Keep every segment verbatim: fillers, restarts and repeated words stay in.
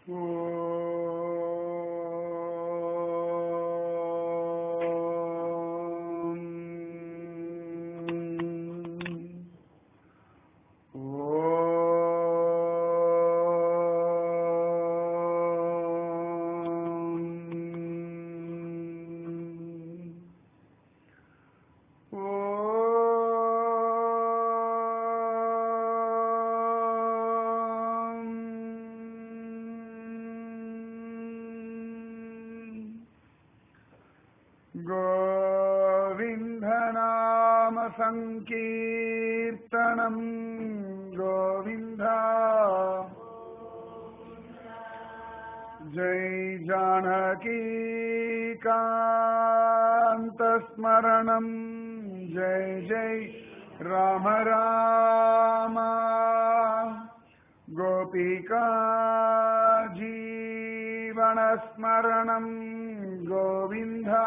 गोविन्दनाम संकीर्तनं गोविन्दा जय जानकी कान्तस्मरणं जय जय राम राम गोपिका जीवनस्मरणं गोविन्दा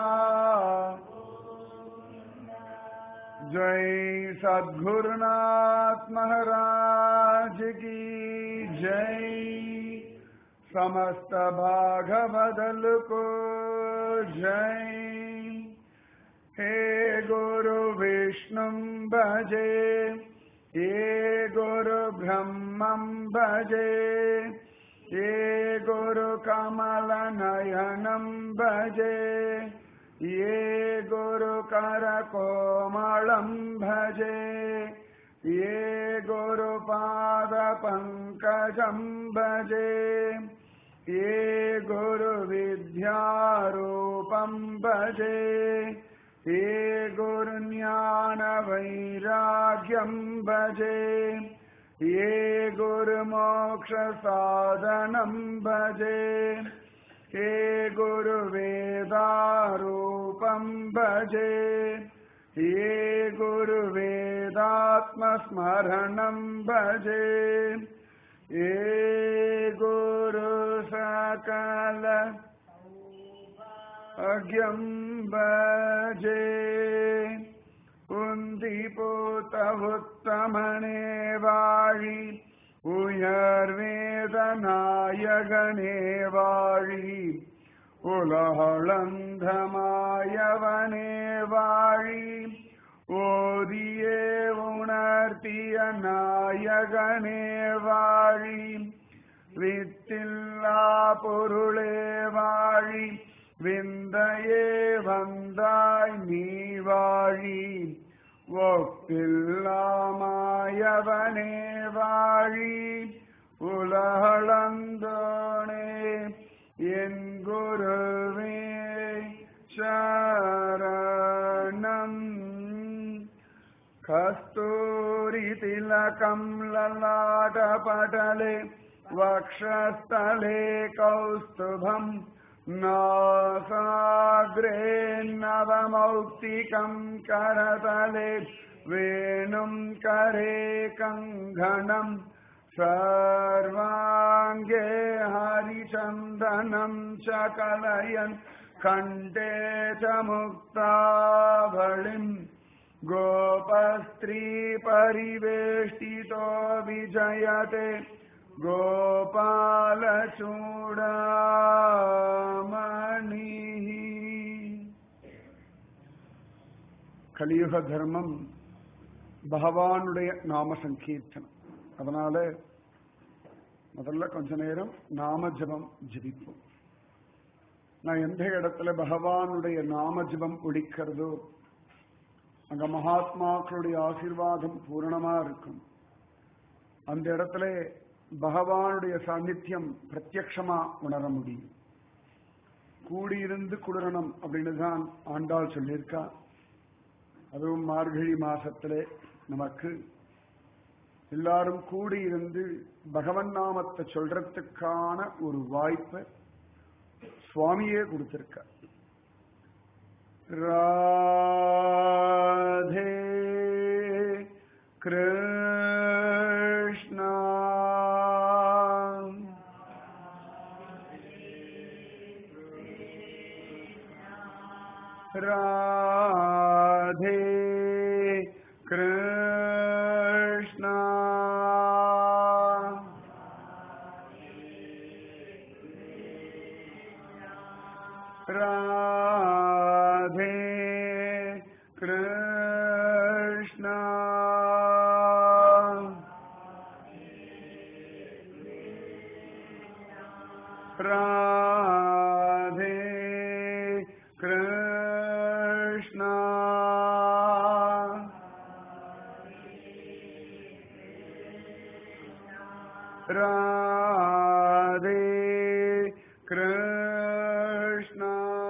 जय सद्गुरुनाथ महाराज की जय समस्त भागवदल को जय हे गुरु विष्णु भजे हे गुरु ब्रह्मं भजे हे गुरु कमल नयनं भजे ये गुरु कर कोमलं भजे ये गुरु पाद पंकजं भजे ये गुरु विद्यारूपं भजे ये गुरु ज्ञान वैराग्यं भजे ये गुरु मोक्ष साधनं भजे हे गुरु वेदारूपं भजे हे गुरु वेदात्म स्मरणं भजे हे गुरु सकल अज्ञं भजे उन्दिपूत उत्तमने वाळि उयर्वेदनायगणे वाळि उलहळन्धमायवने वाळि ओदिये उणर्तिय नायगणे वाळि वित्तिल्ला पुरुळे वाळि विन्दये वन्दाय नी वाळि ஒப்பில்லாமாயவனே வாழி உலகளந்தோனே என் குருவே சரணம் கஸ்தூரி திலகம் லலாடபடலே வக்ஷஸ்தலே கௌஸ்துபம் नासाग्रे नवमौक्तिकं करतले वेणुं करे कङ्गणं सर्वाङ्गे हरिचन्दनं च कलयन् कण्ठे च मुक्तावलिं गोपस्त्रीपरिवेष्टितो विजयते गोपालचूडामणि கலியுக தர்மம் பகவானுடைய நாம சங்கீர்த்தனம். அதனால முதல்ல கொஞ்ச நேரம் நாம ஜபம் ஜபிப்போம். நான் எந்த இடத்துல பகவானுடைய நாம ஜபம் ஒழிக்கிறதோ அங்க மகாத்மாக்களுடைய ஆசீர்வாதம் பூரணமா இருக்கும். அந்த இடத்துல பகவானுடைய சாநித்தியம் பிரத்யக்ஷமா உணர முடியும். கூடியிருந்து குளிரணும் அப்படின்னு தான் ஆண்டாள் சொல்லியிருக்கா. அதுவும் மார்கழி மாசத்திலே நமக்கு எல்லாரும் கூடியிருந்து பகவன் நாமத்தை சொல்றதுக்கான ஒரு வாய்ப்பை சுவாமியே கொடுத்திருக்க. ராதே கிருஷ்ணா ராதே கிருஷ்ணா राधे कृष्ण राधे कृष्ण राधे कृष्ण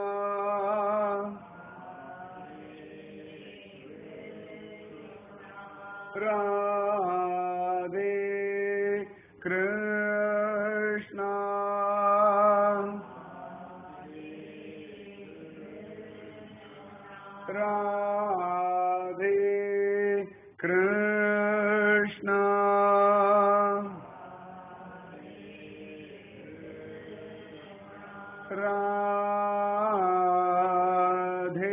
राधे कृष्ण राधे कृष्ण राधे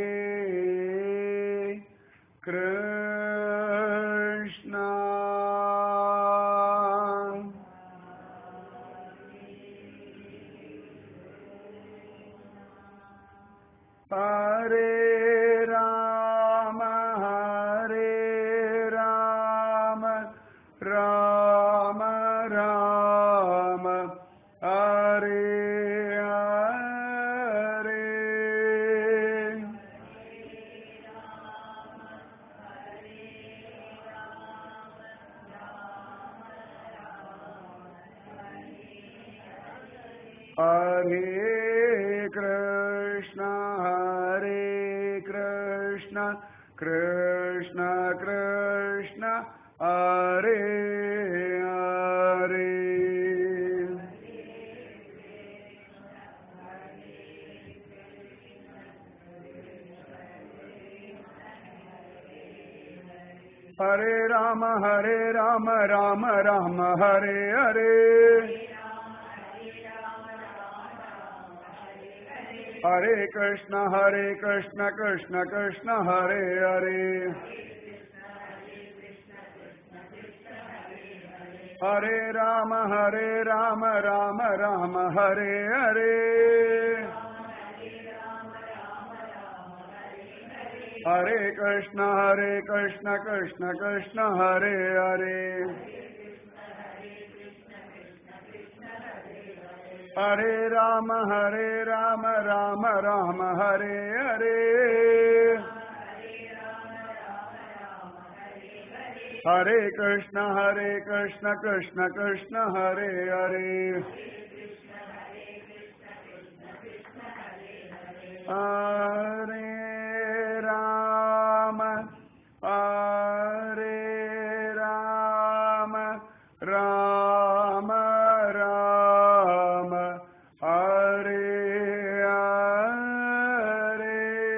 कृष्ण हरे राम हरे राम राम राम हरे हरे हरे कृष्ण हरे कृष्ण कृष्ण कृष्ण हरे हरे हरे राम हरे राम राम राम हरे हरे हरे कृष्ण हरे कृष्ण कृष्ण कृष्ण हरे हरे हरे राम हरे राम राम राम हरे हरे हरे कृष्ण हरे कृष्ण कृष्ण कृष्ण हरे हरे हरे राम हरे राम राम राम हरे हरे हरे कृष्ण हरे कृष्ण कृष्ण कृष्ण हरे हरे हरे राम हरे राम राम राम हरे हरे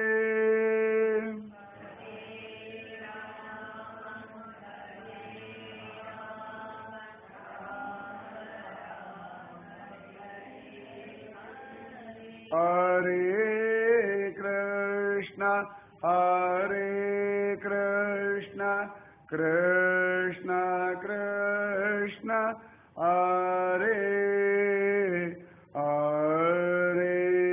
हरे कृष्ण हरे कृष्ण कृष्ण कृष्ण हरे हरे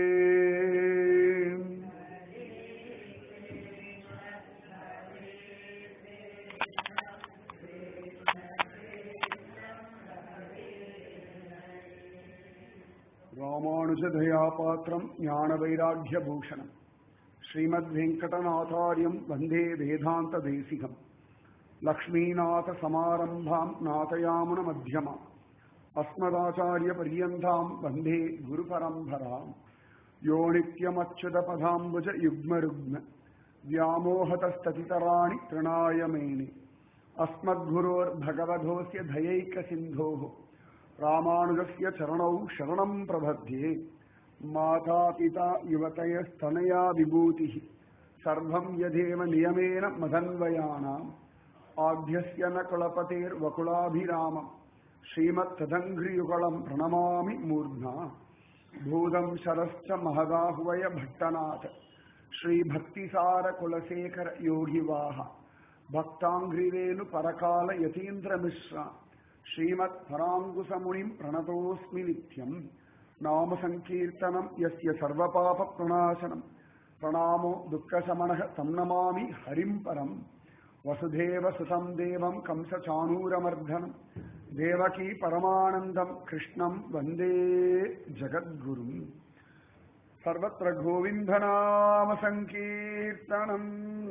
रामानुजदयापात्रं ज्ञानवैराग्यभूषणं श्रीमद्वेङ्कटनाथार्यं वन्दे वेदान्तदेशिकं लक्ष्मीनाथसमारम्भां नाथयामुनमध्यमाम् अस्मदाचार्यपर्यन्तां वन्दे गुरुपरम्पराम् यो नित्यमच्युतपदाम्बुजयुग्मरुग्म व्यामोहतस्ततितराणि तृणाय मेने अस्मद्गुरोर्भगवधोऽस्य दयैकसिन्धोः रामानुजस्य चरणौ शरणं प्रपद्ये माता पिता युवतयस्तनया विभूतिः सर्वं यदेव नियमेन मदन्वयानाम् आद्यस्य न कुलपतेर्वकुलाभिरामम् श्रीमत्तदङ्घ्रियुगलं प्रणमामि मूर्ध्ना भूतं शरश्च महदाह्वय भट्टनाथ श्रीभक्तिसारकुलशेखर योगिवाह भक्ताङ्घ्रिरेणुपरकाल यतीन्द्रमिश्रा श्रीमत्पराङ्कुशमुनिं प्रणतोऽस्मि नित्यम् நாம சங்கீர்த்தனம் யஸ்ய சர்வ பாப பிரணாசனம் பிரணாமோ துக்கசமனக தம் நமாமி ஹரிம் பரம் வசுதேவ சுதம் தேவம் கம்ச சாணூரமர்தனம் தேவகி பரமானந்தம் கிருஷ்ணம் வந்தே ஜகத்குரும் சர்வத்ர கோவிந்தநாம சங்கீர்த்தனம்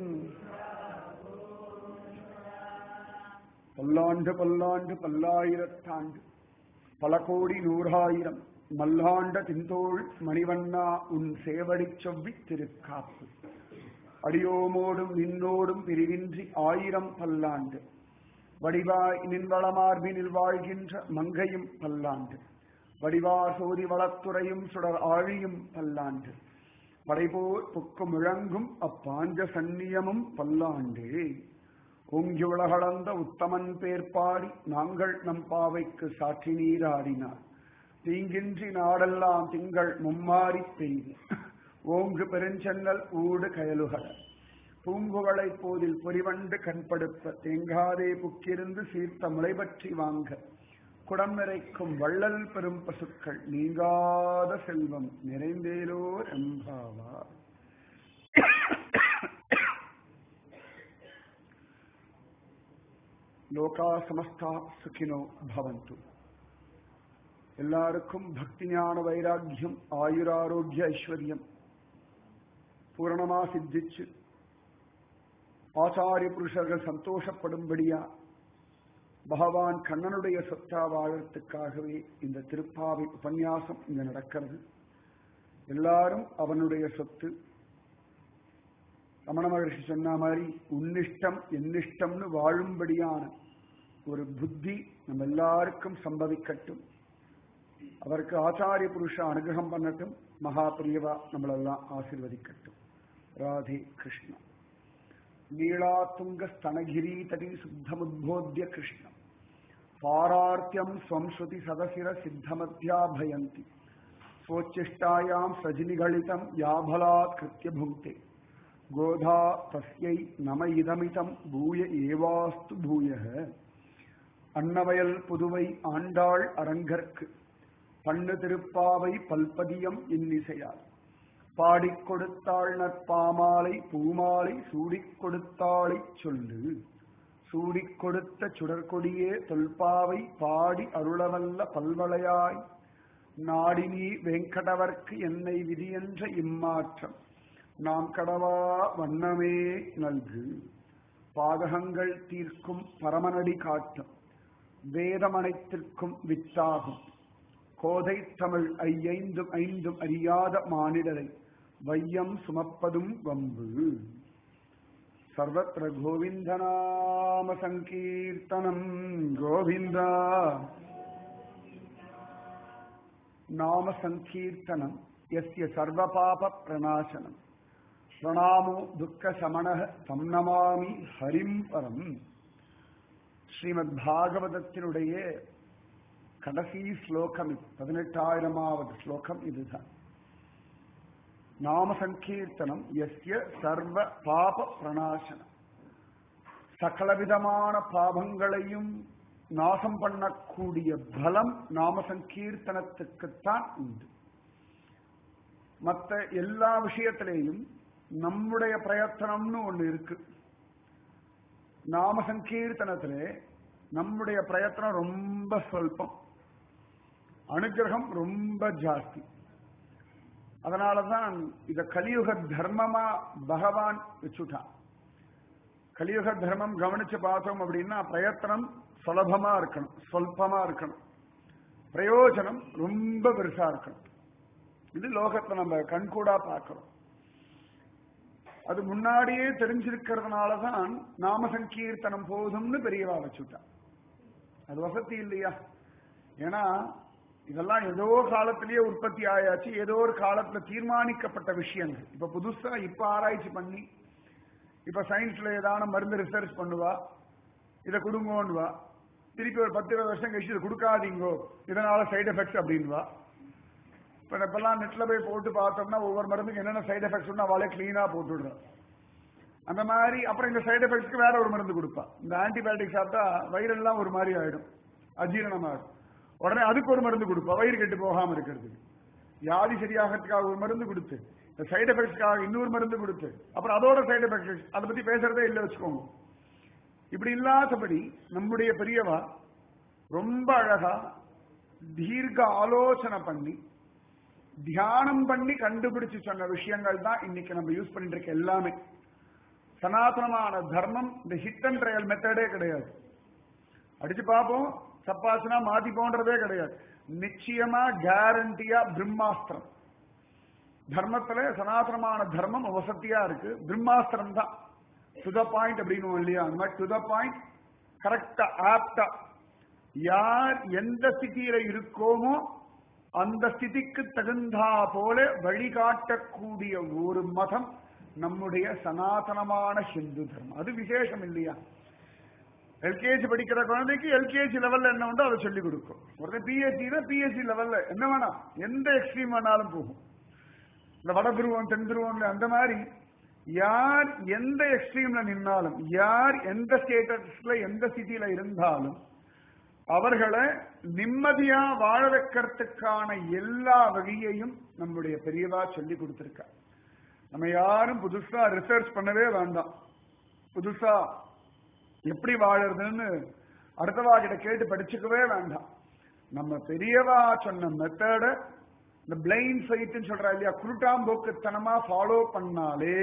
பல்லாண்டு பல்லாண்டு பல்லாயிரத்தாண்டு பல கோடி நூறாயிரம் மல்லாண்ட திந்தோள் மணிவண்ணா உன் சேவடி செவ்வி திருக்காப்பு அடியோமோடும் நின்னோடும் பிரிவின்றி ஆயிரம் பல்லாண்டு வடிவாய் நின்வளமார்பினில் வாழ்கின்ற மங்கையும் பல்லாண்டு வடிவார் சோதி வளத்துறையும் சுடர் ஆழியும் பல்லாண்டு படைபோர் புக்கு முழங்கும் அப்பாஞ்ச சந்நியமும் பல்லாண்டே ஓங்கி உலகளந்த உத்தமன் பேர்பாடி நாங்கள் நம் பாவைக்கு சாட்சி நீராடினார் தீங்கின்றி நாடெல்லாம் திங்கள் மும்மாறி பெய்து ஓங்கு பெருஞ்சென்னல் ஊடு கயலுகட பூங்குவளை போதில் பொறிவண்டு கண்படுத்த தேங்காதே புக்கிருந்து சீர்த்த முளைபற்றி வாங்க குடம் நிறைக்கும் வள்ளல் பெரும் பசுக்கள் நீங்காத செல்வம் நிறைந்தேலோர் எம்பாவார். லோகா சமஸ்தா சுகினோ பவந்து. எல்லாருக்கும் பக்தி ஞான வைராக்கியம் ஆயுராரோக்கிய ஐஸ்வர்யம் பூரணமா சித்திச்சு ஆச்சாரிய புருஷர்கள் சந்தோஷப்படும்படியா பகவான் கண்ணனுடைய சொத்தா வாழறதுக்காகவே இந்த திருப்பாவை உபன்யாசம் இங்க நடக்கிறது. எல்லாரும் அவனுடைய சொத்து. ரமண மகர்ஷி சொன்ன மாதிரி உன்னிஷ்டம் என்னிஷ்டம்னு வாழும்படியான ஒரு புத்தி நம்ம எல்லாருக்கும் சம்பவிக்கட்டும். அவருக்கு ஆச்சாரிய புருஷ அனுகிரகம் பண்ணட்டும். மகா பிரியவா நம்மளெல்லாம் ஆசீர்வதிக்கட்டும். ராதே கிருஷ்ணா. நீளாத்துங்க ஸ்தனகிரி தடி சுத்தமுத்போத்ய கிருஷ்ணம் பாரார்த்தியம் ஸ்வம் ஸ்ருதி சதசிர சித்தமத்யாபயந்தி ஸ்வோச்சிஷ்டாயாம் சஜினிகளிதம் யாபலாத் கிருத்ய புங்கே கோதா தஸ்யை நம இதமிதம் பூய ஏவாஸ்து பூயः. அன்னவயல் புதுவை ஆண்டாள் அரங்கற்கு பண்ணு திருப்பாவை பல்பதியம் இன்னிசையால் பாடிக் கொடுத்தாள் நற்பாமாலை பூமாலை சூடிக் கொடுத்தாளை சொல்லு சூடிக் கொடுத்த சுடற்கொடியே தொல்பாவை பாடி அருளவல்ல பல்வளையாய் நாடினி வெங்கடவர்க்கு என்னை விதியென்ற இம்மாற்றம் நாம் கடவா வண்ணமே நல்கு. பாதகங்கள் தீர்க்கும் பரமனடி காட்டும் வேதமனைத்திற்கும் வித்தாகும் கோதை தமிழ் ஐயைந்தும் ஐந்தும் அறியாத மானிடரை வையம் சுமப்பதும் வம்பு. சர்வத்ர கோவிந்தநாம சங்கீர்த்தனம் கோவிந்தா. நாம சங்கீர்த்தனம் யஸ்ய சர்வ பாப பிரணாசனம் பிரணாமோ துக்க சமனஹ தம் நமாமி ஹரிம் பரம். ஸ்ரீமத் பாகவதத்தினுடைய கடைசி ஸ்லோகம் இது. பதினெட்டாயிரமாவது ஸ்லோகம் இதுதான். நாம சங்கீர்த்தனம் யஸ்ய சர்வ பாப பிரணாசனம். சகலவிதமான பாபங்களையும் நாசம் பண்ணக்கூடிய பலம் நாம சங்கீர்த்தனத்துக்குத்தான் உண்டு. மற்ற எல்லா விஷயத்திலேயும் நம்முடைய பிரயத்தனம்னு ஒண்ணு இருக்கு. நாம சங்கீர்த்தனத்திலே நம்முடைய பிரயத்தனம் ரொம்ப சொல்பம், அனுகிரகம் ரொம்ப ஜாஸ்தி. அதனாலதான் இத கலியுக தர்மமா பகவான் வச்சுட்டான். கலியுக தர்மம் கவனிச்சு பார்த்தோம் அப்படின்னா பிரயத்தனம் சுலபமா இருக்கணும், சொல்பமா இருக்கணும், பிரயோஜனம் ரொம்ப பெருசா இருக்கணும். இது லோகத்தை நம்ம கண்கூடா பார்க்கிறோம். அது முன்னாடியே தெரிஞ்சிருக்கிறதுனாலதான் நாம சங்கீர்த்தனம் போதும்னு பெரியவா வச்சுட்டான். அது வசதி இல்லையா? ஏன்னா இதெல்லாம் ஏதோ காலத்திலேயே உற்பத்தி ஆயாச்சு, ஏதோ ஒரு காலத்துல தீர்மானிக்கப்பட்ட விஷயங்கள். இப்ப புதுசா இப்ப ஆராய்ச்சி பண்ணி இப்ப சயின்ஸ்ல ஏதான மருந்து ரிசர்ச் பண்ணுவா, இதை கொடுங்கோன்னுவா. திருப்பி ஒரு பத்து இருபது வருஷம் கழிச்சு இதை கொடுக்காதீங்கோ, இதனால சைடு எஃபெக்ட்ஸ் அப்படின்வா. இப்ப இப்பெல்லாம் நெட்ல போய் போட்டு பார்த்தோம்னா ஒவ்வொரு மருந்துக்கு என்னென்ன சைடு எஃபெக்ட்ஸ் அவளே கிளீனா போட்டுடுறோம். அந்த மாதிரி அப்புறம் இந்த சைடு எஃபெக்ட்ஸ்க்கு வேற ஒரு மருந்து கொடுப்பா. இந்த ஆன்டிபயோட்டிக் சாப்பிட்டா வயிறெல்லாம் ஒரு மாதிரி ஆயிடும், அஜீரணமாகும். உடனே அதுக்கு ஒரு மருந்து கொடுப்பா வயிறு கெட்டு போகாம இருக்கிறதுக்கு. வியாதி சரியாகிறதுக்காக ஒரு மருந்து கொடுத்து, இந்த சைடு எஃபெக்ட்ஸ்க்காக இன்னொரு மருந்து கொடுத்து, அப்புறம் அதோட சைடு எஃபெக்ட்ஸ் அதை பத்தி பேசுறதே இல்லை வச்சுக்கோங்க. இப்படி இல்லாதபடி நம்முடைய பெரியவா ரொம்ப அழகா தீர்க்க ஆலோசனை பண்ணி தியானம் பண்ணி கண்டுபிடிச்சு சொன்ன விஷயங்கள் தான் இன்னைக்கு நம்ம யூஸ் பண்ணிட்டு இருக்க எல்லாமே. சனாதனமான தர்மம் இந்த ஹிட் அண்ட் ட்ரையல் மெத்தடே கிடையாது. அடிச்சு பார்ப்போம் தப்பாச்சுனா மாத்தி போன்றதே கிடையாது. நிச்சயமா கேரண்டியா பிரம்மாஸ்திரம். தர்மத்துல சனாதனமான தர்மம் வசதியா இருக்கு. பிரம்மாஸ்திரம் தான் டு த பாயிண்ட் அப்படின்னு இல்லையா, அந்த மாதிரி டு த பாயிண்ட் கரெக்டா ஆப்டா யார் எந்த ஸ்திதியில இருக்கோமோ அந்த ஸ்திதிக்கு தகுந்தா போல வழிகாட்டக்கூடிய ஒரு மதம் நம்முடைய சனாதனமான ஹிந்து தர்மம். அது விசேஷம் இல்லையா? எல்கேஜி படிக்கிற குழந்தைக்கு எல்கேஜி லெவல்ல என்ன உண்டோ அதை சொல்லிக் கொடுக்கும். ஒருத்தர் பிஎஸ்சி பிஎஸ்சி லெவல்ல என்ன வேணாம், எந்த எக்ஸ்ட்ரீம் வேணாலும் போகும். இந்த வடதுருவம் தென் துருவம் அந்த மாதிரி யார் எந்த எக்ஸ்ட்ரீம்ல நின்னாலும், யார் எந்த ஸ்டேட்டஸ்ல எந்த ஸ்திதியில இருந்தாலும் அவர்களை நிம்மதியா வாழ வைக்கிறதுக்கான எல்லா வழியையும் நம்முடைய பெரியவா சொல்லி கொடுத்திருக்க. நம்ம யாரும் புதுசா ரிசர்ச் பண்ணவே வேண்டாம். புதுசா எப்படி வாழறதுன்னு அடுத்தவா கிட்ட கேட்டு படிச்சுக்கவே வேண்டாம். நம்ம பெரியவா சொன்ன மெத்தட இந்த பிளைண்ட் ஃபைட்னு சொல்றா இல்லையா, குருட்டாம்போக்குத்தனமா ஃபாலோ பண்ணாலே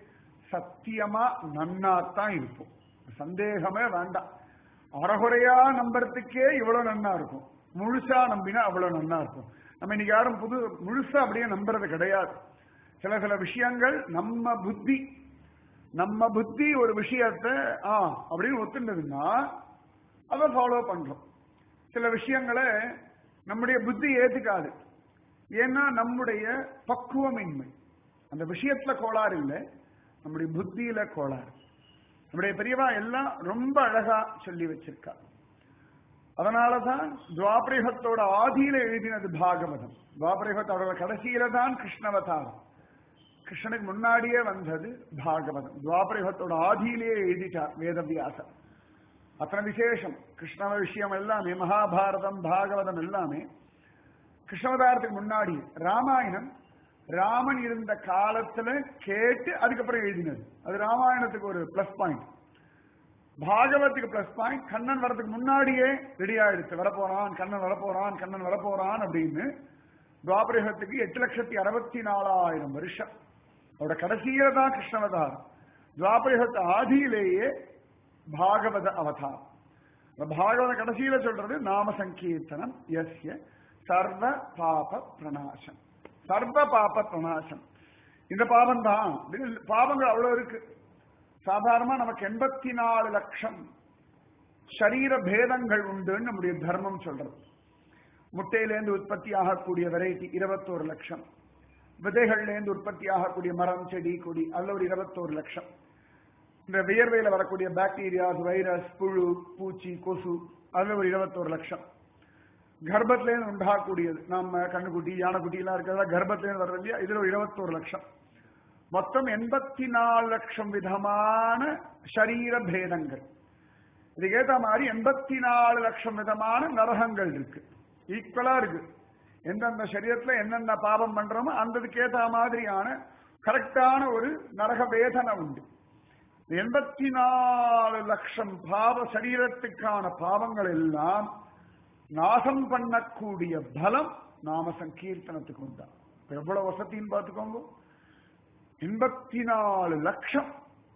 சத்தியமா நன்னாத்தான் இருக்கும். சந்தேகமே வேண்டாம். அறகுறையா நம்புறதுக்கே இவ்வளவு நன்னா இருக்கும், முழுசா நம்பினா அவ்வளவு நன்னா இருக்கும். நம்ம இன்னைக்கு யாரும் புது முழுசா அப்படியே நம்புறது கிடையாது. சில சில விஷயங்கள் நம்ம புத்தி நம்ம புத்தி ஒரு விஷயத்த ஆ அப்படின்னு ஒத்துண்டதுன்னா அதை ஃபாலோ பண்றோம். சில விஷயங்களை நம்முடைய புத்தி ஏத்துக்காது. ஏன்னா நம்முடைய பக்குவமின்மை. அந்த விஷயத்துல கோளாறு இல்லை, நம்முடைய புத்தியில கோளாறு. நம்முடைய பெரியவா எல்லாம் ரொம்ப அழகா சொல்லி வச்சிருக்கா. அதனாலதான் துவாபரயுகத்தோட ஆதியில எழுதினது பாகவதம். துவாபரயுகத்தோட கடைசியில தான் கிருஷ்ணவதாரம். கிருஷ்ணனுக்கு முன்னாடியே வந்தது பாகவதம். துவாபரயுகத்தோட ஆதியிலேயே எழுதிட்டார் வேதவியாசர். அத்தனை விசேஷம். கிருஷ்ணவ விஷயம் எல்லாமே மகாபாரதம் பாகவதம் எல்லாமே கிருஷ்ணவதாரத்துக்கு முன்னாடி. ராமாயணம் ராமன் இருந்த காலத்துல கேட்டு அதுக்கப்புறம் எழுதினது. அது ராமாயணத்துக்கு ஒரு பிளஸ் பாயிண்ட். பாகவத்துக்கு பிளஸ் பாயிண்ட். கண்ணன் வரதுக்கு முன்னாடியே ரெடி ஆயிடுச்சு. வரப்போறான் கண்ணன் வரப்போறான் கண்ணன் வரப்போறான் அப்படின்னு. துவாபரயுகத்துக்கு எட்டு லட்சத்தி அறுபத்தி நாலாயிரம் வருஷம். அவரோட கடைசியில தான் கிருஷ்ணவதாரம். துவாபரயுகத்து ஆதியிலேயே பாகவத அவதாரம். பாகவத கடைசியில சொல்றது நாம சங்கீர்த்தனம் எஸ்ய சர்வ பாப பிரணாசம். சர்வ பாப பிரணாசம். இந்த பாபம் தான். பாபங்கள் அவ்வளவு இருக்கு. சாதாரணமா நமக்கு எண்பத்தி நாலு லட்சம் சரீர பேதங்கள் உண்டுன்னு நம்முடைய தர்மம் சொல்றது. முட்டையிலேருந்து உற்பத்தி ஆகக்கூடிய வெரைட்டி இருபத்தோரு லட்சம். விதைகள்லேருந்து உற்பத்தி ஆகக்கூடிய மரம் செடி கொடி அதுல ஒரு இருபத்தோரு லட்சம். இந்த வியர்வையில வரக்கூடிய பாக்டீரியா வைரஸ் புழு பூச்சி கொசு அதுல ஒரு இருபத்தோரு லட்சம். கர்ப்பத்திலேருந்து உண்டாகக்கூடியது நம்ம கண்ணுக்குட்டி யானைக்குட்டி எல்லாம் இருக்கிறதா கர்ப்பத்திலேருந்து வர்றது இல்லையா, இதுல ஒரு இருபத்தோரு லட்சம். மொத்தம் எண்பத்தி நாலு லட்சம் விதமான சரீர பேதங்கள். இதுக்கேற்ற மாதிரி எண்பத்தி நாலு லட்சம் விதமான நரகங்கள் இருக்கு. ஈக்குவலா இருக்கு. எந்தெந்த சரீரத்துல என்னென்ன பாவம் பண்றோமோ அந்ததுக்கு ஏற்ற மாதிரியான கரெக்டான ஒரு நரக வேதனை உண்டு. எண்பத்தி நாலு லட்சம் பாவ சரீரத்துக்கான பாவங்கள் எல்லாம் நாசம் பண்ணக்கூடிய பலம் நாம சங்கீர்த்தனத்துக்கு உண்டா. எவ்வளவு வசதின்னு பார்த்துக்கோங்க. எண்பத்தி நாலு லட்சம்.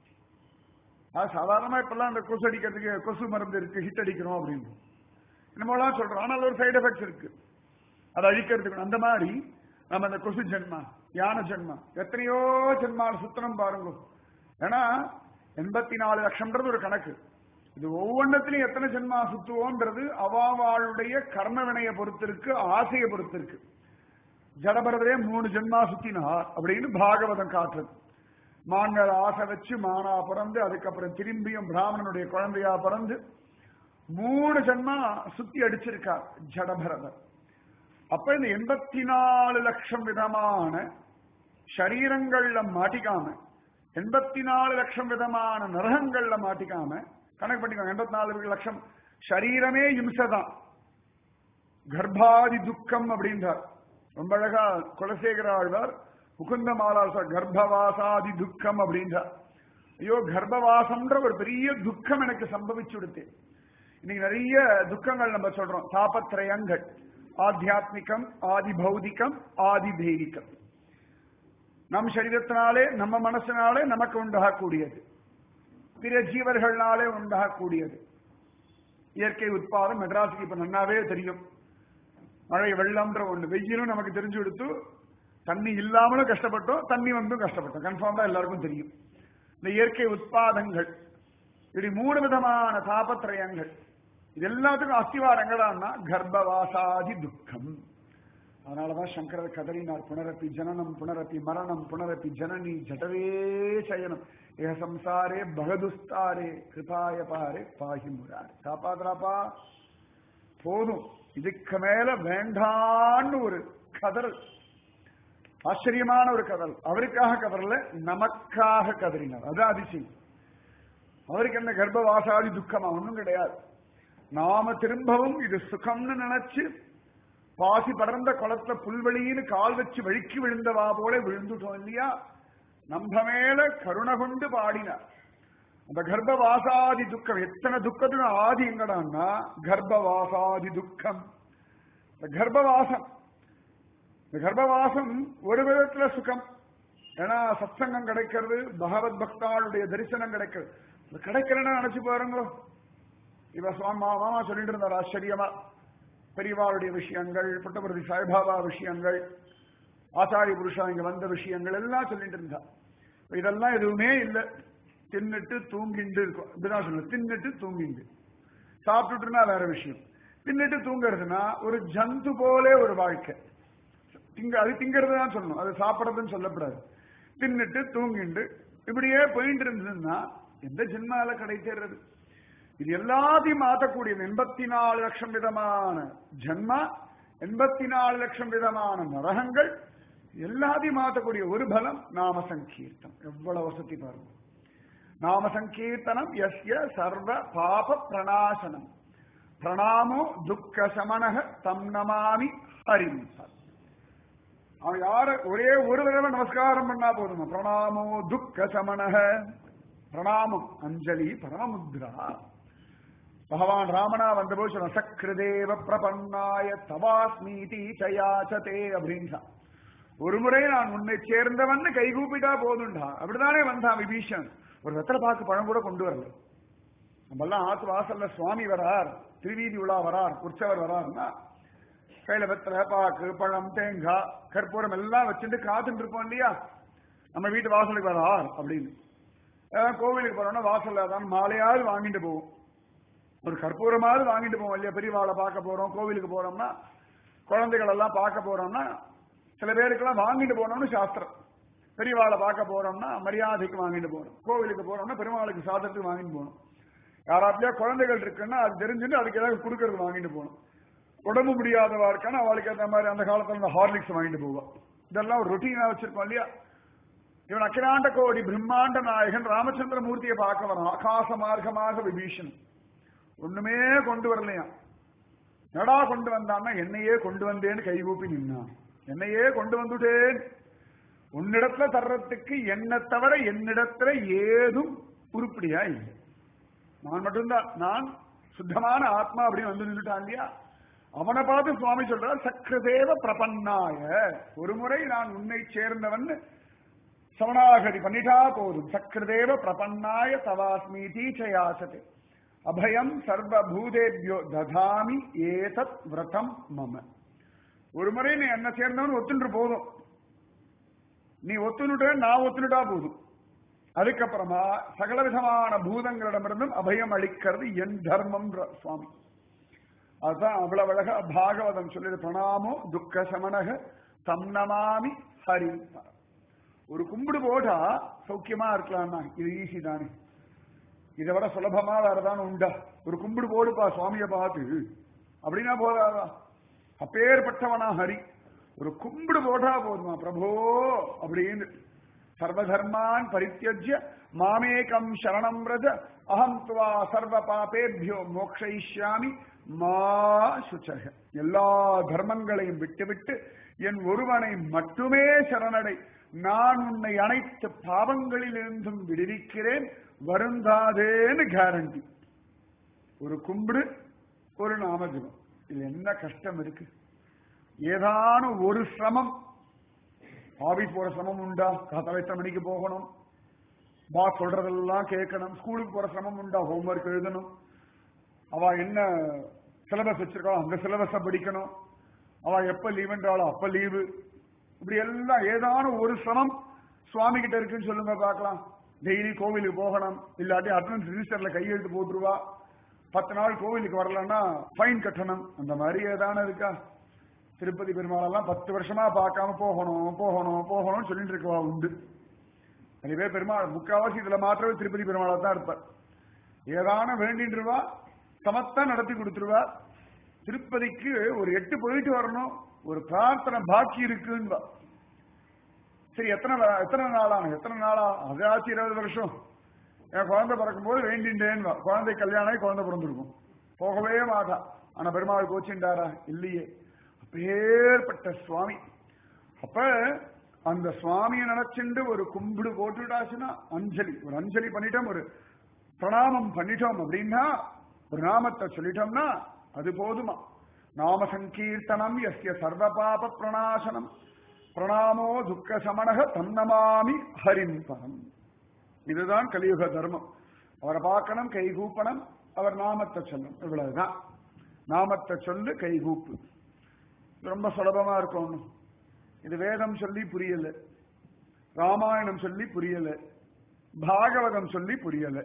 சாதாரணமா இப்பெல்லாம் இந்த கொசு அடிக்கிறதுக்கு கொசு மருந்து இருக்கு, ஹிட் அடிக்கிறோம் அப்படின்னு நம்மளாம் சொல்றோம். ஆனால் ஒரு சைடு எஃபெக்ட்ஸ் இருக்கு, அதை அழிக்கிறதுக்கு. அந்த மாதிரி நம்ம இந்த கொசு ஜென்மா யானை ஜென்மா எத்தனையோ ஜென்மால சுத்தனம் பாருங்க. ஏன்னா எண்பத்தி நாலு லட்சம்ன்றது ஒரு கணக்கு. இது ஒவ்வொன்றத்திலையும் எத்தனை ஜென்மா சுத்துவோன்றது அவாவாளுடைய கர்ம வினையை பொறுத்து இருக்கு, ஆசையை பொறுத்து இருக்கு. ஜடபரதரே மூணு ஜென்மா சுத்தினார் அப்படின்னு பாகவதம் காட்டுறது. மான்கள் ஆசை வச்சு மானா பிறந்து அதுக்கப்புறம் திரும்பியும் பிராமணனுடைய குழந்தையா பிறந்து மூணு ஜென்மா சுத்தி அடிச்சிருக்கார் ஜடபரதர். அப்ப இந்த எண்பத்தி நாலு லட்சம் விதமான சரீரங்கள்ல மாட்டிக்காம, எண்பத்தி நாலு லட்சம் விதமான நரகங்கள்ல மாட்டிக்காம கணக்கு பண்ணிக்கோங்க. எண்பத்தி நாலு லட்சம் சரீரமே இம்சதான். கர்ப்பாதி துக்கம் அப்படின்றார். ரொம்ப அழகா குலசேகர ஆழ்வார் முகுந்த மாலாச கர்ப்பவாசாதி துக்கம் அப்படின்றா. ஐயோ கர்ப்பவாசம்ன்ற ஒரு பெரிய துக்கம் எனக்கு சம்பவிச்சு விடுத்து. இன்னைக்கு நிறைய துக்கங்கள் நம்ம சொல்றோம். தாபத்ரயங்கள், ஆத்தியாத்மிகம், ஆதி பௌதிகம், ஆதி தெய்வீகம். நம் சரீரத்தினாலே நம்ம மனசினாலே நமக்கு உண்டாகக்கூடியது, பிற ஜீவர்களாலே உண்டாகக்கூடியது. இயற்கை உட்பாதம் மெட்ராஸுக்கு இப்ப நன்னாவே தெரியும். மழை வெள்ளம்ன்ற ஒண்ணு, வெயிலும் நமக்கு தெரிஞ்சு கொடுத்து, தண்ணி இல்லாமலும் கஷ்டப்பட்டோம், தண்ணி வந்தும் கஷ்டப்பட்டோம். கன்ஃபார்ம் தான் எல்லாருக்கும் தெரியும். இந்த இயற்கை உட்பாதங்கள், இப்படி மூணு விதமான தாபத்திரயங்கள், இது எல்லாத்துக்கும் அஸ்திவாரங்களான்னா கர்ப்பவாசாதி துக்கம். அதனாலதான் சங்கரர் கதறினார், புனரப்பி ஜனனம் புனரப்பி மரணம் புனரப்பி ஜனனி ஜடவே சயனம் ஏ சம்சாரே பகதுஸ்தாரே கிருபாய பாரே பாகி முராரே. காப்பாதுராப்பா, போதும், இதுக்கு மேல வேண்டான்னு ஒரு கதறல். ஆச்சரியமான ஒரு கதல். அவருக்காக கதறல, நமக்காக கதறினார். அதான் அதிசயம். அவருக்கு என்ன கர்ப்பவாசாதி துக்கமா? ஒண்ணும் கிடையாது. நாம திரும்பவும் இது சுகம்னு நினைச்சு பாசி படர்ந்த குளத்துல புல்வெளின்னு கால் வச்சு வழுக்கி விழுந்தவா போல விழுந்துட்டோம் இல்லையா? நம்ம மேல கருணை கொண்டு பாடினார். அந்த கர்ப்பவாசாதி துக்கம், எத்தனை துக்கத்துக்கு ஆதி எங்கடான்னா கர்ப்பவாசாதி துக்கம். இந்த கர்ப்பவாசம், இந்த கர்ப்பவாசம் ஒரு விதத்துல சுகம். ஏன்னா சத்சங்கம் கிடைக்கிறது, பகவத் பக்தாளுடைய தரிசனம் கிடைக்கிறது. கிடைக்கிறேன்னு நினைச்சு பாருங்க. இவ சுவாமி மாமா சொல்லிட்டு இருந்தார் ஆச்சரியமா, பெரியவாளுடைய விஷயங்கள், புட்டபர்த்தி சாய்பாபா விஷயங்கள், ஆச்சாரிய புருஷா இங்க வந்த விஷயங்கள் எல்லாம் சொல்லிட்டு இருந்தா. இதெல்லாம் எதுவுமே இல்லை. தின்னுட்டு தூங்கிண்டு இருக்கும், இப்படிதான் சொல்லணும். தின்னுட்டு தூங்கிண்டு, சாப்பிட்டுட்டுனா வேற விஷயம். தின்னுட்டு தூங்குறதுன்னா ஒரு ஜந்து போலே ஒரு வாழ்க்கை. திங்க அது திங்கிறது தான் சொல்லணும், அது சாப்பிடறதுன்னு சொல்லக்கூடாது. தின்னுட்டு தூங்கிண்டு இப்படியே போயிட்டு இருந்ததுன்னா எந்த ஜென்மால கிடைக்கிறது? இது எல்லாத்தையும் மாற்றக்கூடியது. எண்பத்தி நாலு லட்சம் விதமான ஜென்மா, எண்பத்தி நாலு லட்சம் விதமான நரகங்கள், எல்லாத்தையும் மாற்றக்கூடிய ஒரு பலம் நாம சங்கீர்த்தம். எவ்வளவு வசதி பாருங்க. நாம சங்கீர்த்தனம் எஸ்ய சர்வ பாப பிரணாசனம் பிரணாமோ துக்க சமனக தம் நமாமி ஹரிம். அவன் யார ஒரே ஒரு தடவை நமஸ்காரம் பண்ணா போதுமா? பிரணாமோ துக்க சமனக, பிரணாமம் அஞ்சலி பரமமுத்ரா. பகவான் ராமனா வந்தபோது சொன்ன சக்ருதேவ பிரபன்னாய தவாஸ்மீதி சயாச்சதே அப்படின்றான். ஒரு முறை நான் உன்னை சேர்ந்தவன் கைகூப்பிட்டா போதுண்டா. அப்படித்தானே வந்தான் விபீஷன். ஒரு வெத்தலை பாக்கு பழம் கூட கொண்டு வரல. நம்ம எல்லாம் ஆத்து வாசல்ல சுவாமி வரார், திருவீதி உலா வரார், உற்சவர் வரார்னா கையில வெத்தலை பாக்கு பழம் தேங்காய் கற்பூரம் எல்லாம் வச்சுட்டு காத்துட்டு இருப்போம் இல்லையா? நம்ம வீட்டு வாசலுக்கு வரார் அப்படின்னு. கோவிலுக்கு போறோம்னா வாசல்ல தான் மாலையாவது வாங்கிட்டு போவோம், ஒரு கற்பூரமாவது வாங்கிட்டு போவோம் இல்லையா? பெரியவாளை பார்க்க போறோம், கோவிலுக்கு போறோம்னா, குழந்தைகள் எல்லாம் பார்க்க போறோம்னா, சில பேருக்கெல்லாம் வாங்கிட்டு போனோம்னு சாஸ்திரம். பெரியவாளை பார்க்க போறோம்னா மரியாதைக்கு வாங்கிட்டு போகணும், கோவிலுக்கு போறோம்னா பெருமாளுக்கு சாதத்துக்கு வாங்கிட்டு போகணும். யாராத்தியா குழந்தைகள் இருக்குன்னா அது தெரிஞ்சுட்டு அதுக்கு ஏதாவது கொடுக்கறது வாங்கிட்டு போகணும். உடம்பு முடியாதவா இருக்கான்னா அவளுக்கு ஏற்ற மாதிரி அந்த காலத்துல இந்த ஹார்லிக்ஸ் வாங்கிட்டு போவா. இதெல்லாம் ஒரு ரொட்டீனா வச்சிருக்கோம் இல்லையா? இவன் அகிலாண்ட கோடி பிரம்மாண்ட நாயகன் ராமச்சந்திர மூர்த்தியை பார்க்க வரான். ஆகாச மார்க்கமாக விபீஷன் ஒண்ணுமே கொண்டு வரலையா? நடா கொண்டு வந்தான்னா என்னையே கொண்டு வந்தேன்னு கைகூப்பி நின்னான். என்னையே கொண்டு வந்துட்டேன். உன்னிடத்துல தர்றதுக்கு என்ன தவிர என்னிடத்துல ஏதும் உருப்படியா இல்லை. நான் மட்டும்தான், நான் சுத்தமான ஆத்மா அப்படின்னு வந்து நின்றுட்டான் இல்லையா? அவனை பார்த்து சுவாமி சொல்றார் சக்ரதேவ பிரபன்னாய. ஒரு முறை நான் உன்னை சேர்ந்தவன் சவணாகதி பண்ணிட்டா போதும். சக்ரதேவ பிரபன்னாய தவாஸ்மீதி சயாசதே அபயம் சர்வபூதேபியோ ததாமி ஏதத் விரதம் மம. ஒரு முறை நீ என்ன சேர்ந்தவன் ஒத்துன்று போதும். நீ ஒத்துனுட்ட, நான் ஒத்துனுட்டா போதும். அதுக்கப்புறமா சகல விதமான பூதங்களிடமிருந்தும் அபயம் அளிக்கிறது என் தர்மம் சுவாமி. அதுதான் அவ்வளவு அழகா பாகவதம் சொல்லிடு. பிரணாமோ துக்க சமனக தம் நமாமி ஹரி. ஒரு கும்பிடு போட்டா சௌக்கியமா இருக்கலாம்னா இது ஈஸி தானே. இதை விட சுலபமா வேறதான உண்டா? ஒரு கும்பிடு போடுப்பா சுவாமியை பார்த்து அப்படின்னா போதாதா? அப்பேற்பட்டவனா ஹரி. ஒரு கும்பிடு போட்டா போதுமா பிரபோ அப்படின்னு. சர்வதர்மான் பரித்யஜ்ய மாமேகம் சரணம் ரஜ அஹம் துவா சர்வ பாபேபியோ மோக்ஷயிஷ்யாமி மா சுச்சக. எல்லா தர்மங்களையும் விட்டுவிட்டு என் ஒருவனை மட்டுமே சரணடை. நான் உன்னை அனைத்து பாவங்களில் இருந்தும் விடுவிக்கிறேன், வருந்தாதேன்னு கேரண்டி. ஒரு கும்பிடு, ஒரு நாமஜபம், இது என்ன கஷ்டம் இருக்கு? ஏதான ஒரு சிரமம், ஆபீஸ் போற சிரமம் உண்டா? காத்தால எத்தனை மணிக்கு போகணும், பாஸ் சொல்றதெல்லாம் கேட்கணும். ஸ்கூலுக்கு போற சிரமம் உண்டா? ஹோம்ஒர்க் எழுதணும். அவ என்ன சிலபஸ் வச்சிருக்காளோ அந்த சிலபஸ படிக்கணும். அவ எப்ப லீவுன்றாளோ அப்ப லீவு. இப்படி எல்லாம் ஏதான ஒரு சிரமம் சுவாமி கிட்ட இருக்குன்னு சொல்லுங்க பார்க்கலாம். டெய்லி கோவிலுக்கு போகணும், இல்லாட்டி அட்டண்டன்ஸ் ரிஜிஸ்டர்ல கையெழுத்து போட்டுருவா. பத்து நாள் கோவிலுக்கு வரலன்னா ஃபைன் கட்டணும். அந்த மாதிரி ஏதான இருக்கா? திருப்பதி பெருமாளெல்லாம் பத்து வருஷமா பார்க்காம போகணும் போகணும் போகணும்னு சொல்லிட்டு இருக்கவா உண்டு. அதுவே பெருமாள் முக்காவாசி இதுல மாத்திரமே திருப்பதி பெருமாளா தான் இருப்பார். ஏதான வேண்டின்றுவா, சமத்தா நடத்தி கொடுத்துருவா. திருப்பதிக்கு ஒரு எட்டு போயிட்டு வரணும், ஒரு பிரார்த்தனை பாக்கி இருக்குன்னு. சரி, எத்தனை எத்தனை நாளான எத்தனை நாளா? அது ஆச்சு இருபது வருஷம். என் குழந்தை பிறக்கும் போது வேண்டின்றேன்னு, குழந்தை கல்யாணம் குழந்தை பிறந்திருக்கும், போகவே மாட்டா. ஆனா பெருமாள் கோச்சின்றாரா? இல்லையே. அப்பேற்பட்ட சுவாமி. அப்ப அந்த சுவாமியை நினைச்சுண்டு ஒரு கும்பிடு போட்டுட்டாச்சுன்னா, அஞ்சலி ஒரு அஞ்சலி பண்ணிட்டோம், ஒரு பிரணாமம் பண்ணிட்டோம் அப்படின்னா, ஒரு நாமத்தை சொல்லிட்டோம்னா அது போதுமா. நாம சங்கீர்த்தனம் எஸ்ய சர்வ பாப பிரணாசனம், பிரணாமோ துக்க சமணக தன்னமாமி ஹரிம் பரம். இதுதான் கலியுக தர்மம். அவரை பார்க்கணும், கைகூப்பணும், அவர் நாமத்தை சொல்லணும், இவ்வளவுதான். நாமத்தை சொல்லு, கைகூப்பு. ரொம்ப சுலபமா இருக்கும். இது வேதம் சொல்லி புரியல, ராமாயணம் சொல்லி புரியல, பாகவதம் சொல்லி புரியல.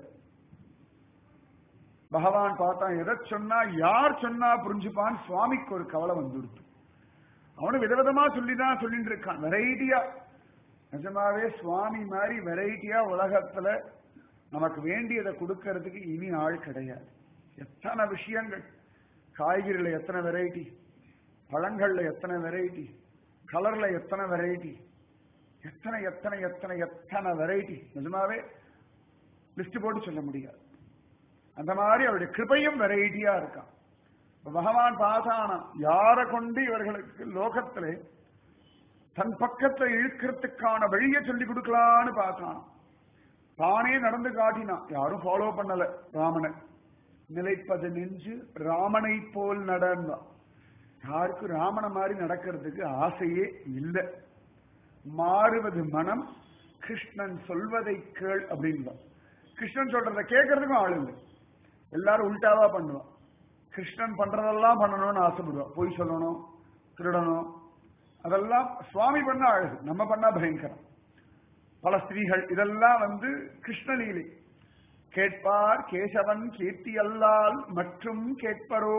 பகவான் பார்த்தா எதை சொன்னா யார் சொன்னா புரிஞ்சுப்பான். சுவாமிக்கு ஒரு கவலை வந்துடுது. அவனு விதவிதமா சொல்லிதான் சொல்லிட்டு இருக்கான், வெரைட்டியா. நிஜமாவே சுவாமி மாதிரி வெரைட்டியா உலகத்துல நமக்கு வேண்டியதை கொடுக்கறதுக்கு இனி ஆள் கிடையாது. எத்தனை விஷயங்கள், காய்கறில எத்தனை வெரைட்டி, பழங்கள்ல எத்தனை வெரைட்டி, கலர்ல எத்தனை வெரைட்டி, எத்தனை எத்தனை எத்தனை எத்தனை வெரைட்டி. நிஜமாவே லிஸ்ட் போட்டு சொல்ல முடியாது. அந்த மாதிரி அவருடைய கிருபையும் வெரைட்டியா இருக்கான். பகவான் பார்த்தானா யாரை கொண்டு இவர்களுக்கு லோகத்திலே தன் பக்கத்தை இழுக்கிறதுக்கான வழியை சொல்லி கொடுக்கலான்னு பார்த்தான். தானே நடந்து காட்டினான், யாரும் ஃபாலோ பண்ணல. ராமனை நிலைப்பது நெஞ்சு ராமனை போல் நடந்தான். யாருக்கும் ராமனை மாதிரி நடக்கிறதுக்கு ஆசையே இல்லை. மாறுவது மனம், கிருஷ்ணன் சொல்வதை கேள் அப்படின்பான். கிருஷ்ணன் சொல்றதை கேட்கறதுக்கும் ஆள் இல்லை. எல்லாரும் உல்டாவா பண்ணுவான். கிருஷ்ணன் பண்றதெல்லாம் பண்ணணும்னு ஆசைப்படுவான். பொய் சொல்லணும், திருடணும், அதெல்லாம் சுவாமி பண்ண அழகு, நம்ம பண்ணா பயங்கரம். பல ஸ்திரீகள் இதெல்லாம் வந்து கிருஷ்ணலீலை. கேட்பார் கேசவன் கீர்த்தி அல்லால் மற்றும் கேட்பரோ.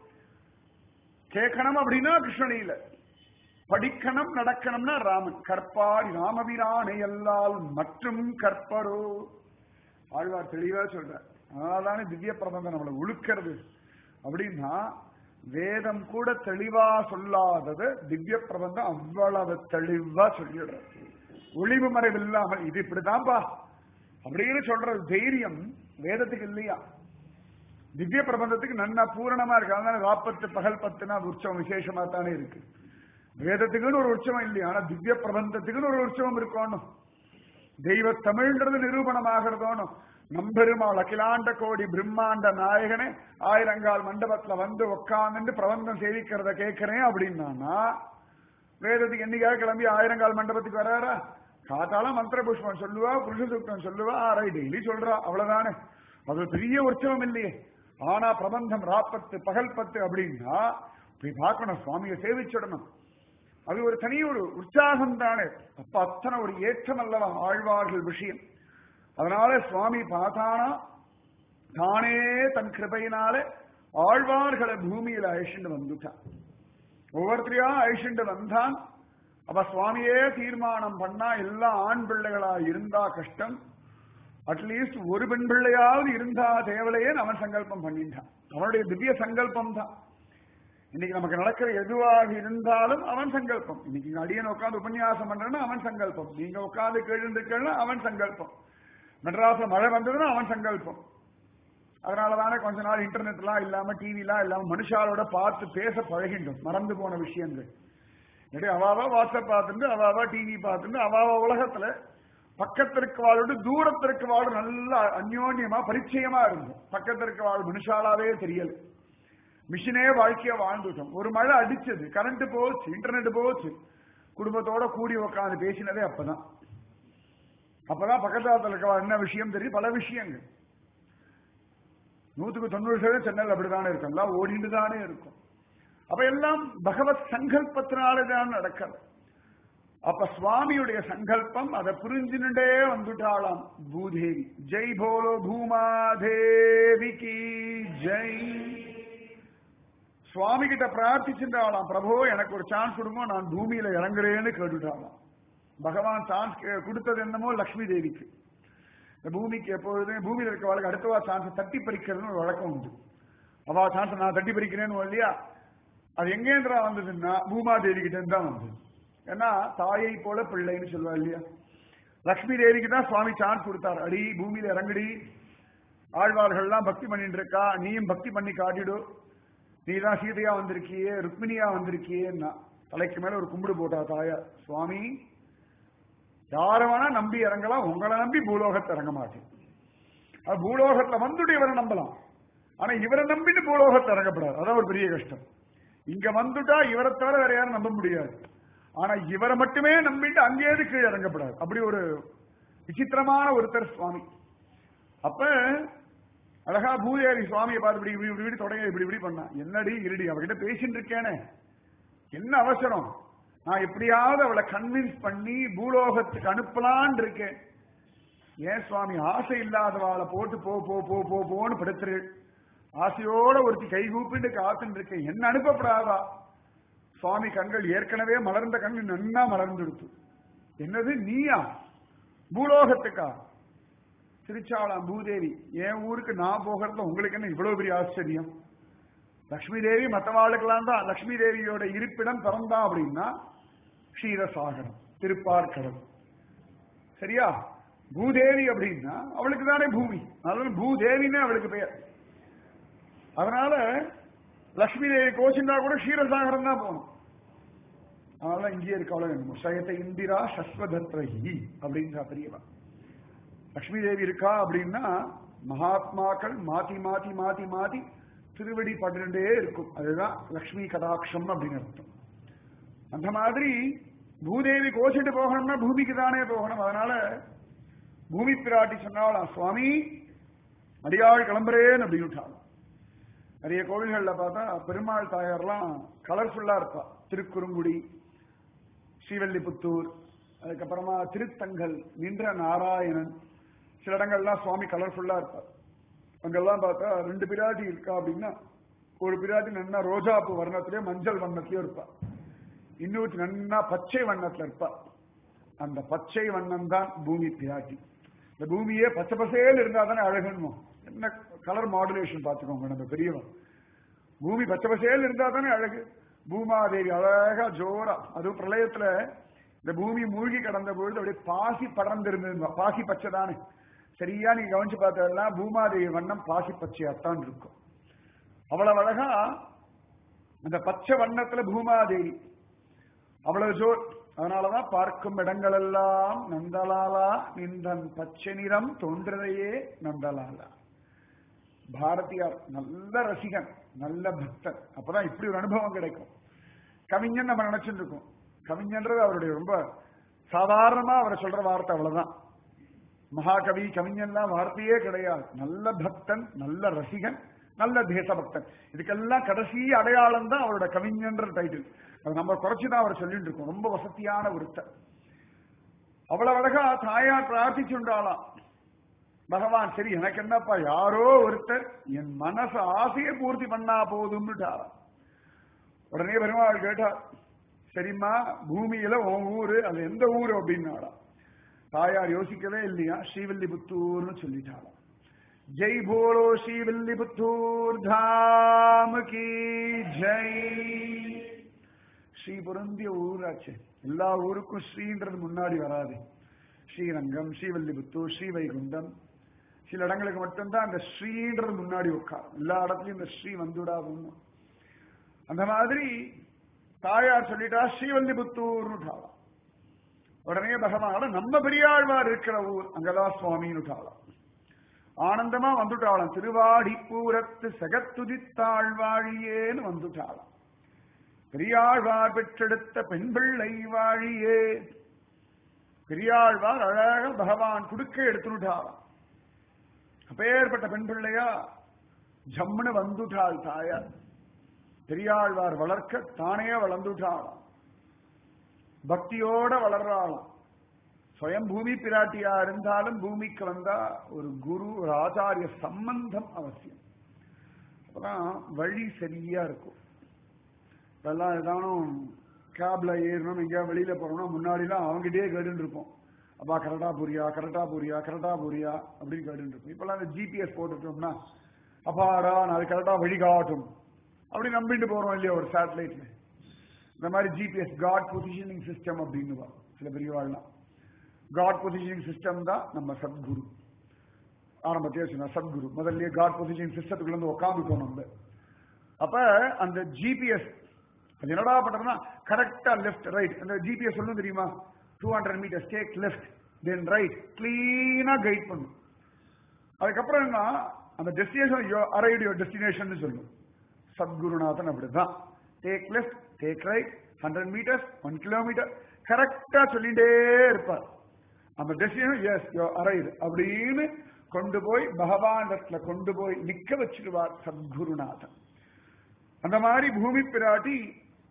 கேட்கணும் அப்படின்னா கிருஷ்ணலீலை, படிக்கணும் நடக்கணும்னா ராமன். கற்பார் ராமபிரானை அல்லால் மற்றும் கற்பரோ. ஆழ்வார் தெளிவா சொல்றார். அதனால்தானே திவ்ய பிரபந்தம் நம்மளை உழுக்கிறது அப்படின்னா, வேதம் கூட தெளிவா சொல்லாதது திவ்ய பிரபந்தம் அவ்வளவு தெளிவா சொல்லிடுற. ஒளிவு மறைவு இல்லாமல் இது இப்படிதான்பா அப்படின்னு சொல்றது தைரியம் வேதத்துக்கு இல்லையா? திவ்ய பிரபந்தத்துக்கு நன்னா பூரணமா இருக்கு. அதனால ராப்பத்து பகல் பத்துனா உற்சவம் விசேஷமா தானே இருக்கு. வேதத்துக்குன்னு ஒரு உற்சவம் இல்லையா? ஆனா திவ்ய பிரபந்தத்துக்குன்னு ஒரு உற்சவம் இருக்கணும். தெய்வ தமிழ்ன்றது நிரூபணமாகிறதோனும். நம்பெருமாள் அகிலாண்ட கோடி பிரம்மாண்ட நாயகனே ஆயிரங்கால் மண்டபத்துல வந்து உட்கார்ந்து பிரபந்தம் சேவிக்கிறத கேட்கிறேன் அப்படின்னா, வேதத்துக்கு என்னைக்காக கிளம்பி ஆயிரங்கால் மண்டபத்துக்கு வராரா? காத்தால மந்திர புஷ்பம் சொல்லுவா, புருஷ சுத்தம் சொல்லுவா, ஆரை டெய்லி சொல்றா, அவ்வளவுதானே. அது பெரிய உற்சவம் இல்லையே. ஆனா பிரபந்தம் ராப்பத்து பகல் பத்து அப்படின்னா போய் பார்க்கணும், சுவாமியை சேவிச்சிடணும். அது ஒரு தனி ஒரு உற்சாகம் தானே. அப்ப அத்தனை ஒரு ஏற்றம் அல்லவா ஆழ்வார்கள் விஷயம். அதனால சுவாமி பார்த்தானா தானே தன் கிருபையினால ஆழ்வார்களை பூமியில அழிச்சுண்டு வந்துட்டான். ஒவ்வொருத்தரையா அழிச்சுண்டு வந்தான். அப்ப சுவாமியே தீர்மானம் பண்ணா, எல்லா ஆண் பிள்ளைகளா இருந்தா கஷ்டம், அட்லீஸ்ட் ஒரு பெண் பிள்ளையாவது இருந்தா தேவலையே அவன் சங்கல்பம் பண்ணிட்டான். அவனுடைய திவ்ய சங்கல்பம் தான். இன்னைக்கு நமக்கு நடக்கிற எதுவாக இருந்தாலும் அவன் சங்கல்பம். இன்னைக்கு அடியன் உட்காந்து உபன்யாசம் பண்றேன்னா அவன் சங்கல்பம், நீங்க உட்காந்து கேள்வி அவன் சங்கல்பம், மெட்ராஸ்ல மழை வந்ததுன்னா அவன் சங்கல்பம், அதனாலதானே கொஞ்ச நாள் இன்டர்நெட் எல்லாம் இல்லாம டிவி எல்லாம் இல்லாம மனுஷாலோட பார்த்து பேச பழகின்றோம், மறந்து போன விஷயங்கள். இல்லாட்டி அவாவா வாட்ஸ்அப் பார்த்துட்டு அவாவா டிவி பார்த்துட்டு அவாவா உலகத்துல பக்கத்திற்கு வாழோடு தூரத்திற்கு வாழும் நல்ல அந்யோன்யமா பரிச்சயமா இருந்தோம். பக்கத்திற்கு வாழ் மனுஷாலாவே தெரியல. மிஷினே வாழ்க்கைய வாழ்ந்துட்டோம். ஒரு மழை அடிச்சது, கரண்ட் போச்சு, இன்டர்நெட் போச்சு, குடும்பத்தோட கூடி உட்காந்து பேசினதே அப்பதான். அப்பதான் பக்கத்தாத்துல இருக்க என்ன விஷயம் தெரியும், பல விஷயங்கள். நூத்துக்கு தொண்ணூறு சதவீதம் சென்னையில் அப்படித்தானே இருக்கும், எல்லாம் ஓடிட்டு தானே இருக்கும். அப்ப எல்லாம் பகவத் சங்கல்பத்தினாலதான் நடக்கிறது. அப்ப சுவாமியுடைய சங்கல்பம் அதை புரிஞ்சுட்டே வந்துட்டாளாம் பூதேவி. ஜெய் போலோ பூமாதேவிக்கு ஜெய். சுவாமி கிட்ட பிரார்த்திச்சுட்டாளாம், பிரபு எனக்கு ஒரு சான்ஸ் கொடுங்க, நான் பூமியில இறங்குறேன்னு கேட்டுட்டாளாம். பகவான் சான்ஸ் கொடுத்தது என்னமோ லக்ஷ்மி தேவிக்கு. இந்த பூமிக்கு எப்பொழுதுமே பூமியில இருக்கவளுக்கு அடுத்தவா சான்ஸ் தட்டி பறிக்கிறதுன்னு ஒரு வழக்கம் உண்டு. அவா சான்ஸ் நான் தட்டி பறிக்கிறேன்னு இல்லையா, அது எங்கேந்திரா வந்ததுன்னா பூமாதேவி கிட்ட இருந்து தான் வந்தது. ஏன்னா தாயை போல பிள்ளைன்னு சொல்லுவா இல்லையா. லக்ஷ்மி தேவிக்கு தான் சுவாமி சான்ஸ் கொடுத்தார், அடி பூமியில இறங்குடி, ஆழ்வார்கள்லாம் பக்தி பண்ணிட்டு இருக்கா, நீயும் பக்தி பண்ணி காட்டிடு, நீ தான் சீதையா வந்திருக்கியே, ருக்மிணியா வந்திருக்கியேன்னா தலைக்கு மேல ஒரு கும்பிடு போட்டா தாயா. சுவாமி யார வேணா நம்பி இறங்கலாம், உங்களை நம்பி பூலோகத்தை இறங்க மாட்டேன். பூலோகத்துல வந்துட்டு இவரை நம்பலாம், ஆனா இவரை நம்பிட்டு பூலோகத்தை இறங்கப்படாது. அதான் ஒரு பெரிய கஷ்டம். இங்க வந்துட்டா இவரை தவிர வேற யாரும் நம்ப முடியாது, ஆனா இவரை மட்டுமே நம்பிட்டு அங்கேயே கீழே இறங்கப்படாது. அப்படி ஒரு விசித்திரமான ஒருத்தர் சுவாமி. அப்ப அழகா பூதேவி சுவாமியை பார்த்து இப்படி இப்படி இப்படி தொடங்க இப்படி இப்படி பண்ணா. என்னடி இருடி, அவகிட்ட பேசிட்டு இருக்கேனே, என்ன அவசரம், நான் எப்படியாவது அவளை கன்வின்ஸ் பண்ணி பூலோகத்துக்கு அனுப்பலான் இருக்கேன். ஏன் சுவாமி, ஆசை இல்லாதவாளை போட்டு போ போ போ போ போன்னு படுத்துரு, ஆசையோட ஒருத்தி கைகூப்பிட்டு காத்துட்டு இருக்கேன், என்ன அனுப்பப்படாதா? சுவாமி கண்கள் ஏற்கனவே மலர்ந்த கண்கள் நன்னா மலர்ந்துடுத்து. என்னது நீயா பூலோகத்துக்கா? சிரிச்சாளாம் பூதேவி. என் ஊருக்கு நான் போகிறதுல உங்களுக்கு என்ன இவ்வளவு பெரிய ஆச்சரியம்? லக்ஷ்மி தேவி மற்றவாளுக்கெல்லாம் தான் லக்ஷ்மி தேவியோட இருப்பிடம் திறந்தா அப்படின்னா க்ஷீரசாகரம், திருப்பார்கடல். சரியா? பூதேவி அப்படின்னா அவளுக்கு தானே பூமி, அதனால பூதேவின்னு அவளுக்கு பெயர். அதனால லக்ஷ்மி தேவி கோச்சிந்தா கூட க்ஷீரசாகரம் தான் போகணும். அதனால இங்கே இருக்காளோ என்னமோ சயத்தை இந்திரா சஸ்வதத்ரஹி அப்படின்றா பெரியவா. லக்ஷ்மி தேவி இருக்கா அப்படின்னா மகாத்மாக்கள் மாத்தி மாத்தி மாத்தி மாத்தி திருவடி பன்னிரண்டே இருக்கும். அதுதான் லக்ஷ்மி கடாட்சம் அப்படின்னு அர்த்தம். அந்த மாதிரி பூதேவி கோச்சிட்டு போகணும்னா பூமிக்கு தானே போகணும். அதனால பூமி பிராட்டி சொன்னாலும் சுவாமி அடியாள் கிளம்புறேன்னு அப்படின்னு. நிறைய கோவில்கள்ல பார்த்தா பெருமாள் தாயார்லாம் கலர்ஃபுல்லா இருப்பா. திருக்குறுங்குடி, ஸ்ரீவல்லிபுத்தூர், அதுக்கப்புறமா திருத்தங்கல், நின்ற நாராயணன், சில இடங்கள்லாம் சுவாமி கலர்ஃபுல்லா இருப்பார். அங்கெல்லாம் பார்த்தா ரெண்டு பிராட்டி இருக்கா அப்படின்னா ஒரு பிராட்டி நன்னா ரோஜாப்பு வர்ணத்திலேயே மஞ்சள் வண்ணத்திலயும் இருப்பா, இன்னொரு நன்னா பச்சை வண்ணத்துல இருப்பா. அந்த பச்சை வண்ணம் தான் பூமி பிராட்டி. இந்த பூமியே பச்சை பசேல் இருந்தா தானே அழகுன்னு. என்ன கலர் மாடுலேஷன் பார்த்துக்கோங்க நம்ம பெரியவன். பூமி பச்சை பசேல் இருந்தா தானே அழகு. பூமாதேவி அழகா ஜோரா, அதுவும் பிரளயத்துல இந்த பூமி மூழ்கி கடந்த பொழுது அப்படியே பாசி படர்ந்து இருந்தது. பாசி பச்சை தானே, சரியா நீங்க கவனிச்சு பார்த்ததெல்லாம் பூமாதேவி வண்ணம் பாசி பச்சையாத்தான் இருக்கும். அவ்வளவு அழகா அந்த பச்சை வண்ணத்துல பூமாதேவி அவ்வளவு ஜோர். அதனாலதான் பார்க்கும் இடங்கள் எல்லாம் நந்தலாலா நின்றன் பச்சை நிறம் தோன்றதையே நந்தலாலா. பாரதியார் நல்ல ரசிகன், நல்ல பக்தர். அப்பதான் இப்படி ஒரு அனுபவம் கிடைக்கும். கவிஞன் நம்ம நினைச்சுட்டு இருக்கோம். கவிஞன்றது அவருடைய ரொம்ப சாதாரணமா அவரை சொல்ற வார்த்தை, அவ்வளவுதான். மகாகவி கவிஞன்லாம் வார்த்தையே கிடையாது. நல்ல பக்தன், நல்ல ரசிகன், நல்ல தேசபக்தன். இதுக்கெல்லாம் கடைசி அடையாளம் தான் அவரோட கவிஞன்ற டைட்டில். அது நம்ம குறைச்சுதான் அவர் சொல்லிட்டு இருக்கோம். ரொம்ப வசதியான ஒருத்தர். அவ்வளவு அழகா தாயார் பிரார்த்திச்சுண்டாலாம். பகவான் சரி எனக்கு என்னப்பா, யாரோ ஒருத்தர் என் மனச ஆசையை பூர்த்தி பண்ணா போதும்னுட்டாராம். உடனே பெருமாள் கேட்டார், சரிம்மா பூமியில உன் ஊரு அது எந்த ஊரு அப்படின்னாடா. தாயார் யோசிக்கவே இல்லையா, ஸ்ரீவில்லிபுத்தூர்னு சொல்லிட்டாராம். ஜெய் போலோ ஸ்ரீவில்லிபுத்தூர் தாம் கி ஜெய். ஸ்ரீ பொருந்திய ஊராச்சு. எல்லா ஊருக்கும் ஸ்ரீன்றது முன்னாடி வராது. ஸ்ரீரங்கம், ஸ்ரீவில்லிபுத்தூர், ஸ்ரீவைகுண்டம், சில இடங்களுக்கு மட்டும்தான் அந்த ஸ்ரீன்றது முன்னாடி உட்காரும். எல்லா இடத்துலயும் இந்த ஸ்ரீ வந்துடாதுன்னு. அந்த மாதிரி தாயார் சொல்லிட்டா ஸ்ரீவல்லிபுத்தூர்னுட்டாளாம். உடனே பகவான் நம்ம பெரியாழ்வார் இருக்கிற ஊர் அங்கதான் சுவாமின்னுட்டாளாம். ஆனந்தமா வந்துட்டாளாம். திருவாடிப்பூரத்து செகத்துதித்தாழ்வாழியேன்னு வந்துட்டாளாம். பெரியாழ்வார் பெற்றெடுத்த பெண் பிள்ளை வாழியே. பெரியாழ்வார் அழகாக பகவான் குடுக்க எடுத்துட்டாளாம். அப்பேற்பட்ட பெண் பிள்ளையா ஜம்முன்னு வந்துட்டாள் தாயார். பெரியாழ்வார் வளர்க்க தானே வளர்ந்துட்டாளாம். பக்தியோட வளர்றாளாம். ஸ்வயம் பூமி பிராட்டியா இருந்தாலும் பூமிக்கு வந்தா ஒரு குரு ஒரு ஆச்சாரிய சம்பந்தம் அவசியம். அப்பதான் வழி சரியா இருக்கும். இப்பெல்லாம் ஏதானும் கேப்ல ஏறணும் எங்கேயா வெளியில போறோம்னா முன்னாடிலாம் அவங்ககிட்டயே கேட்டுட்டு இருப்போம். அப்பா கரெக்டா போறியா கரெக்டா போறியா கரெக்டா போறியா அப்படின்னு கேட்டுட்டு இருப்போம். இப்பெல்லாம் அந்த ஜிபிஎஸ் போட்டுட்டோம்னா அப்பாடா நான் அது கரெக்டா வழிகாட்டும் அப்படி நம்பிட்டு போறோம் இல்லையா ஒரு சேட்டலைட்ல. இந்த மாதிரி ஜிபிஎஸ் காட் பொசிஷனிங் சிஸ்டம் அப்படின்னு சில பெரியவாள்லாம். காட் பொசிஷனிங் சிஸ்டம் தான் நம்ம சத்குரு. ஆரம்பத்தையே சொன்ன சத்குரு முதல்ல காட் பொசிஷனிங் சிஸ்டத்துக்குள்ள இருந்து உட்காந்துட்டோம் நம்ம. அப்ப அந்த ஜிபிஎஸ் அது என்னடா பண்றதுன்னா கரெக்டா லெஃப்ட் ரைட் அந்த ஜிபிஎஸ் சொல்லும் தெரியுமா? Two hundred meters take left then right கிளீனா கைட் பண்ணும். அதுக்கப்புறம் என்ன அந்த டெஸ்டினேஷன் அரைவ்ட் யுவர் டெஸ்டினேஷன் சொல்லும். சத்குருநாதன் அப்படிதான். Take left take right hundred meters one kilometer கரெக்டா சொல்லிட்டே இருப்பார். அந்த டெஸ்டினேஷன் எஸ் யூ அரைவ்ட் அப்படின்னு கொண்டு போய் பகவான் கொண்டு போய் நிக்க வச்சிருவார் சத்குருநாதன். அந்த மாதிரி பூமி பிராட்டி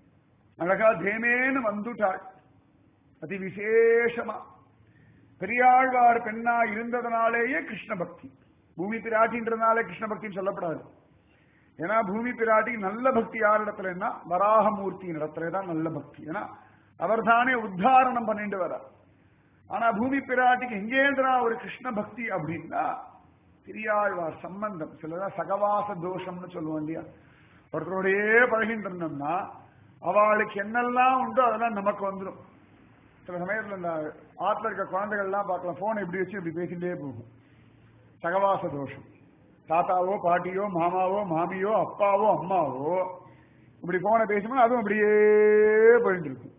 அழகா தேமேன்னு வந்துட்டாள். அதி விசேஷமா பெரியாழ்வார் பெண்ணா இருந்ததுனாலேயே கிருஷ்ண பக்தி. பூமி பிராட்டின்றதுனாலே கிருஷ்ண பக்தின்னு சொல்லப்படாது. ஏன்னா பூமி பிராட்டி நல்ல பக்தி யார் இடத்துலன்னா வராகமூர்த்தியின் இடத்துலதான் நல்ல பக்தி. ஏன்னா அவர் தானே உத்தாரணம் பண்ணிட்டு வர. ஆனா பூமி பிராட்டிக்கு எங்கேந்திரா ஒரு கிருஷ்ண பக்தி அப்படின்னா பெரியாழ்வார் சம்பந்தம். சிலதான் சகவாச தோஷம்னு சொல்லுவோம் இல்லையா? ஒருத்தரோடையே பழகிட்டு இருந்தோம்னா அவளுக்கு என்னெல்லாம் உண்டோ அதெல்லாம் நமக்கு வந்துடும். சில சமயத்துல இந்த ஆத்துல இருக்க குழந்தைகள் எல்லாம் பார்க்கலாம், போன் எப்படி வச்சு இப்படி பேசிட்டே போகும். சகவாச தோஷம். தாத்தாவோ பாட்டியோ மாமாவோ மாமியோ அப்பாவோ அம்மாவோ இப்படி போன பேசும்போது அதுவும் அப்படியே போயிட்டு இருக்கும்.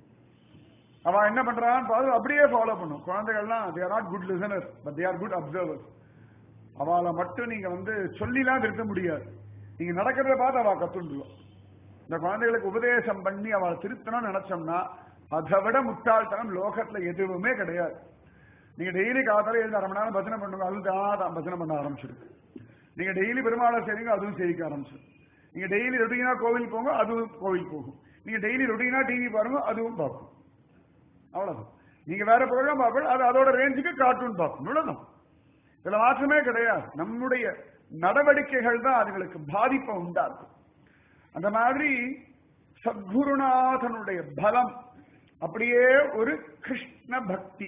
அவன் என்ன பண்றான்னு பார்த்து அப்படியே ஃபாலோ பண்ணும். குழந்தைகள்லாம் they are not good listeners but they are good observers. அவளை மட்டும் நீங்க வந்து சொல்லிலாம் திருத்த முடியாது. நீங்க நடக்கிறத பார்த்து அவ கத்துண்டுருவோம். இந்த குழந்தைகளுக்கு உபதேசம் பண்ணி அவளை திருத்தணும்னு நினைச்சோம்னா அதை விட முட்டாள்தனம் லோகத்துல எதுவுமே கிடையாது. நீங்க டெய்லி காத்தால எழுந்து அரை மணி நேரம் பஜனை பண்ணுங்க, அதுதான் பஜனை பண்ண ஆரம்பிச்சிருக்கு. நீங்க டெய்லி பெருமாளை செய்றீங்க, அதுவும் செய்திக்க ஆரம்பிச்சிடும். நீங்க டெய்லி ரொட்டீனா கோவில் போங்க, அதுவும் கோவில் போகும். நீங்க டெய்லி ரொட்டீனா டிவி பாருங்க, அதுவும் பார்க்கும். அவ்வளவுதான். நீங்க வேற ப்ரோக்ராம் பார்க்கணும், அது அதோட ரேஞ்சுக்கு கார்ட்டூன் பார்க்கணும். இவ்வளவுதான். இதுல மாற்றமே கிடையாது. நம்முடைய நடவடிக்கைகள் தான் அதுங்களுக்கு பாதிப்பை உண்டாக்கும். அந்த மாதிரி சத்குருநாதனுடைய பலம் அப்படியே ஒரு கிருஷ்ண பக்தி.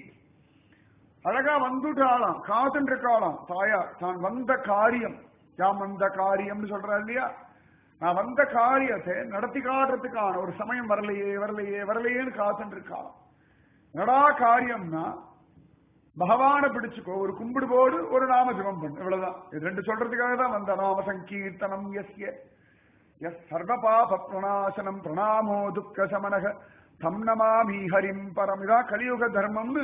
அழகா வந்துட்டாலாம், காத்துட்டு இருக்காளாம் தாயா. தான் வந்த காரியம் யாம் வந்த காரியம்னு சொல்றா இல்லையா? நான் வந்த காரியத்தை நடத்தி காட்டுறதுக்கான ஒரு சமயம் வரலையே வரலையே வரலையேன்னு காத்துட்டு இருக்காளாம். நடா காரியம்னா பகவானை பிடிச்சுக்கோ, ஒரு கும்பிடு போடு, ஒரு நாம ஜபம் பண்ணு, இவ்வளவுதான். இது ரெண்டு சொல்றதுக்காக தான் வந்த நாம சங்கீர்த்தனம் எஸ்ய எஸ் சர்வ பாப பிரணாசனம் பிரணாமோ துக்க சமனக தம் நமாமி ஹரிம் பரம். இதான் கலியுக தர்மம்னு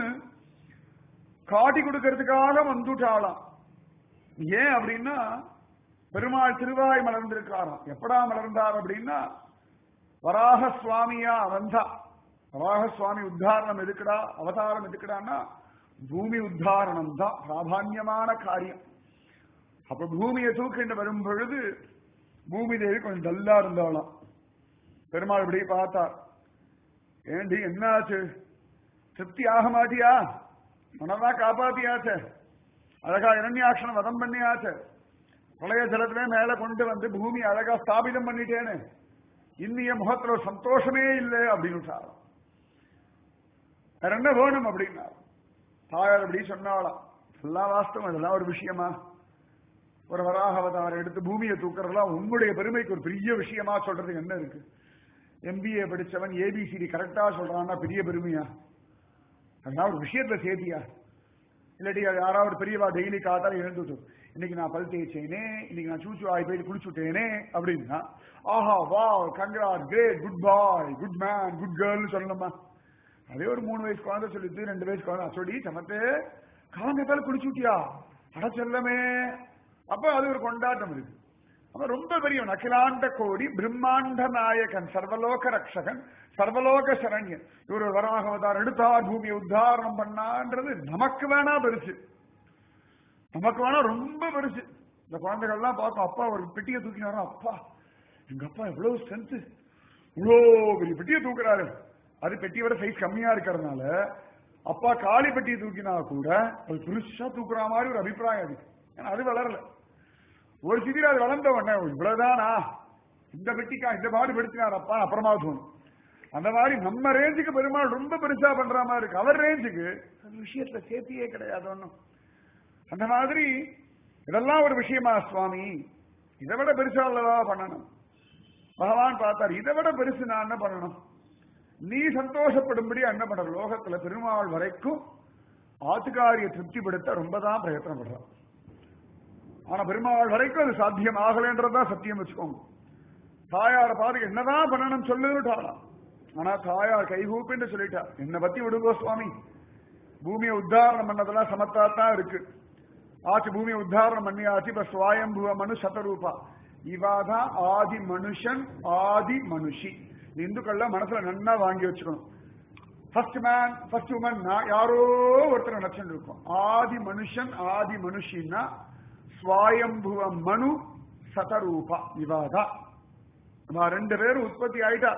காட்டி கொடுக்கறதுக்காக வந்துட்டாளாம். ஏன் அப்படின்னா பெருமாள் திருவாய் மலர்ந்திருக்காராம். எப்படா மலர்ந்தார் அப்படின்னா வராக சுவாமியா வந்தா. வராக சுவாமி உத்தாரணம் எதுக்குடா, அவதாரம் எதுக்குடான்னா பூமி உத்தாரணம் தான் பிராதான்யமான காரியம். அப்ப பூமியை தூக்கிட்டு வரும் பொழுது பூமி தேவி கொஞ்சம் டல்லா இருந்தாலாம். பெருமாள் இப்படி பார்த்தார், ஏண்டி என்னாச்சு, திருப்தி ஆக மாட்டியா, உனதான் காப்பாத்தியாச்ச, அழகா இரண்யாட்சணம் வதம் பண்ணியாச்ச, பிரளய ஜலத்திலே மேல கொண்டு வந்து பூமி அழகா ஸ்தாபிதம் பண்ணிட்டேன்னு இன்னிய முகத்துல சந்தோஷமே இல்லை அப்படின்னு வேற என்ன வேணும் அப்படின்னா தாயார் அப்படி சொன்னாலாம். எல்லாம் வாஸ்தவம், இதெல்லாம் ஒரு விஷயமா? ஒரு வராக அவதாரம் எடுத்து பூமியை தூக்குறதுலாம் உங்களுடைய பெருமைக்கு ஒரு பெரிய விஷயமா சொல்றதுக்கு என்ன இருக்கு? எம்பிஏ படிச்சவன் ஏபிசிடி கரெக்டா சொல்றான்னா பெரிய பெருமையா? அதெல்லாம் ஒரு விஷயத்துல சேர்த்தியா? இல்லாட்டி யாராவது பெரியவா டெய்லி காத்தால எழுந்துட்டு இன்னைக்கு நான் பல் தேய்ச்சேனே, இன்னைக்கு நான் சூச்சு ஆகி போயிட்டு குளிச்சுட்டேனே அப்படின்னா ஆஹா வா கங்கரா great good boy good man good கேர்ள்னு சொல்லணுமா? அதே ஒரு மூணு வயசு குழந்தை சொல்லிட்டு ரெண்டு வயசு குழந்தை சொல்லி சமத்தே காலங்கத்தால குளிச்சுட்டியா அட செல்லமே, அப்ப அது ஒரு கொண்டாட்டம் இருக்கு. அப்ப ரொம்ப பெரியவன், அகிலாண்ட கோடி பிரம்மாண்ட நாயகன், சர்வலோக ரக்ஷகன், சர்வலோக சரண்யன். இவர் ஒரு வராக அவதாரம் எடுத்தார், பூமியை உத்தாரணம் பண்ணான்றது நமக்கு வேணா பெருசு, நமக்கு வேணா ரொம்ப பெருசு. இந்த குழந்தைகள்லாம் பார்க்கும், அப்பா ஒரு பெட்டியை தூக்கினாரா, அப்பா எங்க அப்பா எவ்வளவு ஸ்ட்ரென்த், இவ்வளோ பெரிய பெட்டியை தூக்குறாரு. அது பெட்டியோட சைஸ் கம்மியா இருக்கிறதுனால அப்பா காளி பெட்டியை தூக்கினா கூட அது பெருசா தூக்குற மாதிரி ஒரு அபிப்பிராயம் இருக்கு. ஏன்னா அது வளரல. ஒரு சிதியில் அது வளர்ந்த உடனே இவ்வளவுதானா, இந்த பெட்டிக்கா இந்த பாடு பெடுத்தினார் அப்பா அப்புறமா தோணும். அந்த மாதிரி நம்ம ரேஞ்சுக்கு பெருமாள் ரொம்ப பெருசா பண்ற மாதிரி இருக்கு, அவர் ரேஞ்சுக்கு அந்த விஷயத்துல சேர்த்தியே கிடையாது ஒன்னும். அந்த மாதிரி இதெல்லாம் ஒரு விஷயமா சுவாமி, இதை விட பெருசா அல்லவா பண்ணணும். பகவான் பார்த்தார், இதை விட பெருசு நான் என்ன பண்ணணும், நீ சந்தோஷப்படும்படி என்ன பண்ற, லோகத்துல பெருமாள் வரைக்கும் ஆத்துக்காரியை திருப்திப்படுத்த ரொம்ப தான் பிரயத்தனப்படுறான். ஆனா பெருமாள் வரைக்கும் அது சாத்தியம் ஆகலைன்றதான் சத்தியம் வச்சுக்கோங்க. தாயார பாருங்க என்னதான் பண்ணணும் சொல்லுட்டாளாம். ஆனா தாயார் கைகூப்பின்னு சொல்லிட்டா, என்னை பத்தி விடுங்கோ சுவாமி, பூமியை உத்தாரணம் பண்ணதெல்லாம் சமத்தாத்தான் இருக்கு. ஆச்சு பூமியை உத்தாரணம் பண்ணியாச்சு. இப்ப சுவாயம்புவ மனு சதரூபா, இவாதான் ஆதி மனுஷன் ஆதி மனுஷி. இந்துக்கள்ல மனசுல நன்னா வாங்கி வச்சுக்கணும். ஃபர்ஸ்ட் மேன் ஃபர்ஸ்ட் உமன் யாரோ ஒருத்தர் நினைச்சுட்டு இருக்கும். ஆதி மனுஷன் ஆதி மனுஷின்னா சுவாயம்புவ மனு சதரூபா இவாதா. ரெண்டு பேரும் உற்பத்தி ஆயிட்டா.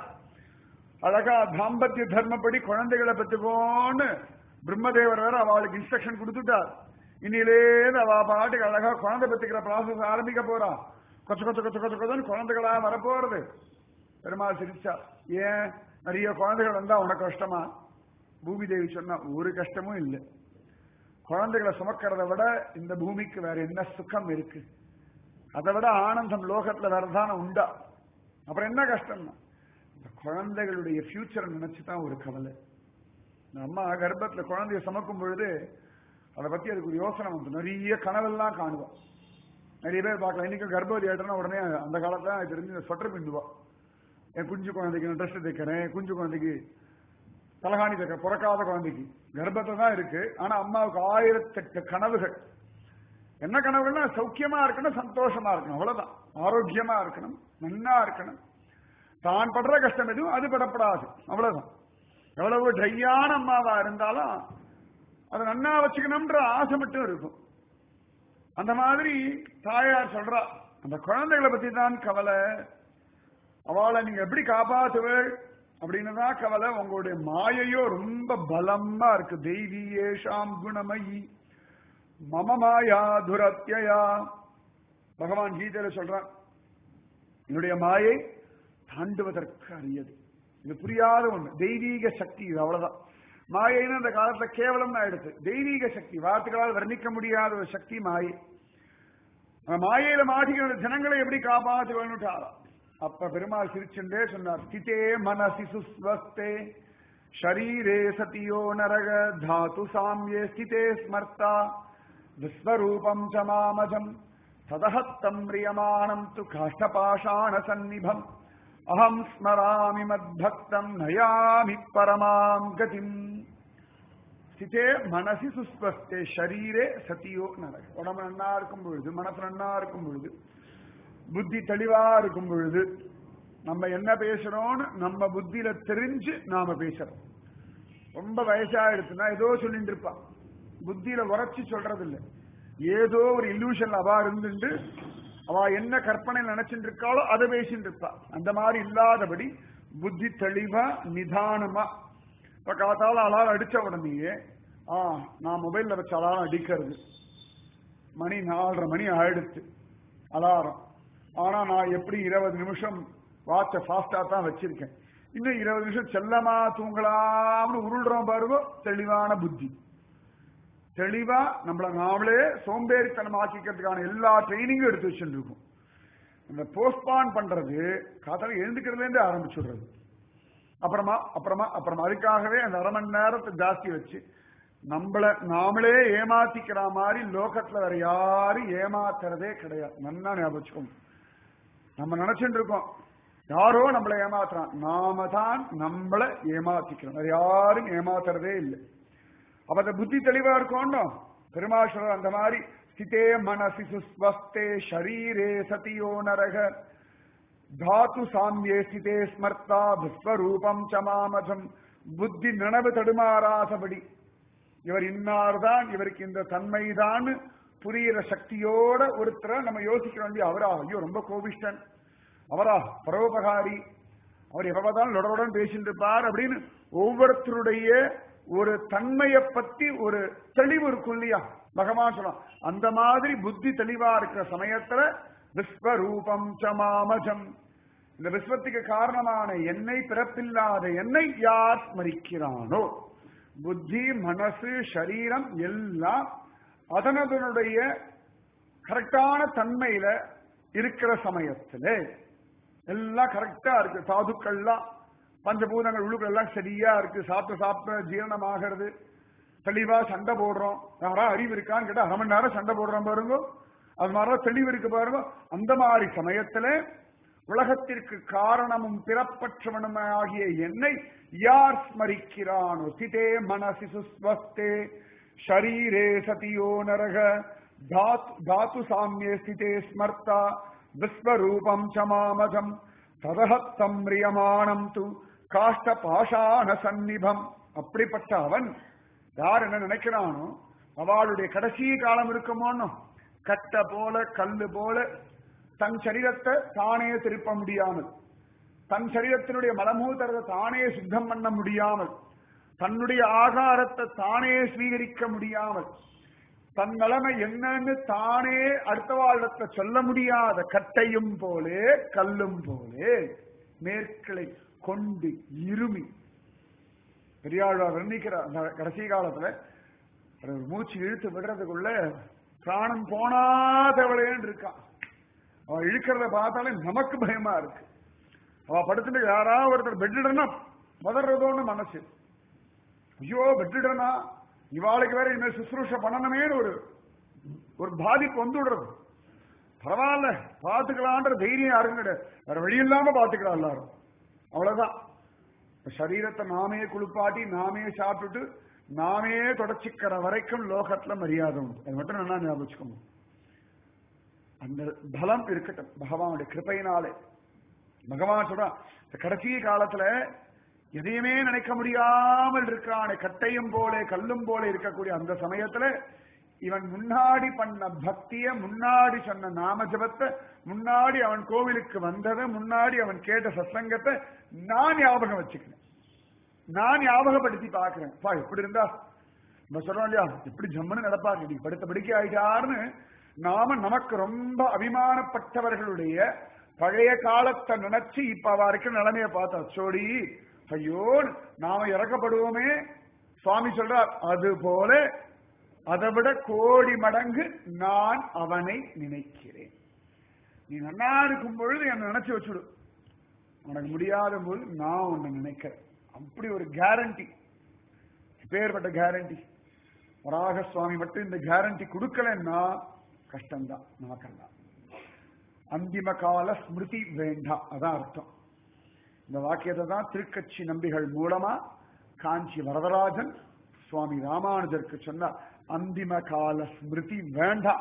அழகா தாம்பத்திய தர்மப்படி குழந்தைகளை பெற்றுக்கோன்னு பிரம்மதேவர் வேற அவளுக்கு இன்ஸ்ட்ரக்ஷன் கொடுத்துட்டார். இன்னிலேருந்து அவ பாட்டுக்கு அழகா குழந்தை பெற்றுக்கிற ப்ராசஸ் ஆரம்பிக்க போறா. கொச்ச கொச்ச கொச்ச கொச்ச கொச்சன்னு குழந்தைகளா வரப்போறது. பெருமாள் சிரிச்சா, ஏன் நிறைய குழந்தைகள் வந்தா உனக்கு கஷ்டமா? பூமி தேவி சொன்னா, ஒரு கஷ்டமும் இல்லை. குழந்தைகளை சுமக்கிறத விட இந்த பூமிக்கு வேற என்ன சுகம் இருக்கு? அதை விட ஆனந்தம் லோகத்துல வேறதான உண்டா? அப்புறம் என்ன கஷ்டம்னா இந்த குழந்தைகளுடைய ஃபியூச்சரை நினைச்சுதான் ஒரு கவலை. அம்மா கர்ப்பத்துல குழந்தைய சுமக்கும் பொழுது அதை பத்தி அதுக்கு ஒரு யோசனை வந்து நிறைய கனவெல்லாம் காணுவோம். நிறைய பேர் பார்க்கலாம், இன்னைக்கு கர்ப்பவதி ஆயிட்டோம்னா உடனே அந்த காலத்துல தெரிஞ்சு ஸ்வெட்டர் பின்னுவா. என் குஞ்சு குழந்தைக்கு நான் ட்ரெஸ் தைக்கிறேன், குஞ்சு குழந்தைக்கு தலகாணி தைக்கிற, பிறக்காத குழந்தைக்கு கர்ப்பத்துல தான் இருக்கு. ஆனா அம்மாவுக்கு ஆயிரத்தெட்டு கனவுகள். என்ன கனவுகள்னா சௌக்கியமா இருக்கணும், சந்தோஷமா இருக்கணும், அவ்வளவுதான். ஆரோக்கியமா இருக்கணும், நன்னா இருக்கணும், தான் படுற கஷ்டம் எதுவும் அது படப்படாது, அவ்வளவுதான். எவ்வளவு ட்ரையான அம்மாவா இருந்தாலும் அதை நன்னா வச்சுக்கணும்ன்ற ஆசை மட்டும் இருக்கும். அந்த மாதிரி தாயார் சொல்றா, அந்த குழந்தைகளை பத்தி தான் கவலை. அவளை நீங்க எப்படி காப்பாத்துவள் அப்படின்னு தான் கவலை. உங்களுடைய மாயையோ ரொம்ப பலமா இருக்கு. தெய்வீயேஷாம் குணமயி மம மாயா துரத்யா. பகவான் கீதையில சொல்றான், என்னுடைய மாயை தாண்டுவதற்கு அரியது. இது புரியாத ஒண்ணு, தெய்வீக சக்தி. இது அவ்வளவுதான். மாயைன்னு அந்த காலத்துல கேவலம் ஆயிடுச்சு. தெய்வீக சக்தி வார்த்தைகளால் வர்ணிக்க முடியாத ஒரு சக்தி மாயை. மாயையில மாட்டிக்கிற ஜனங்களை எப்படி காப்பாற்றுவேன்னுட்டாரா. அப்ப பெருமாள் சிரிச்சுண்டே சொன்னார், ஸ்திதே மனசி சுஸ்வஸ்தே ஷரீரே சதியோ நரக தாது சாம்யே ஸ்திதே ஸ்மர்த்தா விஸ்வரூபம் ச மாமஜம் ததஹத்தம் ரியமானம் து காஷ்டபாஷாண சந்நிபம் அஹம் ஸ்மராமி மத்பக்தம் நயாமி பரமாம் கதிம். ஸ்திதே மனசி சுஸ்வஸ்தே ஷரீரே சதியோ நரக. உடம்பு நன்னா இருக்கும் பொழுது, மனசு நன்னா இருக்கும் பொழுது, புத்தி தெளிவா இருக்கும் பொழுது நம்ம என்ன பேசுறோம்னு நம்ம புத்தியில தெரிஞ்சு நாம பேசுறோம். ரொம்ப வயசாயிடுச்சுன்னா ஏதோ சொல்லிட்டு இருப்பான், புத்தியில உரைச்சு சொல்றது இல்லை, ஏதோ ஒரு இல்யூஷன்ல அவா இருந்துட்டு அவ என்ன கற்பனை நினைச்சுட்டு இருக்காளோ அதை பேசிட்டு இருப்பா. அந்த மாதிரி இல்லாதபடி புத்தி தெளிவா நிதானமா. இப்ப காத்தால அலாரம் அடிச்ச உடனேயே ஆ நான் மொபைல்ல வச்ச அலாரம் அடிக்கிறது, மணி நாலரை மணி ஆயிடுச்சு அலாரம். ஆனா நான் எப்படி இருபது நிமிஷம் வாட்ச ஃபாஸ்டா தான் வச்சிருக்கேன், இன்னும் இருபது நிமிஷம் செல்லமா தூங்கலாம்னு உருள்றோம் பாருங்க. தெளிவான புத்தி, தெளிவா நம்மள நாமளே சோம்பேறித்தனம் ஆக்கிக்கிறதுக்கான எல்லா ட்ரைனிங்கும் எடுத்து வச்சுட்டு இருக்கும். இந்த போஸ்ட்பான் பண்றது காத்தால எழுந்துக்கிறதுல இருந்து ஆரம்பிச்சுடுறது. அப்புறமா அப்புறமா அப்புறமா அதுக்காகவே அந்த அரை மணி நேரத்தை ஜாஸ்தி வச்சு நம்மள நாமளே ஏமாத்திக்கிற மாதிரி லோகத்துல வேற யாரும் ஏமாத்துறதே கிடையாது. நன்னா ஞாபகம் வச்சுக்கோங்க. நம்ம நினைச்சுட்டு இருக்கோம் யாரோ நம்மளை ஏமாத்துறான், நாம தான் நம்மள ஏமாத்திக்கிறோம், வேற யாரும் ஏமாத்துறதே இல்லை. அப்ப அந்த புத்தி தெளிவா இருக்கோம். பெருமாள் அந்த மாதிரி ஸ்திதே மனசி சுஸ்வஸ்தே ஷரீரே சதியோ நரக தாத்து சாமியே ஸ்திதே ஸ்மர்த்தா விஸ்வரூபம் சமாமதம். புத்தி நினைவு தடுமாறாதபடி இவர் இன்னார்தான், இவருக்கு இந்த தன்மைதான் புரியிற சக்தியோட ஒருத்தரை நம்ம யோசிக்க வேண்டிய. அவரா ஐயோ ரொம்ப கோபிஷ்டன், அவரா பரோபகாரி, அவர் எப்பதான் லொடவுடன் பேசிட்டு இருப்பார் அப்படின்னு ஒவ்வொருத்தருடைய ஒரு தன்மையை பத்தி ஒரு தெளிவு இருக்கும் இல்லையா? பகவான் சொல்லலாம் அந்த மாதிரி புத்தி தெளிவா இருக்கிற சமயத்துல விஸ்வரூபம் சமாமஜம், இந்த விஸ்வத்துக்கு காரணமான என்னை, பிறப்பில்லாத என்னை யார் ஸ்மரிக்கிறானோ, புத்தி மனசு சரீரம் எல்லாம் அதனதனுடைய கரெக்டான தன்மையில இருக்கிற சமயத்துல எல்லாம் கரெக்டா இருக்கு. தாதுக்கள்லாம் பஞ்சபூதங்கள் உள்ளுக்கள் எல்லாம் சரியா இருக்கு. சாப்பிட்ட சாப்பிட்ட ஜீரணமாகிறது. தெளிவா சண்டை போடுறோம். யாரா அறிவு இருக்கான்னு கேட்டா அரை மணி நேரம் சண்டை போடுறோம் பாருங்க. அது மாதிரிலாம் தெளிவு இருக்கு பாருங்க. அந்த மாதிரி சமயத்துல உலகத்திற்கு காரணமும் பிறப்பற்றவனும் ஆகிய என்னை யார் ஸ்மரிக்கிறானோ, ஸ்திதே மனசி சுஸ்வஸ்தே ஷரீரே சதியோ நரக தாத்து சாமியே ஸ்திதே ஸ்மர்த்தா விஸ்வரூபம் சமாமதம் ததஹத்தம் ரியமானம் து காஷ்ட பாஷான சந்நிபம். அப்படிப்பட்ட அவன் யார் என்ன நினைக்கிறானோ அவளுடைய கடைசி காலம் இருக்குமோன்னு கட்ட போல கல்லு போல தன் சரீரத்தை தானே திருப்ப முடியாமல், தன் சரீரத்தினுடைய மலமூத்திரத்தை தானே சுத்தம் பண்ண முடியாமல், தன்னுடைய ஆகாரத்தை தானே ஸ்வீகரிக்க முடியாமல், தன் நிலைமை என்னன்னு தானே அடுத்த வாழ்த்தை சொல்ல முடியாத கட்டையும் போலே கல்லும் போலே மேற்களை கொண்டு இருமி பெரியாழ்வார் வர்ணிக்கிறார். அந்த கடைசி காலத்துல மூச்சு இழுத்து விடுறதுக்குள்ள பிராணம் போனாதவளேன்னு இருக்கான். அவ இழுக்கிறத பார்த்தாலே நமக்கு பயமா இருக்கு. அவ படுத்துட்டு யாராவது ஒருத்தர் பெட்னா பதறதோன்னு மனசு, ஐயோ பெட்னா இவாளுக்கு வேற இனிமேல் சுசுரூஷ பண்ணணுமேனு ஒரு ஒரு பாதிப்பு வந்து விடுறது. பரவாயில்ல பாத்துக்கலான்ற தைரியம் யாருக்கும் கிடையாது. வேற வழி இல்லாம பாத்துக்கலாம் எல்லாரும். அவ்வளவுதான். சரீரத்தை நாமே குளிப்பாட்டி நாமே சாப்பிட்டுட்டு நாமே தொடச்சிக்கிற வரைக்கும் லோகத்துல மரியாதை உண்டு. அது மட்டும் நல்லா ஞாபகம் வச்சுக்கோங்க. அந்த பலம் இருக்கட்டும் பகவானுடைய கிருபையினாலே. பகவான் சொல்றான் கடைசி காலத்துல எதையுமே நினைக்க முடியாமல் இருக்கான கட்டையும் போல கல்லும் போல இருக்கக்கூடிய அந்த சமயத்துல இவன் முன்னாடி பண்ண பக்திய, முன்னாடி சொன்ன நாம ஜபத்தை, முன்னாடி அவன் கோவிலுக்கு வந்ததை, முன்னாடி அவன் கேட்ட சத்சங்கத்தை நான் ஞாபகம் வச்சுக்கிறேன், நான் ஞாபகப்படுத்தி பாக்குறேன். பா எப்படி இருந்தா நம்ம சொல்றோம் இல்லையா, எப்படி ஜம்முன்னு நடப்பாங்க, நீ படுத்தபடிக்கை ஆயிட்டாருன்னு நாம நமக்கு ரொம்ப அபிமானப்பட்டவர்களுடைய பழைய காலத்தை நினைச்சு இப்ப அவருக்கு நிலைமையை பார்த்தா சோடி ஐயோ நாம இறக்கப்படுவோமே. சுவாமி சொல்றார் அது போல அதை விட கோடி மடங்கு நான் அவனை நினைக்கிறேன். நீ நன்னா இருக்கும் பொழுது என்ன நினைச்சு வச்சுடு, உனக்கு முடியாத போது நான் உன்னை நினைக்கிறேன். அப்படி ஒரு கேரண்டி, பேர்பட்ட கேரண்டி. வராக சுவாமி மட்டும் இந்த கேரண்டி கொடுக்கலன்னா கஷ்டம்தான் நமக்கெல்லாம். அந்திம கால ஸ்மிருதி வேண்டாம், அதான் அர்த்தம். இந்த வாக்கியத்தை தான் திருக்கட்சி நம்பிகள் மூலமா காஞ்சி வரதராஜன் சுவாமி ராமானுஜருக்கு சொன்னார். அந்திம கால ஸ்மிருதி வேண்டாம்.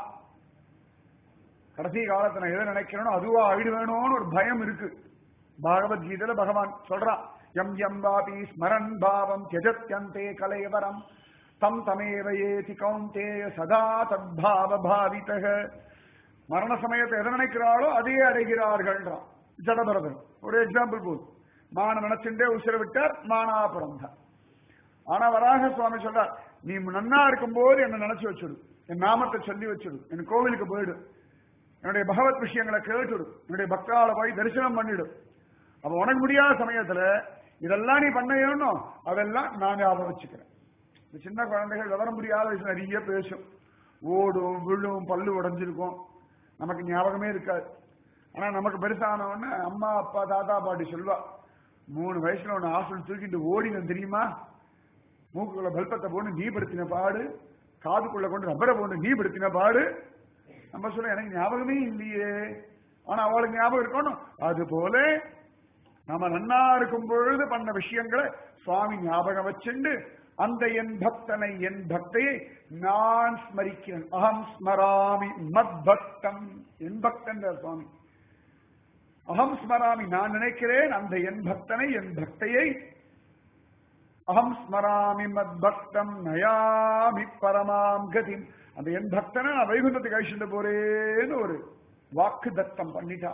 கடைசி காலத்தை நான் எதை நினைக்கிறேனோ அதுவா ஆயிடுவேணும்னு ஒரு பயம் இருக்கு. பகவத்கீதையில பகவான் சொல்றான், எம் எம் வாபி ஸ்மரன் பாவம் தியஜத்யந்தே கலைவரம் தம் தமேவ ஏதி கௌந்தேய சதா தத்பாவ பாவிதக. மரண சமயத்தை எதை நினைக்கிறாளோ அதையே அடைகிறார்கள்ன்றான் ஜடபரதன். ஒரு எக்ஸாம்பிள் போது மான நினைச்சுட்டே உசிர விட்டார், மானா பிறந்தார். ஆனா வராக சுவாமி சொல்றார், நீ நன்னா இருக்கும் போது என்ன நினைச்சு வச்சுடு, என் நாமத்தை சொல்லி வச்சுடு, என் கோவிலுக்கு போயிடு, என்னுடைய பகவத் விஷயங்களை கேட்டுடு, என்னுடைய பக்தால போய் தரிசனம் பண்ணிடு. அப்ப உனக்கு முடியாத சமயத்துல இதெல்லாம் நீ பண்ணணும், அதெல்லாம் நான் ஞாபகம் வச்சுக்கிறேன். இந்த சின்ன குழந்தைகள் விவரம் முடியாத விஷயம் நிறைய பேசும், ஓடும் விழும், பல்லு உடைஞ்சிருக்கும், நமக்கு ஞாபகமே இருக்காது. ஆனா நமக்கு பெருசானவொன்னு அம்மா அப்பா தாத்தா பாட்டி சொல்வா, மூணு வயசுல ஒன்னு ஹாஸ்பிட்டல் தூக்கிட்டு ஓடினு தெரியுமா, மூக்குக்குள்ள பல்பத்தை போட்டு நீ படுத்தின பாடு, காதுக்குள்ள கொண்டு ரப்பரை போட்டு நீ படுத்தின பாடு. நம்ம சொல்ல எனக்கு ஞாபகமே இல்லையே, ஆனா அவளுக்கு ஞாபகம் இருக்கணும். அது போல நம்ம நன்னா இருக்கும் பொழுது பண்ண விஷயங்களை சுவாமி ஞாபகம் வச்சுண்டு அந்த என் பக்தனை என் பக்தையை நான் ஸ்மரிக்கிறேன். அகம் ஸ்மராமி மத் பக்தம், என் பக்தன் சுவாமி. அகம் ஸ்மராமி, நான் நினைக்கிறேன் அந்த என் பக்தனை என் பக்தையை. அகம் ஸ்மராமி மத் பக்தம் நயாமி பரமாம் கதி, அந்த என் பக்தனை நான் வைகுண்டத்துக்கு அழிச்சுட்டு போறேன்னு ஒரு வாக்கு தத்தம் பண்ணிட்டா.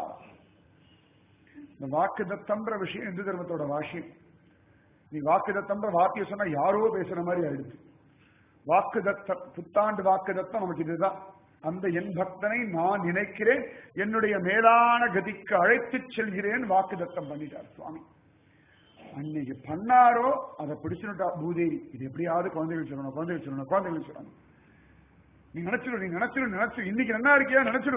இந்த வாக்கு தத்தம்ன்ற விஷயம் இந்து தர்மத்தோட வாஷியம். நீ வாக்கு தத்தம்ன்ற வார்த்தையை சொன்னா யாரோ பேசுற மாதிரி ஆயிடுச்சு. வாக்கு தத்தம், புத்தாண்டு வாக்கு தத்தம் நமக்கு இதுதான். அந்த என் பக்தனை நான் நினைக்கிறேன், என்னுடைய மேலான கதிக்கு அழைத்து செல்கிறேன் வாக்கு தத்தம் பண்ணிட்டார் சுவாமி. அன்னைக்கு பண்ணாரோ அதை பிடிச்சுட்டா பூதேவி. இது எப்படியாவது குழந்தைகள் சொல்லணும், குழந்தைகள் சொல்லணும், குழந்தைகள் சொல்லணும். நீ நினைச்சிடு, நீ நினைச்சிடு, நினைச்சு இன்னைக்கு என்ன இருக்கியா நினைச்சிடு.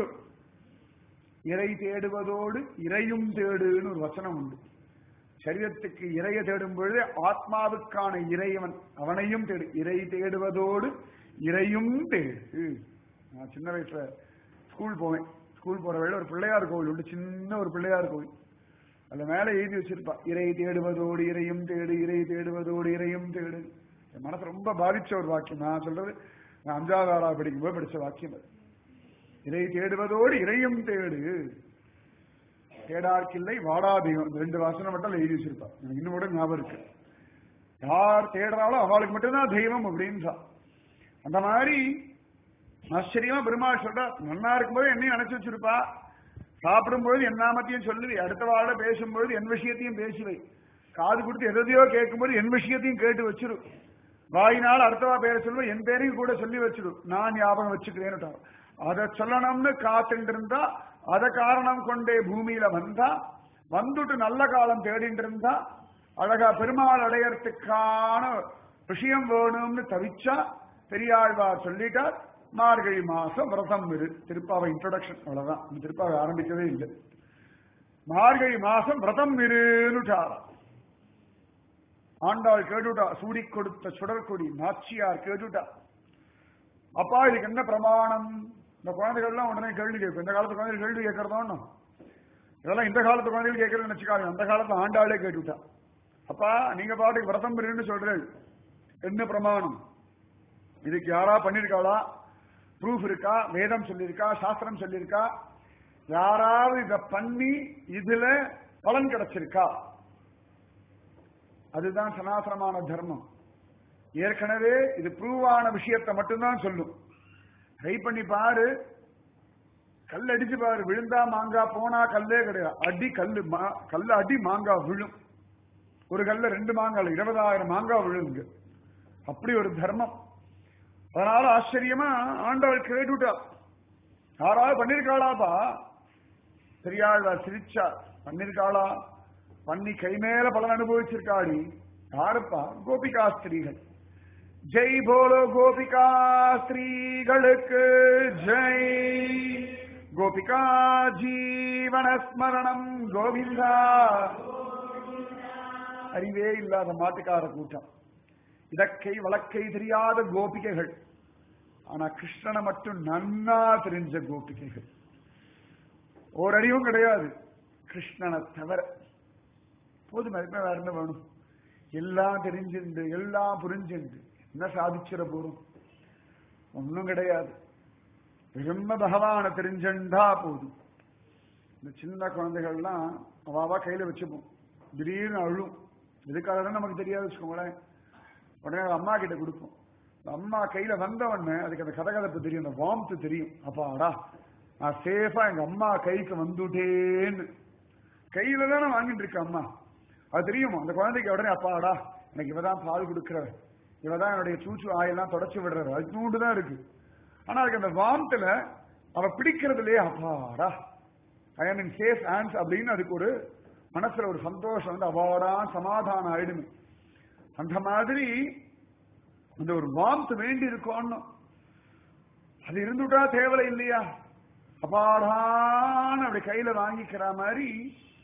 இறை தேடுவதோடு இறையும் தேடுன்னு ஒரு வசனம் உண்டு. சரீரத்துக்கு இறைய தேடும் பொழுது ஆத்மாவுக்கான இறைவன் அவனையும் தேடு. இறை தேடுவதோடு இறையும் தேடு. நான் சின்ன வயசுல ஸ்கூல் போவேன். ஸ்கூல் போற வேலை ஒரு பிள்ளையார் கோவில் உண்டு, சின்ன ஒரு பிள்ளையார் கோவில். அதுல மேல எழுதி வச்சிருப்பா, இறை தேடுவதோடு இறையும் தேடு, இறை தேடுவதோடு இறையும் தேடு. என் மனசு ரொம்ப பாதிச்ச ஒரு வாக்கியம். நான் சொல்றது நான் அஞ்சாவது ஆறாவது படிக்கும்போது படிச்ச வாக்கியம் அது. இறை தேடுவதோடு இறையும் தேடு, தேடார்க்கில்லை வாடாதீகம். ரெண்டு வாசனை மட்டும் எழுதி வச்சிருப்பா. எனக்கு இன்னும் கூட ஞாபகம் இருக்கு. யார் தேடுறாலும் அவளுக்கு மட்டும்தான் தெய்வம் அப்படின்றா. அந்த மாதிரி ஆச்சரியமா பெருமாள் சொல்றா. நன்னா இருக்கும்போது என்னையும் நினைச்சு வச்சிருப்பா. சாப்பிடும்போது என் நாமத்தையும் சொல்லுவி, அடுத்த வாழ பேசும்போது என் விஷயத்தையும் பேசுவை, காது கொடுத்து எதையோ கேட்கும்போது என் விஷயத்தையும் கேட்டு வச்சிரு, வாயினால் அடுத்தவா பேரை சொல்லுவேன், என் பேரையும் கூட சொல்லி வச்சிரு, நான் ஞாபகம் வச்சுக்கிறேன்னு. அதை சொல்லணும்னு காத்துட்டு இருந்தா, அதை காரணம் கொண்டே பூமியில வந்தா, வந்துட்டு நல்ல காலம் தேடிட்டு இருந்தா, அழகா பெருமாள் அடையறதுக்கான விஷயம் வேணும்னு தவிச்சா, பெரியாழ்வார் சொல்லிட்டார் மார்கழி மாசம் விரதம் இரு. திருப்பாவை இன்ட்ரோடக்ஷன் அவ்வளவுதான். திருப்பாவை ஆரம்பிக்கவே இல்லை. மார்கழி மாசம் விரதம் இருன்னுட்டாரா. ஆண்டாள் கேட்டுட்டா, சூடி கொடுத்த சுடற்கொடி நாச்சியார் கேட்டுட்டா. அப்பா இதுக்கு என்ன பிரமாணம்? இந்த குழந்தைகள் எல்லாம் உடனே கேள்வி கேட்கும். இந்த காலத்து குழந்தைகள் கேள்வி கேட்கறதோன்னு இதெல்லாம் இந்த காலத்து குழந்தைகள் கேட்கறதுன்னு நினைச்சுக்காது. அந்த காலத்துல ஆண்டாளே கேட்டுட்டா. அப்பா நீங்க பாட்டுக்கு விரதம் இருன்னு சொல்றேன், என்ன பிரமாணம்? இதுக்கு யாரா பண்ணிருக்காளா? ப்ரூஃப் இருக்கா? வேதம் சொல்லியிருக்கா? சாஸ்திரம் சொல்லியிருக்கா? யாராவது இத பண்ணி இதுல பலன் கிடைச்சிருக்கா? அதுதான் சனாதனமான தர்மம். ஏற்கனவே இது ப்ரூவான விஷயத்தை மட்டும்தான் சொல்லும். ட்ரை பண்ணி பாரு, கல் அடிச்சு பாரு, விழுந்தா மாங்காய், போனா கல்லே கிடையாது. அடி கல்லு, கல்ல அடி மாங்காய் விழும். ஒரு கல்ல ரெண்டு மாங்காய், இருபதாயிரம் மாங்காய் விழுங்க. அப்படி ஒரு தர்மம். அதனால ஆச்சரியமா ஆண்டவள் கேட்டுட்டா, யாராவது பண்ணிருக்காளாப்பா? பெரியாழ்வார் சிரிச்சா, பண்ணிருக்காளா? பண்ணி கை மேல பலன் அனுபவிச்சிருக்காடி. யாருப்பா? கோபிகா ஸ்திரீகள். ஜெய் போலோ கோபிகா ஸ்திரீகளுக்கு ஜெய். கோபிகா ஜீவன ஸ்மரணம் கோவிந்தா. அறிவே இல்லாத மாட்டுக்கார கூட்டம், இடக்கை வழக்கை தெரியாத கோபிகைகள். ஆனா கிருஷ்ணனை மட்டும் நன்னா தெரிஞ்ச கோபிகைகள். ஓரடியும் கிடையாது கிருஷ்ணனை தவிர. போதும், அதுக்கு வேற என்ன வேணும்? எல்லாம் தெரிஞ்சிருந்து எல்லாம் புரிஞ்சிருந்து என்ன சாதிச்சிட போறோம்? ஒன்னும் கிடையாது. பிரம்ம பகவான தெரிஞ்சா போதும். இந்த சின்ன குழந்தைகள்லாம் அவாவா கையில வச்சுப்போம், திடீர்னு அழும். எதுக்காக தான் நமக்கு தெரியாது வச்சுக்கோங்களேன். உடனே அம்மா கிட்ட கொடுப்போம். அம்மா கையில வந்தவொடனே அதுக்கு அந்த கதகதப்பு தெரியும், அந்த வார்ம்த் தெரியும். அப்பாடா நான் சேஃபா எங்க அம்மா கைக்கு வந்துட்டேன்னு. கையில தானே வாங்கிட்டு இருக்க அம்மா, அது தெரியுமா அந்த குழந்தைக்கு? உடனே அப்பாடா எனக்கு இவதான் பால் கொடுக்கிறவர், இவதான் என்னுடைய சூச்சு ஆயெல்லாம் தொடச்சு விடுறாரு, அது தூண்டுதான் இருக்கு. ஆனா அதுக்கு அந்த வார்ம்த்ல அவ பிடிக்கிறதுலயே அப்பாடா ஐ ஆம் இன் சேஃப் ஹேண்ட்ஸ் அப்படின்னு அதுக்கு ஒரு மனசுல ஒரு சந்தோஷம் வந்து அவாடா சமாதானம் ஆயிடுமே. அந்த மாதிரி அந்த ஒரு வார்ம்த் வேண்டி இருக்கணும். அது இருந்துட்டா தேவலை இல்லையா? அப்பாடான்னு அப்படி கையில வாங்கிக்கிற மாதிரி.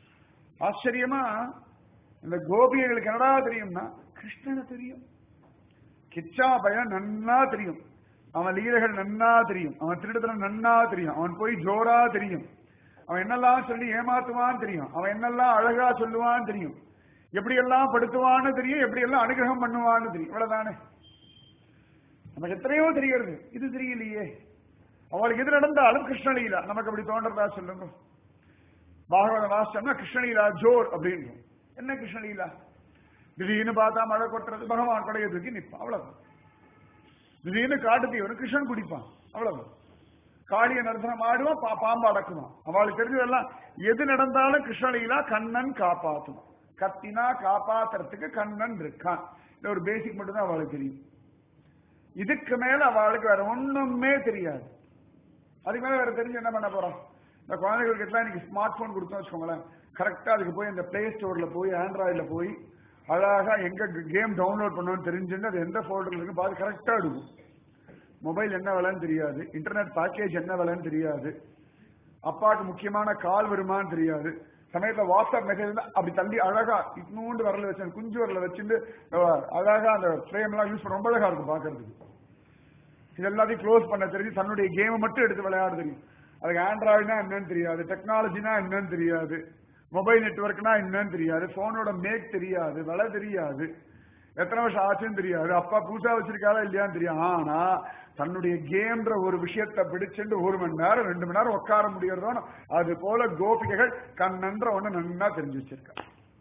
ஆச்சரியமா இந்த கோபியர்களுக்கு என்னடா தெரியும்னா கிருஷ்ணனை தெரியும். கிச்சா பையன் நன்னா தெரியும், அவன் லீலைகள் நன்னா தெரியும், அவன் திருடுதல் நன்னா தெரியும், அவன் போய் ஜோரா தெரியும், அவன் என்னெல்லாம் சொல்லி ஏமாத்துவான்னு தெரியும், அவன் என்னெல்லாம் அழகா சொல்லுவான்னு தெரியும், எப்படி எல்லாம் படுத்துவான்னு தெரியும், எப்படி எல்லாம் அனுகிரகம் பண்ணுவான்னு தெரியும். இவ்வளவுதானே. நமக்கு எத்தனையோ தெரிகிறது, இது தெரியலையே. அவளுக்கு எது நடந்தாலும் கிருஷ்ணலீலா நமக்கு அப்படி தோன்றதா சொல்லுங்க. பாகவத வாசம்னா கிருஷ்ணலீலா ஜோர் அப்படின்னு. என்ன கிருஷ்ணலீலா? திடீர்னு பார்த்தா மழை கொட்டுறது, பகவான் கொடையை தூக்கி நிற்பான், அவ்வளவு. திடீர்னு காட்டு தீவனம் கிருஷ்ணன் குடிப்பான், அவ்வளவு. காளிய நர்த்தனம் ஆடுவான், பாம்பு அடக்குவான். அவளுக்கு தெரிஞ்சதெல்லாம் எது நடந்தாலும் கிருஷ்ணலீலா கண்ணன் காப்பாற்றுவான். கத்தினா காப்பாத்துறதுக்கு கண்ணன் இருக்கான். இந்த ஒரு பேசிக் மட்டும் தான் அவளுக்கு தெரியும். இதுக்கு மேல அவளுக்கு வேற ஒண்ணுமே தெரியாது. அதுக்கு மேல வேற தெரிஞ்சு என்ன பண்ண போறோம்? இந்த குழந்தைகளுக்கு எல்லாம் இன்னைக்கு ஸ்மார்ட் போன் கொடுத்தோம் வச்சுக்கோங்களேன், கரெக்டா அதுக்கு போய் இந்த பிளே ஸ்டோர்ல போய் ஆண்ட்ராய்டுல போய் அழகா எங்க கேம் டவுன்லோட் பண்ணணும்னு தெரிஞ்சுன்னு அது எந்த போல்டர்ல இருக்கு பார்த்து கரெக்டா எடுக்கும். மொபைல் என்ன விலைன்னு தெரியாது, இன்டர்நெட் பேக்கேஜ் என்ன விலைன்னு தெரியாது, அப்பாவுக்கு முக்கியமான கால் வருமானு தெரியாது. சமயத்துல வாட்ஸ்அப் மெசேஜ் அப்படி தள்ளி அழகா இன்னொன்று வரல வச்சு குஞ்சு வரல வச்சுட்டு அழகா அந்த ஃப்ரேம் எல்லாம் யூஸ் பண்ண ரொம்ப அழகா இருக்கும் பாக்குறதுக்கு. இது எல்லாத்தையும் க்ளோஸ் பண்ண தெரிஞ்சு தன்னுடைய கேமை மட்டும் எடுத்து விளையாட தெரியும். அதுக்கு ஆண்ட்ராய்டுனா என்னன்னு தெரியாது, டெக்னாலஜினா என்னன்னு தெரியாது, மொபைல் நெட்ஒர்க்னா என்னன்னு தெரியாது, போனோட மேக் தெரியாது, விலை தெரியாது, எத்தனை வருஷம் ஆச்சுன்னு தெரியாது, அப்பா புதுசா வச்சிருக்காரா இல்லையான்னு தெரியும். ஆனா தன்னுடைய கேம்ன்ற ஒரு விஷயத்தை பிடிச்சுட்டு ஒரு மணி நேரம் ரெண்டு மணி நேரம் உட்கார முடியறதோ அது போல கோபிகைகள் கண்ணன்ற ஒண்ணு நன்னா தெரிஞ்சு வச்சிருக்கா.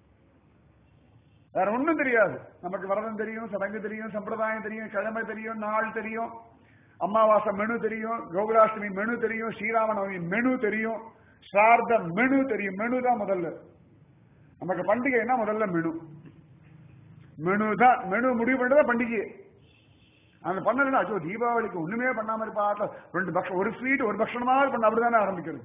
வேற ஒண்ணும் தெரியாது. நமக்கு விரதம் தெரியும், சடங்கு தெரியும், சம்பிரதாயம் தெரியும், கிழமை தெரியும், நாள் தெரியும், அமாவாசை மெனு தெரியும், கோகுலாஷ்டமி மெனு தெரியும், ஸ்ரீராமநவமி மெனு தெரியும், சார்த மெனு தெரியும். மெனு தான் முதல்ல. நமக்கு பண்டிகைன்னா முதல்ல மெனு. மெனு தான். மெனு முடிவு பண்றதா பண்டிகை. அந்த பண்ணலன்னா அச்சோ தீபாவளிக்கு ஒண்ணுமே பண்ணாம இருப்பா, ரெண்டு பக்ஷம் ஒரு ஸ்வீட் ஒரு பக்ஷணமாவது பண்ண அப்படிதானே ஆரம்பிக்கிறது.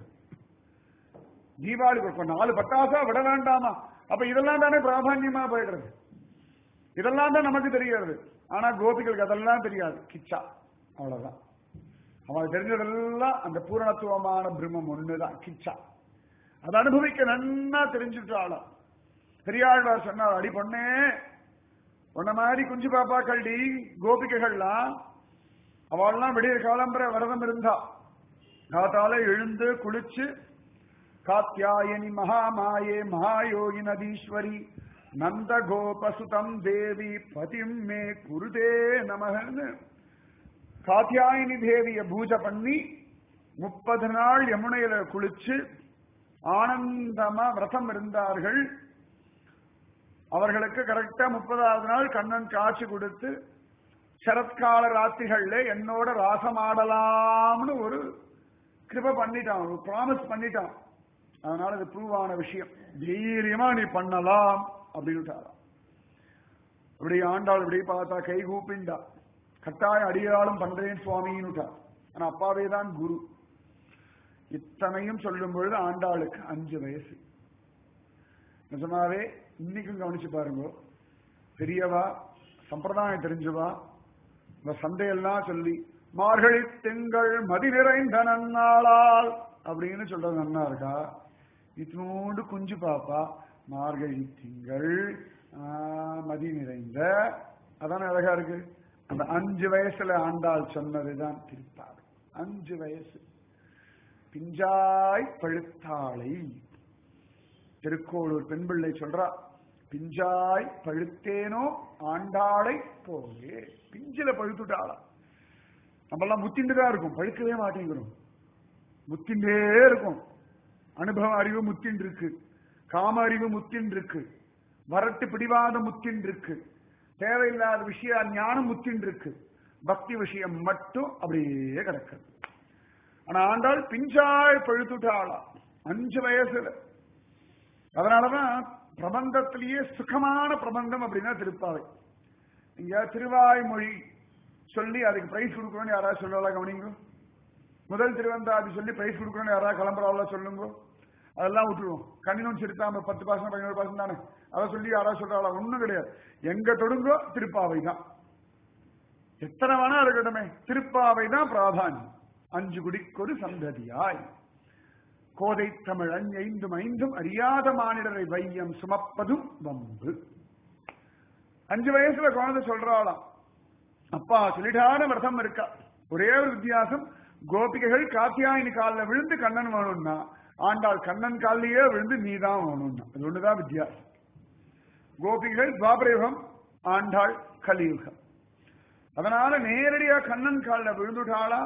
தீபாவளிக்கு நாலு பட்டாசா விட வேண்டாமா? அப்ப இதெல்லாம் தானே பிராதான்யமா போயிடுறது. இதெல்லாம் தான் நமக்கு தெரிகிறது. ஆனா கோபிகளுக்கு அதெல்லாம் தெரியாது. கிச்சா அவ்வளவுதான். அவனுக்கு தெரிஞ்சதெல்லாம் அந்த பூரணத்துவமான பிரம்மம் ஒண்ணுதான் கிச்சா. அதை அனுபவிக்க நன்னா தெரிஞ்சுட்டாளா. பெரியாழ்வார் சொன்னார், அடி பொண்ணே உன்ன மாதிரி குஞ்சு பாப்பா கல்டி கோபிகைகள்லாம் அவள்லாம் விடிய காலம்பர விரதம் இருந்தா. காத்தால எழுந்து குளிச்சு காத்யாயனி மகாமாயே மகாயோகி நதீஸ்வரி நந்த கோபசுதம் தேவி பதிம் மே குருதே நமகன்னு காத்யாயினி தேவிய பூஜை பண்ணி முப்பது நாள் யமுனையில குளிச்சு ஆனந்தமா விரதம் இருந்தார்கள். அவர்களுக்கு கரெக்டா முப்பதாவது நாள் கண்ணன் காட்சி கொடுத்து சரத்கால ராத்திரிகள்ல என்னோட ராசமாடலாம்னு ஒரு கிருப பண்ணிட்டான், ஒரு ப்ராமிஸ் பண்ணிட்டான். அதனால இது ப்ரூவ் ஆன விஷயம். தைரியமா நீ பண்ணலாம் அப்படின்னுட்டாராம். இப்படி ஆண்டாள் இப்படி பார்த்தா கை கூப்பிண்டா, கட்டாயம் அடியாளும் பண்றேன் சுவாமின்னுட்டா. ஆனா அப்பாவே தான் குரு. இத்தனையும் சொல்லும் பொழுது ஆண்டாளுக்கு அஞ்சு வயசு. நிஜமாவே இன்னைக்கும் கவனிச்சு பாருங்க, பெரியவா சம்பிரதாயம் தெரிஞ்சவா இந்த சந்தையெல்லாம் சொல்லி மார்கழி திங்கள் மதி நிறைந்த நன்னாளால் அப்படின்னு சொல்றது நன்னா இருக்கா? இத்தினோண்டு குஞ்சு பாப்பா மார்கழி திங்கள் மதி நிறைந்த, அதான அழகா இருக்கு. அந்த அஞ்சு வயசுல ஆண்டாள் சொன்னதுதான் திருப்பாவை. அஞ்சு வயசு பிஞ்சாய் பழுத்தாளை. திருக்கோளூர் பெண் பிள்ளை சொல்றா, பிஞ்சாய் பழுத்தேனோ ஆண்டாளை போலே. பிஞ்சில பழுத்துட்டாளா. நம்மெல்லாம் முத்திண்டுதான் இருக்கும், பழுக்கவே மாட்டேங்கிறோம். முத்தின்றே இருக்கும். அனுபவ அறிவு முத்தின் இருக்கு, காம அறிவு முத்தின் இருக்கு, வரட்டு பிடிவாத முத்தின் இருக்கு, தேவையில்லாத விஷய ஞானம் முத்தின் இருக்கு, பக்தி விஷயம் மட்டும் அப்படியே கிடக்குது. ஆனா ஆண்டாள் பிஞ்சாய் பழுத்துட்டாளா அஞ்சு வயசுல. அதனாலதான் பிரபந்தத்திலேயே சுகமான பிரபந்தம் அப்படின்னா திருப்பாவை. இங்க திருவாய்மொழி சொல்லி அதுக்கு பிரைஸ் கொடுக்கணும்னு யாராவது சொல்லலாம் கவனிங்க. முதல் திருவந்தாதி சொல்லி பிரைஸ் கொடுக்கணும்னு யாராவது கிளம்புறாங்களா சொல்லுங்க. அதெல்லாம் விட்டுருவோம். கண்ணினும் சிரித்தாம பத்து பாசம் பதினோரு பாசம் தானே, அதை சொல்லி யாராவது சொல்றாங்களா? ஒண்ணும் கிடையாது. எங்க தொடுங்கோ திருப்பாவை தான். எத்தனை வேணா இருக்கட்டுமே, திருப்பாவை தான் பிராதானியம். அஞ்சு குடிக்கொரு சந்ததியாய் கோதை தமிழ் ஐந்தும் ஐந்தும் அறியாத மானிடரை வையம் சுமப்பதும் வம்பு. அஞ்சு வயசுல குழந்தை சொல்றாளாம், அப்பா சொல்லிட்டான விரதம் இருக்கா. ஒரே ஒரு வித்தியாசம், கோபிகைகள் காத்தியாயினி காலில் விழுந்து கண்ணன் வேணும்னா, ஆண்டாள் கண்ணன் காலிலேயே விழுந்து நீதான் வேணும்னா. அது ஒண்ணுதான் வித்தியாசம். கோபிகைகள் துவாபரயுகம், ஆண்டாள் கலியுகம். அதனால நேரடியா கண்ணன் காலில் விழுந்துட்டாளா.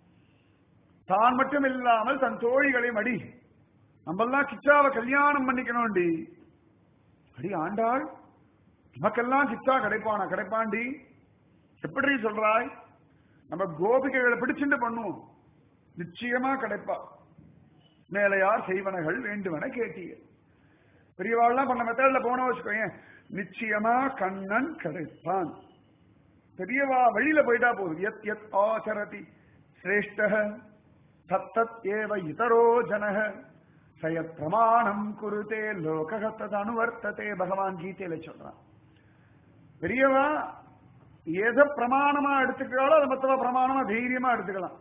தான் மட்டும் இல்லாமல் தன் தோழிகளை மடி, நம்மெல்லாம் கிச்சாவை கல்யாணம் பண்ணிக்கணும்டி. அடி ஆண்டாள், நமக்கெல்லாம் கிச்சா கிடைப்பானா? கிடைப்பாண்டி. எப்படி சொல்றாய்? நம்ம கோபிகைகளை பிடிச்சுட்டு பண்ணுவோம், நிச்சயமா கிடைப்பா. மேலையார் செய்வனகள் வேண்டுவன கேட்டீங்க. பெரியவாள்லாம் பண்ண மெத்தட்ல போன வச்சுக்கோங்க, நிச்சயமா கண்ணன் கிடைப்பான். பெரியவா வழியில போயிட்டா போதும். எத் எத் ஆச்சரதி சிரேஷ்ட தத்தத் ஏவ இதரோ ஜனக சயத் பிரமாணம் குருதே லோககத்தது அனுவர்த்ததே. பகவான் கீதையில சொல்றான். பெரியவா எதை பிரமாணமா எடுத்துக்கிறாளோ அதை மொத்தமா பிரமாணமா தைரியமா எடுத்துக்கலாம்.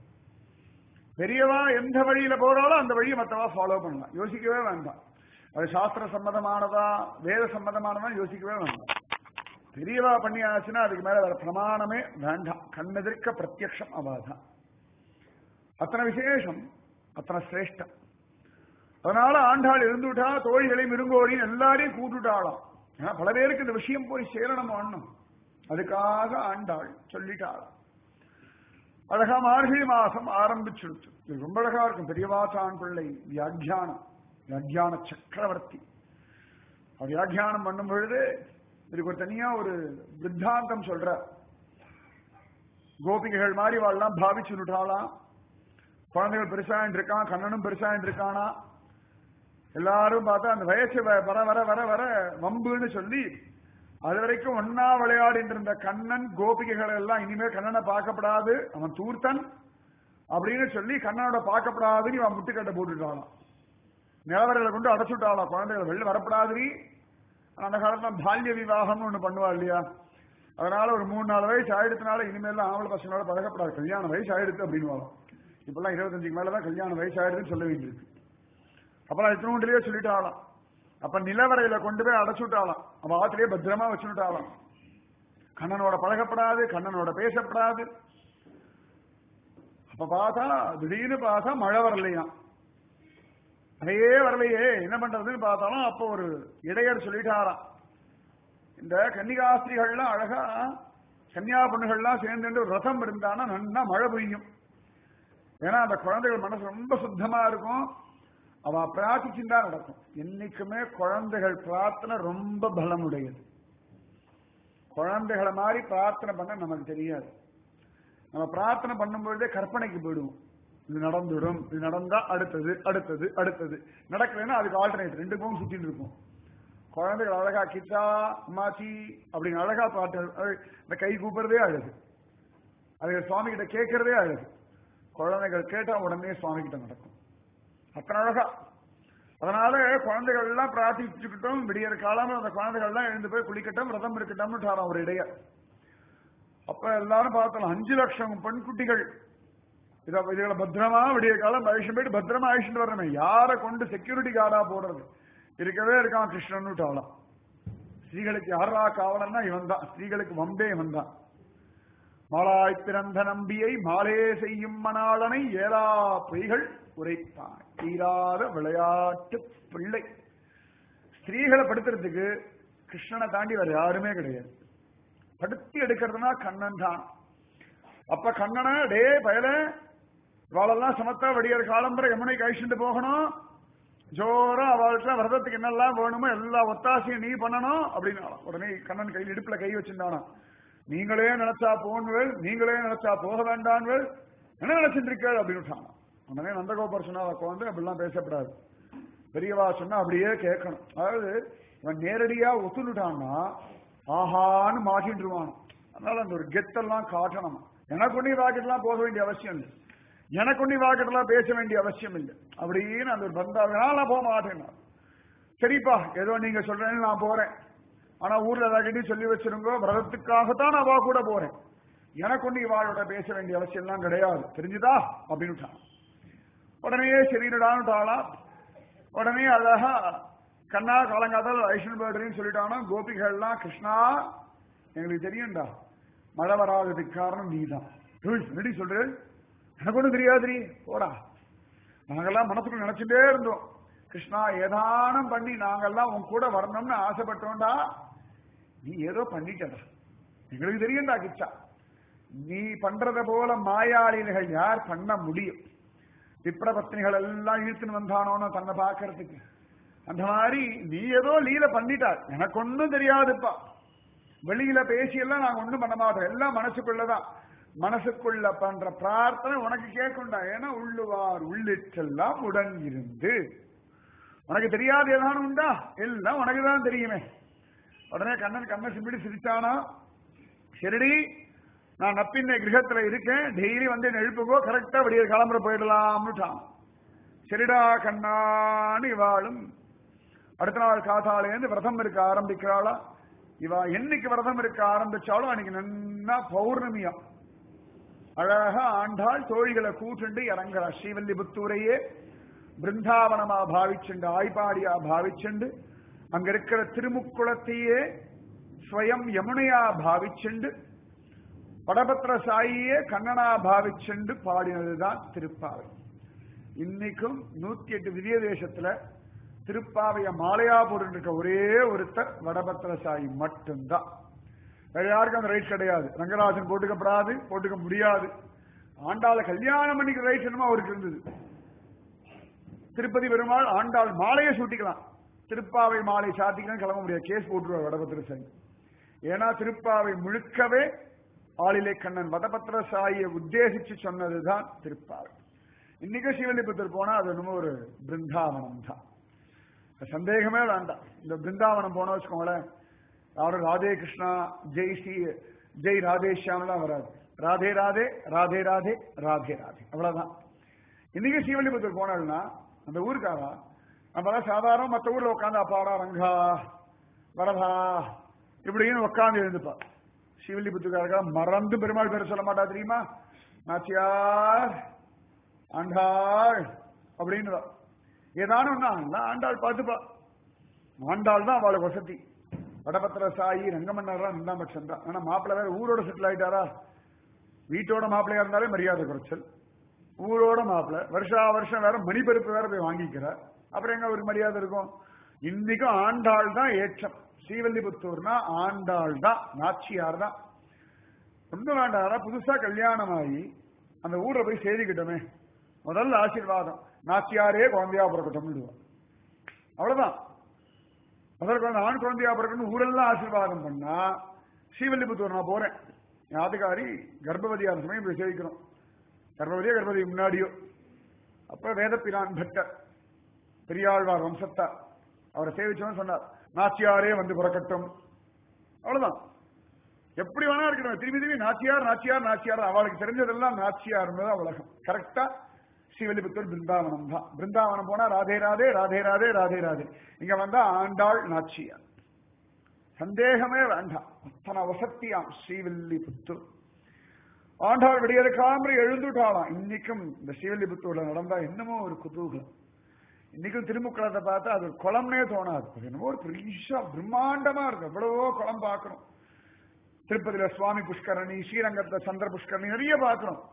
பெரியவா எந்த வழியில போறாளோ அந்த வழியை மொத்தமா ஃபாலோ பண்ணலாம், யோசிக்கவே வேண்டாம். அது சாஸ்திர சம்மதமானதா வேத சம்மதமானதா யோசிக்கவே வேண்டாம். பெரியவா பண்ணியாச்சுன்னா அதுக்கு மேல வேற பிரமாணமே வேண்டாம். கண்ணெதிர்க்க பிரத்யக்ஷம் அவாதான். அத்தனை விசேஷம், அத்தனை சிரேஷ்டம். அதனால ஆண்டாள் இருந்துட்டா, தோழிகளையும் இருங்கோரையும் எல்லாரையும் கூட்டுட்டாளாம். ஏன்னா பல பேருக்கு இந்த விஷயம் போய் சேரணும் ஆடணும், அதுக்காக ஆண்டாள் சொல்லிட்டாள். அழகா மார்கழி மாசம் ஆரம்பிச்சுடுச்சு. இது ரொம்ப அழகா இருக்கும். பெரியவாச்சான் பிள்ளை வியாக்கியானம், வியாக்கியான சக்கரவர்த்தி. அவர் வியாக்கியானம் பண்ணும் பொழுது இதுக்கு ஒரு தனியா ஒரு வித்தாந்தம் சொல்ற. கோபிகைகள் மாதிரி வாழலாம் பாவிச்சுட்டாலாம். குழந்தைகள் பெருசாயின்னு இருக்கான், கண்ணனும் பெருசாயின்னு இருக்கானா. எல்லாரும் பார்த்தா அந்த வயசு வர வர வர வர வம்புன்னு சொல்லி அது வரைக்கும் ஒன்னா விளையாடிட்டு இருந்த கண்ணன் கோபிகைகள் எல்லாம் இனிமே கண்ணனை பார்க்கப்படாது, அவன் தூர்த்தன் அப்படின்னு சொல்லி கண்ணனோட பார்க்கப்படாதுன்னு இவன் முட்டுக்கட்டை போட்டுட்டாளாம். நிலவரையில கொண்டு அடைச்சுட்டாளாம். குழந்தைகள் வெளில வரப்படாது. அந்த காலத்துல பால்ய விவாகம்னு ஒண்ணு பண்ணுவா இல்லையா, அதனால ஒரு மூணு நாலு வயசு ஆயிடுத்துனால இனிமேல் ஆம்பளை பசங்களோட பழகப்படாது, கல்யாண வயசு ஆயிடுத்து அப்படின்னு வரும். இப்பெல்லாம் இருபத்தஞ்சுக்கு மேலதான் கல்யாண வயசு ஆயிடுதுன்னு சொல்ல வேண்டியிருக்கு. அப்புறம் இத்தினூண்டிலேயே சொல்லிட்டாளாம். அப்ப நிலவரையில கொண்டு போய் அடைச்சுட்டாளாம். அவ ஆத்திலேயே பத்திரமா வச்சுட்டாளாம். கண்ணனோட பழகப்படாது, கண்ணனோட பேசப்படாது. அப்ப பார்த்தா திடீர்னு பார்த்தா மழை வரலையா, மழையே வரலையே, என்ன பண்றதுன்னு பார்த்தாலும் அப்ப ஒரு இடையர் சொல்லிட்டாராம். இந்த கன்னிகாஸ்திரிகள்லாம் அழகா கன்னியா பொண்ணுகள்லாம் சேர்ந்து ஒரு ரதம் இருந்தானா நன்னா மழை பெய்யும். ஏன்னா அந்த குழந்தைகள் மனசு ரொம்ப சுத்தமா இருக்கும், அவ பிரார்த்திச்சுட்டா நடக்கும். என்னைக்குமே குழந்தைகள் பிரார்த்தனை ரொம்ப பலமுடையது. குழந்தைகளை மாதிரி பிரார்த்தனை பண்ண நமக்கு தெரியாது. நம்ம பிரார்த்தனை பண்ணும்பொழுதே கற்பனைக்கு போயிடுவோம். இது நடந்துடும், இது நடந்தா அடுத்தது அடுத்தது அடுத்தது, நடக்கலைன்னா அதுக்கு ஆல்டர்னேட் ரெண்டுக்கும் சுத்திட்டு இருக்கும். குழந்தைகள் அழகா கிச்சா அம்மாச்சி அப்படின்னு அழகா பாட்டு, இந்த கை கூப்பிடுறதே அழகு, அது சுவாமி கிட்ட கேட்கறதே அழகு. குழந்தைகள் கேட்டா உடனே சுவாமி கிட்ட நடக்கும், அத்தனை அழகா. அதனால குழந்தைகள் எல்லாம் பிரார்த்திச்சுக்கிட்டோம். விடியற காலம் அந்த குழந்தைகள் எல்லாம் எழுந்து போய் குளிக்கட்டும், விரதம் இருக்கட்டும் ஒரு இடைய. அப்ப எல்லாரும் பார்த்தலாம் அஞ்சு லட்சம் பெண் குட்டிகள் இதை இதுகளை பத்திரமா விடிய காலம் அழிச்சு போயிட்டு பத்திரமா அழிச்சுட்டு வரணுமே. யாரை கொண்டு செக்யூரிட்டி கார்டா போடுறது? இருக்கவே இருக்கான் கிருஷ்ணன் ஆளாம். ஸ்ரீகளுக்கு யாரா காவலன்னா இவன் தான், ஸ்ரீகளுக்கு வம்பே இவன் தான். மாலாய் பிறந்த நம்பியை மாலே செய்யும் மணாளனை ஏலா பொய்கள் உரைத்தான் தீராத விளையாட்டு பிள்ளை. ஸ்திரீகளை படுத்துறதுக்கு கிருஷ்ணனை தாண்டி வேற யாருமே கிடையாது. படுத்தி எடுக்கிறதுனா கண்ணன் தான். அப்ப கண்ணனை டே பயல இவாளெல்லாம் சமத்தா வடிகிற காலம்பரை யமுனை கழிச்சுட்டு போகணும், ஜோரா அவளுக்குலாம் விரதத்துக்கு என்னெல்லாம் வேணுமோ எல்லா ஒத்தாசையும் நீ பண்ணணும் அப்படின்னு உடனே கண்ணன் கையில் இடுப்புல கை வச்சிருந்தானா. நீங்களே நினைச்சா போன்கள், நீங்களே நினைச்சா போக வேண்டான்கள், என்ன நினைச்சிட்டு இருக்க அப்படின்னு. உடனே நந்தகோபர் சொன்னா வந்து அப்படிலாம் பேசப்படாது, பெரியவா சொன்னா அப்படியே கேட்கணும். அதாவது இவன் நேரடியா ஒத்துனுட்டான்னா ஆஹான்னு மாட்டின்றுவான். அதனால அந்த ஒரு கெத்தெல்லாம் காட்டணும். எனக்கு ஒண்ணி வாக்கிட்டெல்லாம் போக வேண்டிய அவசியம் இல்லை, எனக்கு ஒண்ணி வாக்கிட்டெல்லாம் பேச வேண்டிய அவசியம் இல்லை அப்படின்னு அந்த ஒரு பந்தாவினால் நான் போக மாட்டேன். சரிப்பா ஏதோ நீங்க சொல்றேன்னு நான் போறேன், ஆனா ஊர்ல ஏதாக்கிட்டையும் சொல்லி வச்சிருங்கோ, விரதத்துக்காகத்தான் நான் வா கூட போறேன், எனக்கு ஒண்ணு இவாளோட பேச வேண்டிய அவசியம் எல்லாம் கிடையாது, தெரிஞ்சுதா அப்படின்னு. உடனே சரிடான்னுட்டாளா. உடனே அழகா கண்ணா காலங்காத்தால் ஐஷன் பேர்டுன்னு சொல்லிட்டானோ. கோபிகள்லாம் கிருஷ்ணா எங்களுக்கு தெரியும்டா, மழை வராததுக்கு காரணம் நீதான். ரெடி சொல்றேன், எனக்கு ஒண்ணும் தெரியாதுரி போடா. நாங்கெல்லாம் மனசுக்குள்ள நினைச்சுட்டே இருந்தோம், கிருஷ்ணா ஏதானம் பண்ணி நாங்கெல்லாம் உன் கூட வரணும்னு ஆசைப்பட்டோம்டா, நீ ஏதோ பண்ணிட்டடா, எங்களுக்கு தெரியும்டா கிச்சா. நீ பண்றத போல மாயாளிகள் யார் பண்ண முடியும்? விப்ரபத்னிகள் எல்லாம் இழுத்துன்னு வந்தானோன்னு தன்னை பாக்குறதுக்கு. அந்த மாதிரி நீ ஏதோ லீல பண்ணிட்டார், எனக்கு ஒன்னும் தெரியாதுப்பா. வெளியில பேசியெல்லாம் நாங்க ஒண்ணும் பண்ண மாட்டோம், எல்லாம் மனசுக்குள்ளதான். மனசுக்குள்ள பண்ற பிரார்த்தனை உனக்கு கேட்கும்டா. ஏன்னா உள்ளுவார் உள்ளிட்டெல்லாம் உடனிருந்து உனக்கு தெரியாது ஏதானும் உண்டா? எல்லாம் உனக்குதான் தெரியுமே. உடனே கண்ணன் கண்ணை சிம்பிடி சிரிச்சானா, சரிடி நான் நப்பின்னை கிரகத்துல இருக்கேன், டெய்லி வந்து என்ன எழுப்புக்கோ, கரெக்டா வெளியே கிளம்புற போயிடலாம்னுட்டான். சரிடா கண்ணான்னு இவாளும் அடுத்த நாள் காத்தாலேருந்து விரதம் இருக்க ஆரம்பிக்கிறாளா. இவா என்னைக்கு விரதம் இருக்க ஆரம்பிச்சாலும் அன்னைக்கு நன்னா பௌர்ணமியா அழகா ஆண்டாள் தோழிகளை கூட்டுண்டு இறங்குறா. ஸ்ரீவல்லிபுத்தூரையே பிருந்தாவனமா பாவிச்சுண்டு, ஆய்பாடியா பாவிச்சுண்டு, அங்க இருக்கிற திருமுக்குளத்தையே ஸ்வயம் யமுனையா பாவிச்சுண்டு, படபத்திர சாயியே கண்ணனா பாவிச்சுண்டு பாடினதுதான் திருப்பாவை. இன்னைக்கும் நூத்தி எட்டு விதிய தேசத்துல திருப்பாவைய மாலையா போட்டு இருக்க ஒரே ஒருத்தர் வடபத்திர சாயி மட்டும்தான். வேற யாருக்கும் அந்த ரைட் கிடையாது. ரங்கராஜன் போட்டுக்கப்படாது, போட்டுக்க முடியாது. ஆண்டாளை கல்யாணம் பண்ணிக்கிற ரைட் என்னமோ அவருக்கு இருந்தது. திருப்பதி பெருமாள் ஆண்டாள் மாலையை சூட்டிக்கலாம், திருப்பாவை மாலை சாத்திக்கலாம் கிளம்ப முடியாது, கேஸ் போட்டுருவார் வடபத்திர சாயி. ஏன்னா திருப்பாவை முழுக்கவே ஆளிலே கண்ணன் வடபத்திர சாயியை உத்தேசிச்சு சொன்னதுதான் திருப்பாவை. இன்னைக்கு சிவலிபுத்தூர் போனா அது என்னமோ ஒரு பிருந்தாவனம் தான், சந்தேகமே வேண்டாம். இந்த பிருந்தாவனம் போன வச்சுக்கோங்களேன், யாரும் ராதே கிருஷ்ணா ஜெய் ஸ்ரீ ஜெய் ராதேஷாம்லாம் வராது. ராதே ராதே ராதே ராதே ராதே ராதே அவ்வளவுதான். இன்னைக்கு ஸ்ரீவல்லிபுத்தூர் போனாள்னா அந்த ஊருக்காரா நம்மளாம் சாதாரண மற்ற ஊர்ல உட்காந்து அப்பாடா ரங்கா வரதா இப்படின்னு உட்காந்து எழுந்துப்பா. ஸ்ரீவல்லிபுத்தூர்காரா மறந்து பெருமாள் பேர் சொல்ல மாட்டா தெரியுமா? நாச்சியார் ஆண்டாள் அப்படின்னு ஏதானும் ஒன்னா ஆண்டாள் பார்த்துப்பா. ஆண்டாள் தான் அவளை வசதி. வடபத்திர சாயி ரங்கமன்னார் தான் ரெண்டாம் பட்சம் தான். ஆனா மாப்பிள்ள வேற ஊரோட செட்டில் ஆயிட்டாரா, வீட்டோட மாப்பிள்ளையா இருந்தாலே மரியாதை குறைச்சல், ஊரோட மாப்பிள்ள வருஷா வருஷம் வேற மணிபெருப்பு வேற போய் வாங்கிக்கிறார், அப்புறம் எங்க ஒரு மரியாதை இருக்கும்? இன்னைக்கும் ஆண்டாள் தான் ஏற்றம். ஸ்ரீவல்லிபுத்தூர்னா ஆண்டாள் தான், நாச்சியார் தான். ஒன்றும் வேண்டாரா, புதுசா கல்யாணம் ஆகி அந்த ஊரை போய் சேதிக்கிட்டோமே, முதல்ல ஆசீர்வாதம் நாச்சியாரே குழந்தையா பிறக்கட்டும், அவ்வளவுதான். முதல் குழந்தை ஆண் குழந்தையா பிறக்கணும் ஊரெல்லாம் ஆசீர்வாதம் பண்ணா. ஸ்ரீவல்லிபுத்தூர் நான் போறேன், என் ஆதிகாரி கர்ப்பவதியான சமயம் போய் சேவிக்கிறோம். கர்ப்பவதியோ கர்ப்பவதி முன்னாடியோ, அப்ப வேதப்பிரான் பட்டர் பெரியாழ்வார் வம்சத்தார் அவரை சேவிச்சோன்னு சொன்னார், நாச்சியாரே வந்து பிறக்கட்டும். அவ்வளவுதான். எப்படி வேணா இருக்கணும், திரும்பி திரும்பி நாச்சியார் நாச்சியார் நாச்சியார், அவளுக்கு தெரிஞ்சதெல்லாம் நாச்சியார் உலகம். கரெக்டா ஸ்ரீவல்லிபுத்தூர் பிருந்தாவனம் தான். பிருந்தாவனம் போனா ராதே ராதே ராதே ராதே ராதே ராதே, இங்க வந்தா ஆண்டாள் நாச்சியார், சந்தேகமே வேண்டாம். அத்தனை வசத்தியாம் ஸ்ரீவல்லிபுத்தூர். ஆண்டாள் விடியற்காம எழுந்துட்டாளாம். இன்னைக்கும் இந்த ஸ்ரீவல்லிபுத்தூர்ல நடந்தா என்னமோ ஒரு குதூகலம். இன்னைக்கும் திருமுக்குளத்தை பார்த்தா அது குளம்னே தோணாது, என்னமோ ஒரு பெரிய பிரம்மாண்டமா இருக்கு. எவ்வளவோ குளம் பார்க்கணும். திருப்பதியில சுவாமி புஷ்கரணி, ஸ்ரீரங்கத்துல சந்திர புஷ்கரணி நிறைய பார்க்கணும்.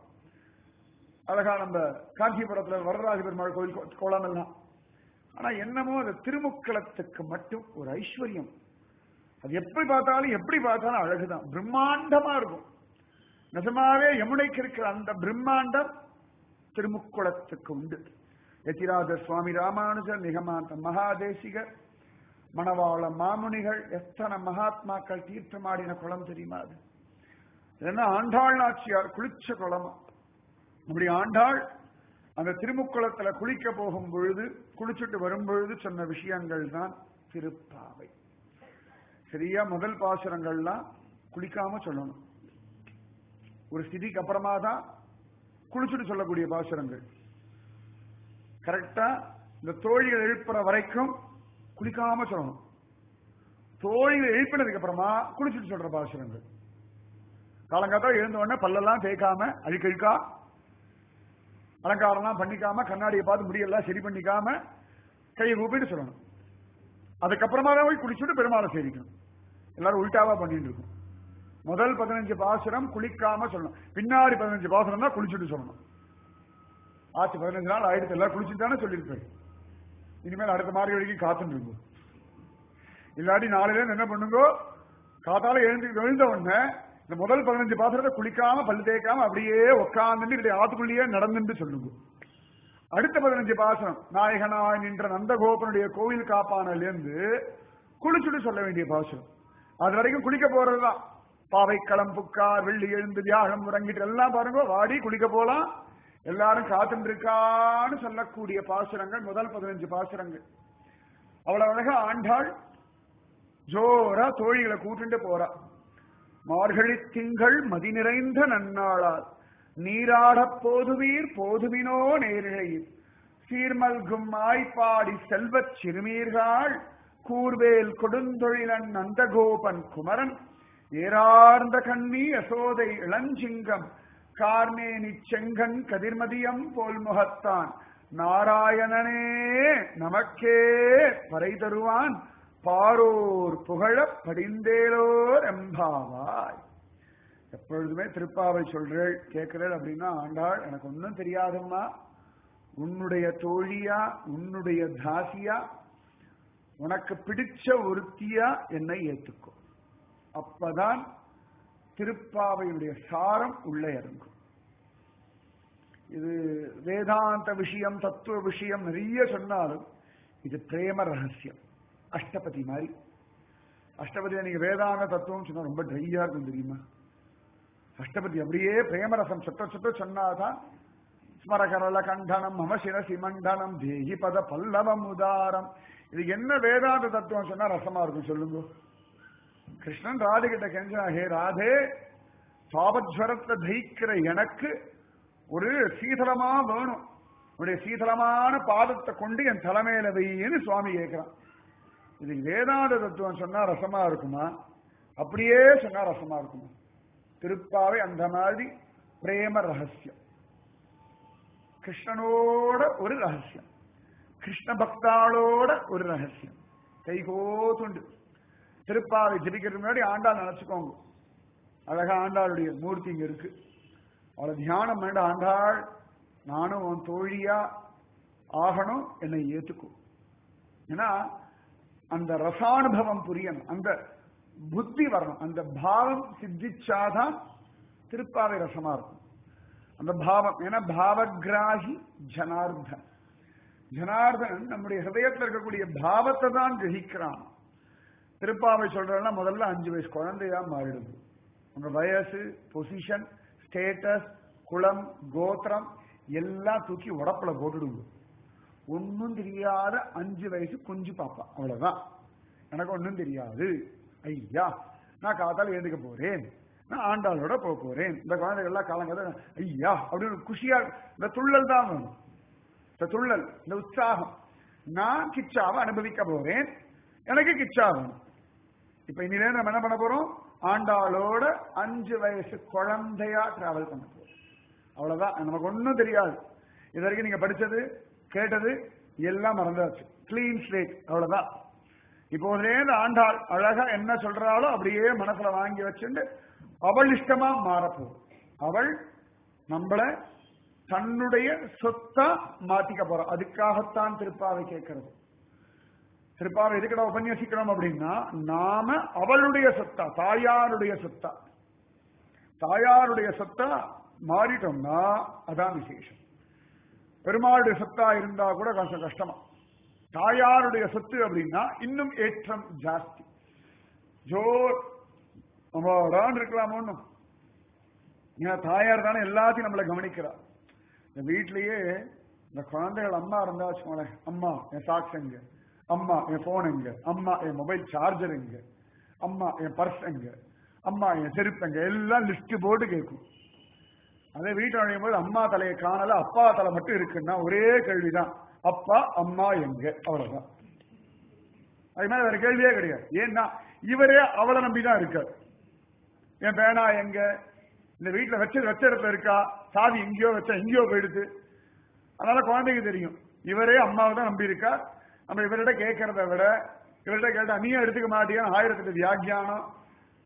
அழகா நம்ம காஞ்சிபுரத்துல வரராஜ பெருமாள் கோயில் குளம் எல்லாம். ஆனா என்னமோ அந்த திருமுக்களத்துக்கு மட்டும் ஒரு ஐஸ்வர்யம். அது எப்படி பார்த்தாலும் எப்படி பார்த்தாலும் அழகுதான், பிரம்மாண்டமா இருக்கும். நிஜமாவே யமுனைக்கு இருக்கிற அந்த பிரம்மாண்டம் திருமுக்குளத்துக்கு உண்டு. யதிராஜர் சுவாமி ராமானுஜர், நிகமாந்த மகாதேசிகர், மணவாள மாமுனிகள், எத்தனை மகாத்மாக்கள் தீர்த்தமாடின குளம் தெரியுமா? அது ஏன்னா ஆண்டாள் நாச்சியார் குளிச்ச குளமா. அப்படி ஆண்டாள் அந்த திருமுக்குளத்துல குளிக்க போகும் பொழுது, குளிச்சுட்டு வரும் பொழுது சொன்ன விஷயங்கள் தான் திருப்பாவை. சரியா முதல் பாசுரங்கள்லாம் குளிக்காம சொல்லணும். ஒரு ஸ்திதிக்கு அப்புறமா தான் குளிச்சுட்டு சொல்லக்கூடிய பாசுரங்கள். கரெக்டா இந்த தோழிகள் எழுப்புற வரைக்கும் குளிக்காம சொல்லணும். தோழிகள் எழுப்பினதுக்கு அப்புறமா குளிச்சுட்டு சொல்ற பாசுரங்கள். காலங்காத்தா எழுந்த உடனே பல்லெல்லாம் தேய்க்காம, அழுக்கழுக்கா அலங்காரம்லாம் பண்ணிக்காம, கண்ணாடியை பார்த்து முடியெல்லாம் சரி பண்ணிக்காம கையை கூப்பிட்டு சொல்லணும். அதுக்கப்புறமா தான் போய் குளிச்சுட்டு பெருமாளை சேவிக்கணும். எல்லாரும் உள்டாவா பண்ணிட்டு இருக்கும். முதல் பதினஞ்சு பாசுரம் குளிக்காம சொல்லணும், பின்னாடி பதினஞ்சு பாசுரம் தான் குளிச்சுட்டு சொல்லணும். ஆச்சு பதினஞ்சு நாள் ஆயிடுச்சு, எல்லாம் குளிச்சுட்டு தானே சொல்லியிருப்பேன். இனிமேல் அடுத்த மாதிரி வரைக்கும் காத்துட்டு இருக்கும். இல்லாட்டி நாளையில என்ன பண்ணுங்கோ, காத்தால எழுந்து எழுந்த உடனே இந்த முதல் பதினஞ்சு பாசுரத்தை குளிக்காம பல்லு தேய்க்காம அப்படியே உட்கார்ந்து இப்படி ஆத்துக்குள்ளேயே நடந்துட்டு சொல்லுங்க. அடுத்த பதினஞ்சு பாசுரம் நாயகனாய் நின்ற நந்தகோபனுடைய கோவில் காப்பானில இருந்து குளிச்சுட்டு சொல்ல வேண்டிய பாசுரம். அது வரைக்கும் குளிக்க போறதுதான். பாவை களம் புக்கார் வெள்ளி எழுந்து தியாகம் உறங்கிட்டு எல்லாம் பாருங்க, வாடி குளிக்க போலாம், எல்லாரும் காத்துட்டு இருக்கான்னு சொல்லக்கூடிய பாசுரங்கள் முதல் பதினஞ்சு பாசுரங்கள். அவ்வளவு அழகா ஆண்டாள் ஜோரா தோழிகளை கூட்டுண்டு போறா. மார்கழி திங்கள் மதி நிறைந்த நன்னாளால் நீராடப் போதுவீர் போதுவினோ நேரிழையில் சீர்மல்கும் ஆய்ப்பாடி செல்வச் சிறுமீர்கள் கூர்வேல் கொடுந்தொழிலன் நந்தகோபன் குமரன் ஏறார்ந்த கண்ணி யசோதை இளஞ்சிங்கம் கார்மேனி செங்கன் கதிர்மதியம் போல் முகத்தான் நாராயணனே நமக்கே பறை தருவான் பாரோர் புகழ படிந்தேலோர் எம்பாவாய். எப்பொழுதுமே திருப்பாவை சொல்றேள் கேட்கிறேள் அப்படின்னா, ஆண்டாள் எனக்கு ஒன்னும் தெரியாதம்மா, உன்னுடைய தோழியா உன்னுடைய தாசியா உனக்கு பிடிச்ச ஒருத்தியா என்னை ஏத்துக்கோ. அப்பதான் திருப்பாவையுடைய சாரம் உள்ளே இறங்கும். இது வேதாந்த விஷயம் தத்துவ விஷயம் நிறைய சொன்னாலும் இது பிரேம ரகசியம். அஷ்டபதி மாதிரி. அஷ்டபதியை நீங்க வேதாந்த தத்துவம் சொன்னா ரொம்ப ட்ரையா இருக்கும் தெரியுமா. அஷ்டபதி அப்படியே பிரேமரசம் சொட்ட சொட்ட சொன்னாதான் ஸ்மரகரல கண்டனம் மம சிரசி மண்டனம் தேகி பத பல்லவம் உதாரம். இது என்ன வேதாந்த தத்துவம் சொன்னா ரசமா இருக்கும் சொல்லுங்க. கிருஷ்ணன் ராதை கிட்ட கெஞ்சா, ஹே ராதே, சாபஜ்வரத்தை தயிக்கிற எனக்கு ஒரு சீதளமா வேணும், உடைய சீதளமான பாதத்தை கொண்டு என் தலைமையில வைன்னு சுவாமி கேட்கிறான். இது வேதாந்த தத்துவம் சொன்னா ரசமா இருக்குமா, அப்படியே சொன்னா ரசமா இருக்குமா? திருப்பாவை அந்த மாதிரி பிரேம ரகசியம், கிருஷ்ணனோட ஒரு ரகசியம், கிருஷ்ண பக்தாளோட ஒரு ரகசியம். கைகோத்துண்டு திருப்பாவை ஜபிக்கிறதுக்கு முன்னாடி ஆண்டாள் நினைச்சுக்கோங்க. அழகா ஆண்டாளுடைய மூர்த்தி இங்க இருக்கு. அவளை தியானம் பண்ணிட்டு, ஆண்டாள் நானும் உன் தோழியா ஆகணும், என்னை ஏத்துக்கும். ஏன்னா அந்த ரசானுபவம் புரியணும், அந்த புத்தி வரணும், அந்த பாவம் சித்திச்சாதான் திருப்பாவை ரசமா இருக்கும். அந்த பாவம், ஏன்னா பாவகிராகி ஜனார்தன். ஜனார்தன் நம்முடைய ஹிருதயத்தில் இருக்கக்கூடிய பாவத்தை தான் கிரகிக்கிறான். திருப்பாவை சொல்றதுன்னா முதல்ல அஞ்சு வயசு குழந்தையா மாறிடுது. உங்க வயசு, பொசிஷன், ஸ்டேட்டஸ், குலம், கோத்திரம் எல்லாம் தூக்கி உடப்புல போட்டுடுங்க. ஒன்னும் தெரியாத அஞ்சு வயசு குஞ்சு பாப்பா, அவ்வளவுதான். எனக்கு ஒன்னும் தெரியாது, ஐயா நான் காத்தால எழுந்துக்க போறேன், நான் ஆண்டாளோட போக போறேன். இந்த குழந்தைகள் எல்லாம் காலங்கால ஐயா அப்படின்னு குஷியா, இந்த துள்ளல் தான் வேணும், இந்த துள்ளல், இந்த உற்சாகம். நான் கிச்சாவை அனுபவிக்க போறேன், எனக்கு கிச்சா வேணும். இப்ப இனிலே நம்ம என்ன பண்ண போறோம், ஆண்டாளோட அஞ்சு வயசு குழந்தையா டிராவல் பண்ண போறோம். அவ்வளவுதான். நமக்கு ஒன்னும் தெரியாது, இது வரைக்கும் நீங்க படிச்சது கேட்டது எல்லாம் மறந்தாச்சு, கிளீன் ஸ்லேட், அவ்வளவுதான். இப்போதே ஆண்டாள் அழகா என்ன சொல்றாளோ அப்படியே மனசுல வாங்கி வச்சுட்டு அவள் இஷ்டமா மாறப்போம். அவள் நம்மள தன்னுடைய சொத்தா மாத்திக்க போறோம். அதுக்காகத்தான் திருப்பாவை கேட்கறது. திருப்பாவை எதுக்கடா உபன்யசிக்கணும் அப்படின்னா, நாம அவளுடைய சொத்தா, தாயாருடைய சொத்தா, தாயாருடைய சொத்தா மாறிட்டோம்னா அதான் விசேஷம். பெருமாளுடைய சொத்தா இருந்தா கூட கொஞ்சம் கஷ்டமா, தாயாருடைய சொத்து அப்படின்னா இன்னும் ஏற்றம் ஜாஸ்தி. ஜோர் நம்மளான் இருக்கலாமோ. ஏன்னா தாயார் தானே எல்லாத்தையும் நம்மளை கவனிக்கிறா. இந்த வீட்லயே இந்த குழந்தைகள் அம்மா இருந்தா வச்சுக்கோங்களேன், அம்மா என் சாக்ஸ் எங்க, அம்மா என் போன் எங்க, அம்மா என் மொபைல் சார்ஜர் எங்க, அம்மா என் பர்ஸ் எங்க, அம்மா என் செருப்பு எங்க, எல்லாம் லிஸ்ட் போட்டு கேட்கும். அதே வீட்டு நுழையும் போது அம்மா தலையை காணல, அப்பா தலை மட்டும் இருக்குன்னா ஒரே கேள்விதான், அப்பா அம்மா எங்க, அவ்வளவுதான். அது மாதிரி வேற கேள்வியே கிடையாது. ஏன்னா இவரே அவளை நம்பிதான் இருக்காரு. என் பேனா எங்க, இந்த வீட்டுல வச்ச வச்ச இடத்துல இருக்கா, சாவி எங்கேயோ வச்சா எங்கேயோ போயிடுது. அதனால குழந்தைக்கு தெரியும் இவரே அம்மாவை தான் நம்பி இருக்கா. நம்ம இவர்கிட்ட கேட்கறத விட இவர்கிட்ட கேட்டா நீயும் எடுத்துக்க மாட்டியான்னு ஆயிரத்தெட்டு வியாக்கியானம்,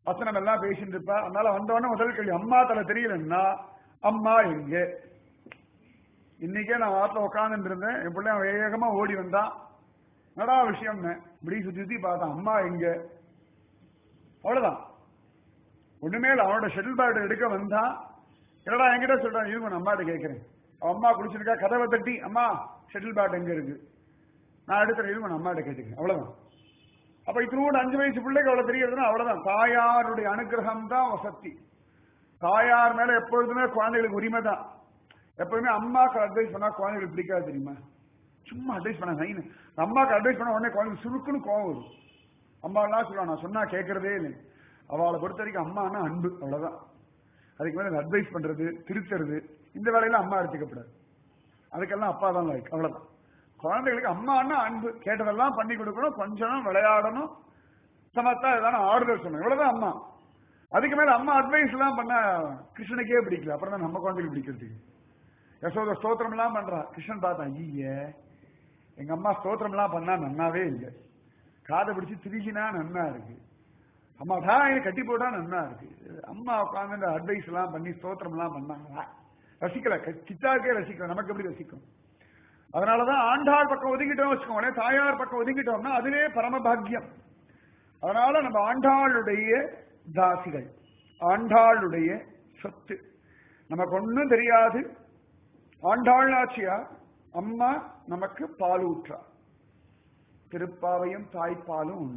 வசனம் எல்லாம் பேசிட்டு இருப்பா. அதனால வந்தவொடனே முதல் கேள்வி, அம்மா தலை தெரியலன்னா அம்மா எங்க? இன்னைக்கே நான் ஆத்துல உட்காந்துட்டு இருந்தேன், என் பிள்ளை வேகமா ஓடி வந்தான். என்னடா விஷயம்னு இப்படி சுத்தி சுத்தி பார்த்தான், அம்மா எங்க? அவ்வளவுதான், ஒண்ணுமே இல்லை. அவனோட ஷெட்டில் பேட் எடுக்க வந்தான். என்னடா என்கிட்ட சொல்றான், இருங்க நான் அம்மாட்ட கேட்கிறேன். அம்மா குளிச்சிருக்கா, கதவை தட்டி அம்மா ஷெட்டில் பேட் எங்க இருக்கு, நான் எடுத்துறேன், இருங்க நான் அம்மாட்ட கேட்டுக்கிறேன். அவ்வளவுதான். அப்ப இத்தனோட அஞ்சு வயசு பிள்ளைக்கு அவ்வளவு தெரியுதுன்னா அவ்வளவுதான். தாயாருடைய அனுகிரகம் தான் வசதி. தாயார் மேல எப்பொழுதுமே குழந்தைகளுக்கு உரிமை தான். எப்பவுமே அம்மாக்கு அட்வைஸ் பண்ணா குழந்தைகளுக்கு பிடிக்காது தெரியுமா? சும்மா அட்வைஸ் பண்ண நைனு. அம்மாக்கு அட்வைஸ் பண்ண உடனே குழந்தைங்க சுருக்குன்னு கோவம் வரும். அம்மா எல்லாம் சொல்லுவா, நான் சொன்னா கேட்கறதே இல்லை. அவளை பொறுத்த வரைக்கும் அம்மானா அன்பு, அவ்வளவுதான். அதுக்கு மேல அட்வைஸ் பண்றது, திருத்துறது, இந்த வேலையில அம்மா எடுத்துக்கப்படாது. அதுக்கெல்லாம் அப்பா தான் லைக், அவ்வளவுதான். குழந்தைகளுக்கு அம்மானா அன்பு, கேட்டதெல்லாம் பண்ணி கொடுக்கணும், கொஞ்சம் விளையாடணும், சமத்தா ஏதான ஆறுதல் சொல்லணும், இவ்வளவுதான் அம்மா. அதுக்கு மேல அம்மா அட்வைஸ் எல்லாம் பண்ண கிருஷ்ணனுக்கே பிடிக்கல, அப்புறம் தான் நம்ம குழந்தைகளுக்கு பிடிக்கிறதுக்கு. யசோத ஸ்தோத்திரம் எல்லாம் பண்றா. கிருஷ்ணன் பார்த்தான், ஐய எங்க அம்மா ஸ்தோத்திரம் எல்லாம் பண்ணா நன்னாவே இல்லை, காதை பிடிச்சு திருகினா நன்னா இருக்கு, அம்மா தான் கட்டி போட்டா நன்னா இருக்கு. அம்மா உட்காந்து அட்வைஸ் எல்லாம் பண்ணி ஸ்தோத்திரம் எல்லாம் பண்ணாங்களா, ரசிக்கல, கிச்சாக்கே ரசிக்கல, நமக்கு எப்படி ரசிக்கும்? அதனாலதான் ஆண்டாள் பக்கம் ஒதுங்கிட்டோம் வச்சுக்கோங்களே, தாயார் பக்கம் ஒதுங்கிட்டோம்னா அதுவே பரமபாகியம். அதனால நம்ம ஆண்டாளுடைய தாசிகள், ஆண்டாளுடைய சொத்து. நமக்கு ஒன்னும் தெரியாது. ஆண்டாள் ஆட்சியா அம்மா நமக்கு பால் ஊற்றா. திருப்பாவையும் தாய்ப்பாலும் ஒண்ணு,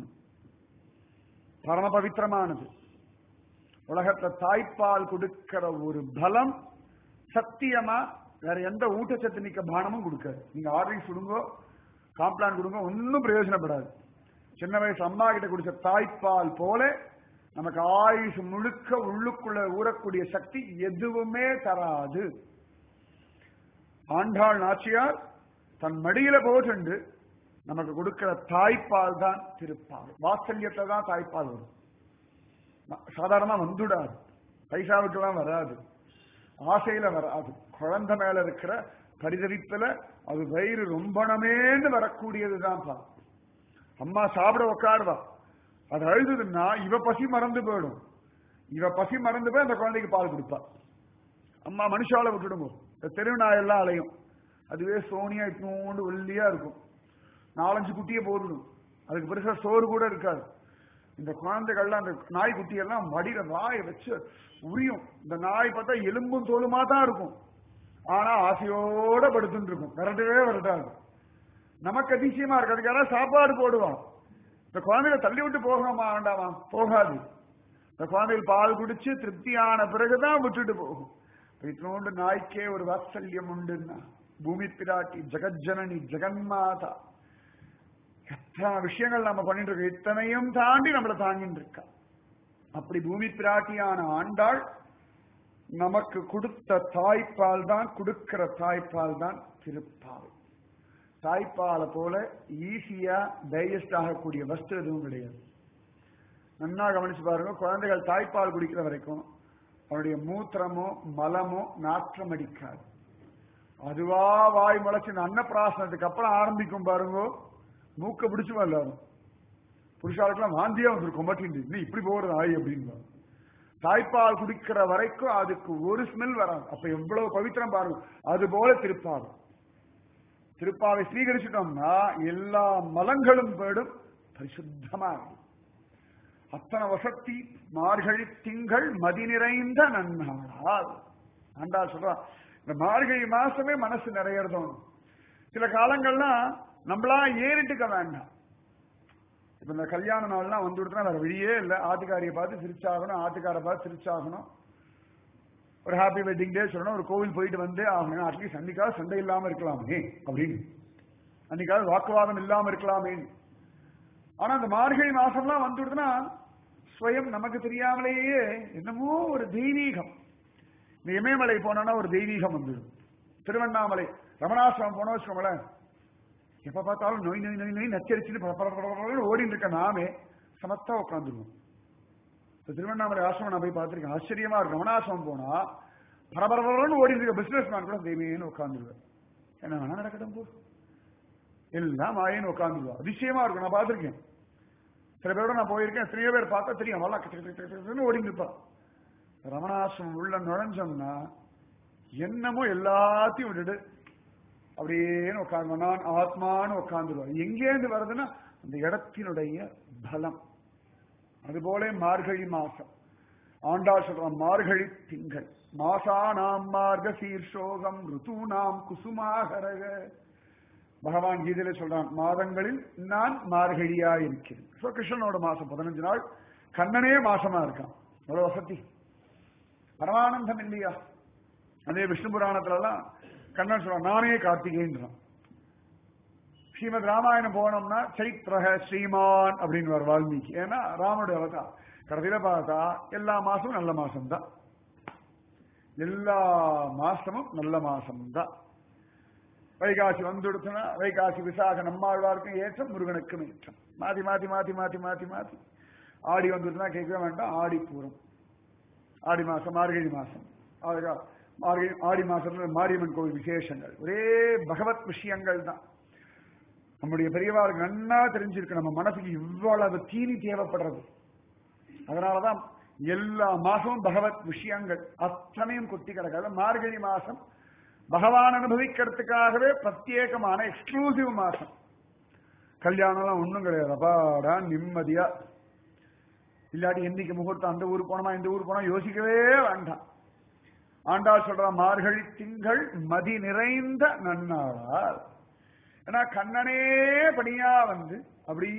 பரம பவித்திரமானது. உலகத்துல தாய்ப்பால் கொடுக்கிற ஒரு பலம் சத்தியமா வேற எந்த ஊட்டச்சத்து மிக்க பானமும் கொடுக்காது. நீங்க ஆர்டரிங் கொடுங்கோ, காம்ப்ளான் கொடுங்க, ஒன்னும் பிரயோஜனப்படாது. சின்ன வயசு அம்மா கிட்ட குடிச்ச தாய்ப்பால் போல நமக்கு ஆயுஷ் முழுக்க உள்ளுக்குள்ள ஊறக்கூடிய சக்தி எதுவுமே தராது. ஆண்டாள் நாச்சியார் தன் மடியில போட்டு நமக்கு கொடுக்கிற தாய்ப்பால் தான் திருப்பால். வாத்சல்யத்துல தான் தாய்ப்பால் வரும், சாதாரணமா வந்துடாது, பைசாவுக்கெல்லாம் வராது, ஆசையில வராது. குழந்தை மேல இருக்கிற பரிதவிப்புல அது வயிறு ரொம்பனமேன்னு வரக்கூடியதுதான் பால். அம்மா சாப்பிட உட்காருவா, அது அழுதுன்னா இவ பசி மறந்து போயிடும். இவ பசி மறந்து போய் அந்த குழந்தைக்கு பால் கொடுப்பா. அம்மா மனுஷால விட்டுடுங்க, இந்த தெருநாயெல்லாம் அலையும், அதுவே சோனியா இட்னோண்டு ஒல்லியா இருக்கும், நாலஞ்சு குட்டியை போடணும், அதுக்கு பெருசா சோறு கூட இருக்காது. இந்த குழந்தைகள்லாம் அந்த நாய் குட்டியெல்லாம் மடியில வாயை வச்சு உரியும். இந்த நாய் பார்த்தா எலும்பும் தோலுமா தான் இருக்கும், ஆனா ஆசையோட படுத்துட்டு இருக்கும், விரட்டவே விரட்டாது. நமக்கு அதிசயமா இருக்கு, அதுக்கு யாராவது சாப்பாடு போடுவான். இந்த குழந்தைகளை தள்ளி விட்டு போகணுமா வேண்டாமா? போகாது. இந்த குழந்தைகள் பால் குடிச்சு திருப்தியான பிறகுதான் விட்டுட்டு போகும். இத்தனோண்டு நாய்க்கே ஒரு வாத்சல்யம் உண்டுன்னா பூமி பிராட்டி, ஜெகஜனனி, ஜெகன்மாதா, எத்தனை விஷயங்கள் நம்ம பண்ணிட்டு இருக்கோம், இத்தனையும் தாண்டி நம்மளை தாங்கிட்டு இருக்கா. அப்படி பூமி பிராட்டியான ஆண்டாள் நமக்கு கொடுத்த தாய்ப்பால் தான், கொடுக்கிற தாய்ப்பால் தான் திருப்பாவை. தாய்ப்பாலை போல ஈஸியா டைஜஸ்ட் ஆகக்கூடிய வஸ்து எதுவும் கிடையாது. நன்னா கவனிச்சு பாருங்க, குழந்தைகள் தாய்ப்பால் குடிக்கிற வரைக்கும் அவனுடைய மூத்திரமோ மலமோ நாற்றம் அடிக்காது. அதுவா வாய் முளைச்சு இந்த அன்னப்பிராசனத்துக்கு அப்புறம் ஆரம்பிக்கும் பாருங்க, மூக்க பிடிச்சு எல்லாரும். புருஷாளுக்கெல்லாம் வாந்தியா வந்துருக்கும், மாட்டேன் நீ இப்படி போறது ஆய் அப்படின்னு. தாய்ப்பால் குடிக்கிற வரைக்கும் அதுக்கு ஒரு ஸ்மெல் வராது. அப்ப எவ்வளவு பவித்திரம் பாருங்க. அது போல திருப்பாவை, திருப்பாவை ஸ்வீகரிச்சுட்டோம்னா எல்லா மலங்களும் போயிடும், பரிசுத்தமா இருக்கும். அத்தனை வசத்தி. மார்கழி திங்கள் மதி நிறைந்த நன்னாள். ஆண்டாள் சொல்றா, இந்த மார்கழி மாசமே மனசு நிறையறதும். சில காலங்கள்லாம் நம்மளா ஏறிட்டுக்க வேண்டாம். இப்ப இந்த கல்யாண நாள்லாம் வந்து கொடுத்தா வேற வழியே இல்லை, ஆத்துக்காரியை பார்த்து சிரிச்சாகணும், ஆத்துக்காரை பார்த்து சிரிச்சாகணும், ஒரு ஹாப்பி வெட்டிங் டே சொல்லணும், ஒரு கோவில் போயிட்டு வந்து ஆகணும், அட்லீஸ்ட் அன்னைக்காவது சண்டை இல்லாம இருக்கலாமே அப்படின்னு, அன்னைக்காவது வாக்குவாதம் இல்லாம இருக்கலாமே. ஆனா அந்த மார்கழி மாசம்லாம் வந்து கொடுத்தனா ஸ்வயம் நமக்கு தெரியாமலேயே என்னமோ ஒரு தெய்வீகம். இந்த இமயமலை போனோம்னா ஒரு தெய்வீகம் வந்துடும். திருவண்ணாமலை ரமணாசிரமம் போனோம் வச்சுக்கோங்களேன், எப்ப பார்த்தாலும் நோய் நோய் நோய் நோய் நச்சரிச்சுட்டு ஓடிட்டு இருக்க நாமே சமத்தா உட்காந்துருவோம். திருவண்ணாமலை ஆசிரமம் நான் போய் பார்த்திருக்கேன், ஆச்சரியமா இருக்கும். ரமணாசிரமம் போனா பரபரன்னு ஓடிட்டு இருக்க பிசினஸ் மேன் கூட தெய்வீன்னு உட்காந்துருவேன். என்ன வேணா நடக்கட்டும் போ, எல்லாம் மாயன்னு உட்காந்துருவா, அதிசயமா இருக்கும். நான் பார்த்திருக்கேன். சில பேரோட நான் போயிருக்கேன், எத்தனையோ பேர் பார்த்தா தெரியும், வல்ல ஓடிட்டு இருப்பான். ரமணாசிரமம் உள்ள நுழைஞ்சோம்னா என்னமோ எல்லாத்தையும் விட்டுட்டு அப்படியே உட்காந்து நான் ஆத்மான்னு உட்காந்துருவார். எங்கேருந்து வருதுன்னா அந்த இடத்தினுடைய பலம். அதுபோல மார்கழி மாசம் ஆண்டாள் சொல்றான், மார்கழி திங்கள் மாசா நாம் மார்க சீர்ஷோகம் ருத்து நாம் குசுமாகரக. பகவான் கீதையில சொல்றான், மாதங்களில் நான் மார்கழியா இருக்கிறேன். சோ கிருஷ்ணனோட மாசம் பதினஞ்சு நாள் கண்ணனே மாசமா இருக்கான். எவ்வளவு வசதி, பரமானந்தம் இல்லையா? அதே விஷ்ணு புராணத்துல எல்லாம் கண்ணன் சொல்றான், நானே கார்த்திகேயன்றான். ஸ்ரீமத் ராமாயணம் போனோம்னா சைத்ரஹ ஸ்ரீமான் அப்படின்னு வர வால்மீகி. ஏன்னா ராமனுடைய அவதாரம். கடைசியில பார்த்தா எல்லா மாசமும் நல்ல மாசம் தான், எல்லா மாசமும் நல்ல மாசம் தான். வைகாசி வந்துடுச்சுன்னா வைகாசி விசாக நம்மாழ்வாருக்கும் ஏற்றம், முருகனுக்கும் ஏற்றம். மாத்தி மாத்தி மாத்தி மாத்தி மாத்தி மாத்தி ஆடி வந்துடுச்சுன்னா கேட்க வேண்டாம், ஆடி பூரம், ஆடி மாசம், மார்கழி மாசம், மார்கழி ஆடி மாசத்துல மாரியம்மன் கோவில் விசேஷங்கள், ஒரே பகவத் விஷயங்கள் தான். நம்முடைய பெரியவாளுக்கு நன்னா தெரிஞ்சிருக்கு நம்ம மனசுக்கு இவ்வளவு தீனி தேவைப்படுறது. அதனாலதான் எல்லா மாசமும் பகவத் விஷயங்கள் அத்தனையும் கொட்டி கிடக்காது. மார்கழி மாசம் பகவான் அனுபவிக்கிறதுக்காகவே பிரத்யேகமான எக்ஸ்க்ளூசிவ் மாசம். கல்யாணம்லாம் ஒண்ணும் கிடையாது, அப்பாடா நிம்மதியா. இல்லாட்டி என்னைக்கு முகூர்த்தம், அந்த ஊர் போனோமா இந்த ஊர் போனா யோசிக்கவே வேண்டாம். ஆண்டாள் சொல்ற, மார்கழி திங்கள் மதி நிறைந்த நன்னாளால். ஏன்னா கண்ணனே பணியா வந்து அப்படி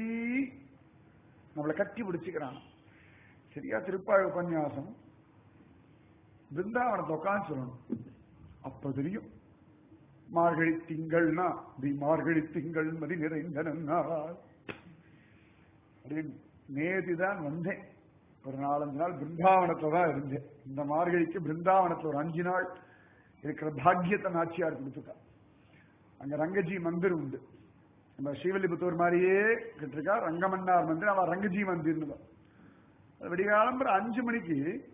நம்மளை கட்டி பிடிச்சுக்கிறான். சரியா திருப்பாழ் உபன்யாசம் பிருந்தாவனத்தை உட்காந்து சொல்லணும், அப்ப தெரியும் மார்கழி திங்கள்னா தி மார்கழி திங்கள் மதி நிறைந்த நன்னாளால் அப்படின்னு. நேதிதான் வந்தேன், ஒரு நாலஞ்சு நாள் பிருந்தாவனத்துல தான் இருந்தேன். இந்த மார்கழிக்கு பிருந்தாவனத்துல ஒரு அஞ்சு நாள் இருக்கிற பாக்கியத்தை நாச்சியார் கொடுத்துட்டா. அங்க ரங்கஜி மந்திர் உண்டு, நம்ம ஸ்ரீவில்லிபுத்தூர் மாதிரியே கிட்டிருக்கா ரங்கமன்னார் மந்திர். அவன் ரங்கஜி மந்திர்னு தான். விடிகாலம்புற அஞ்சு மணிக்கு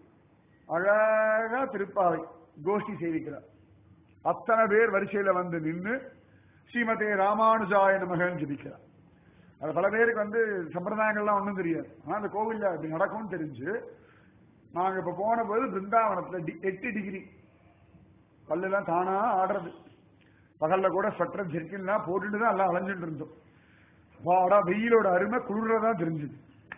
அழகா திருப்பாவை கோஷ்டி சேவிக்கிறார். அத்தனை பேர் வரிசையில வந்து நின்று ஸ்ரீமதே ராமானுஜாய நமகன்னு ஜபிக்கிறார். அது பல பேருக்கு வந்து சம்பிரதாயங்கள்லாம் ஒன்றும் தெரியாது. ஆனா அந்த கோவில்ல அப்படி நடக்கும்னு தெரிஞ்சு நாங்க இப்ப போன போது பிருந்தாவனத்துல எட்டு டிகிரி பல்லெல்லாம் தானா ஆடுறது. பகல்ல கூட ஸ்வெட்டர் ஜெர்கின்லாம் போட்டுட்டு தான் எல்லாம் அலைஞ்சிட்டு இருந்தோம். வாடா வெயிலோட அருமை குளிர்றதான் தெரிஞ்சுது.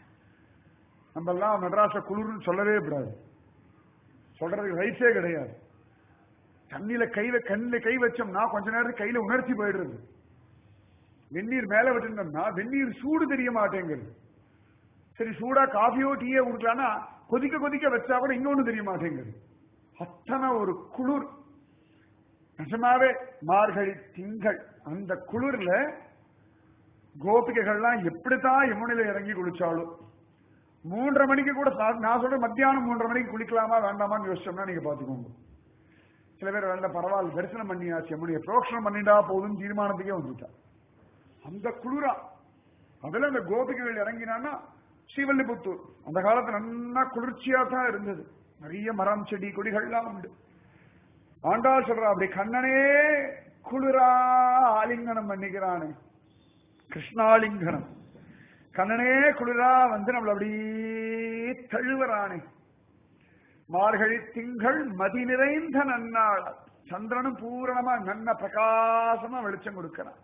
நம்ம எல்லாம் மெட்ராஸ்ல குளிர்னு சொல்லவே கூடாது, சொல்றதுக்கு ரைட்ஸே கிடையாது. தண்ணியில கை கண்ணில கை வச்சோம்னா கொஞ்ச நேரத்துக்கு கையில உணர்ச்சி போயிடுறது. வெந்நீர் மேல விட்டுட்டோம்னா வெந்நீர் சூடு தெரிய மாட்டேங்குது. சரி சூடா காஃபியோ டீயோ குடிக்கலாம்னா கொதிக்க கொதிக்க வச்சா கூட இன்னொன்னு தெரிய மாட்டேங்குது. அத்தனை ஒரு குளிர். நிஜமாவே மார்கழி திங்கள் அந்த குளிர்ல கோபிகைகள்லாம் எப்படித்தான் யமுனையில இறங்கி குளிச்சாலும் மூன்றரை மணிக்கு கூட, நான் சொல்ற மத்தியானம் மூன்றரை மணிக்கு குளிக்கலாமா வேண்டாமான்னு யோசிச்சோம்னா நீங்க பாத்துக்கோங்க. சில பேர் வேண்டாம் பரவாயில்ல தரிசனம் பண்ணியாச்சு யமுனையை புரோக்ஷனம் பண்ணிட்டா போதும் தீர்மானத்துக்கே வந்துட்டா. அந்த குளிரா அதுல அந்த கோபிகைகள் இறங்கினான்னா ஸ்ரீவில்லிபுத்தூர் அந்த காலத்துல நல்லா குளிர்ச்சியா தான் இருந்தது. நிறைய மரம் செடி கொடிகள்லாம் உண்டு. ஆண்டாள் சொல்றா, அப்படி கண்ணனே குளிரா ஆலிங்கனம் பண்ணிக்கிறானே, கிருஷ்ணாலிங்கனம். கண்ணனே குளிரா வந்து நம்மள அப்படி தழுவரானே. மார்கழி திங்கள் மதி நிறைந்த நன்னாள். சந்திரனும் பூரணமா நன்ன பிரகாசமா வெளிச்சம் கொடுக்கிறான்.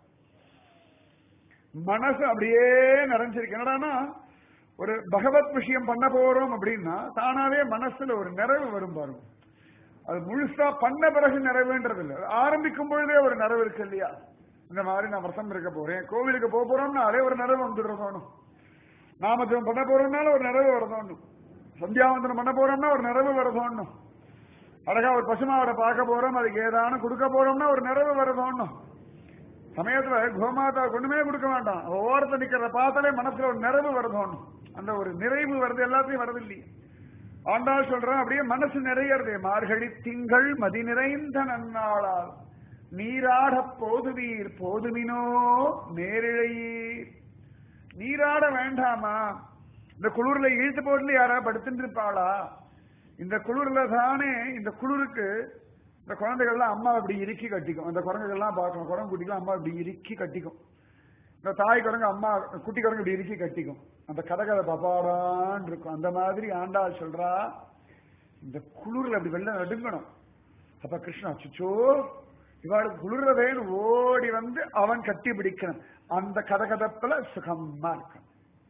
மனசு அப்படியே நிறைஞ்சிருக்கு. என்னடானா ஒரு பகவத் விஷயம் பண்ண போறோம் அப்படின்னா தானாவே மனசுல ஒரு நிறைவு வரும் பாருங்க. அது முழுசா பண்ண பிறகு நிறைவுன்றது இல்லை, ஆரம்பிக்கும் பொழுதே ஒரு நிறைவு இருக்கு இல்லையா? இந்த மாதிரி நான் விரதம் இருக்க போறேன், கோவிலுக்கு போக போறோம்னாலே ஒரு நிறைவு வந்துடுறதோணும், நாமஜபம் பண்ண போறோம்னால ஒரு நிறைவு வரதோணும், சந்தியாவந்தனம் பண்ண போறோம்னா ஒரு நிறைவு வரதோணும், அழகா ஒரு பசுமாவரை பார்க்க போறோம் அதுக்கு ஏதானு கொடுக்க போறோம்னா ஒரு நிறைவு வரதோணும். சமயத்துல கோமாதா ஒண்ணுமே கொடுக்க வேண்டாம், ஓரத்தை நிக்கிறத பார்த்தாலே மனசுல ஒரு நிறைவு வரதோணும். அந்த ஒரு நிறைவு வருது, எல்லாத்தையும் வரது இல்லையே. ஆண்டாள் சொல்றேன் அப்படியே மனசு நிறையறதே. மார்கழி திங்கள் மதி நிறைந்த நன்னாளால் நீராட போதுவீர் போதுமினோ நேரிழையீர். நீராட வேண்டாமா? இந்த குளிர்ல இழுத்து போட்டு யாரா படுத்துட்டு இருப்பாளா? இந்த குளிர்ல தானே, இந்த குளிருக்கு இந்த குழந்தைகள்லாம் அம்மா அப்படி இறுக்கி கட்டிக்கும். அந்த குரங்குகள்லாம் பார்க்கணும், குரங்கு குட்டிகள்லாம் அம்மா அப்படி இறுக்கி கட்டிக்கும். இந்த தாய் குரங்கு அம்மா குட்டி குரங்கு இப்படி இறுக்கி கட்டிக்கும், அந்த கதை கதை பப்பாடான் இருக்கும். அந்த மாதிரி ஆண்டாள் சொல்றா, இந்த குளிர்ல அப்படி வெள்ள நடுங்கணும். அப்ப கிருஷ்ணா சுச்சோ இவாளுக்கு குளிர்றதேன்னு ஓடி வந்து அவன் கட்டி பிடிக்கணும். அந்த கதகதப்புல சுகமா இருக்கும்.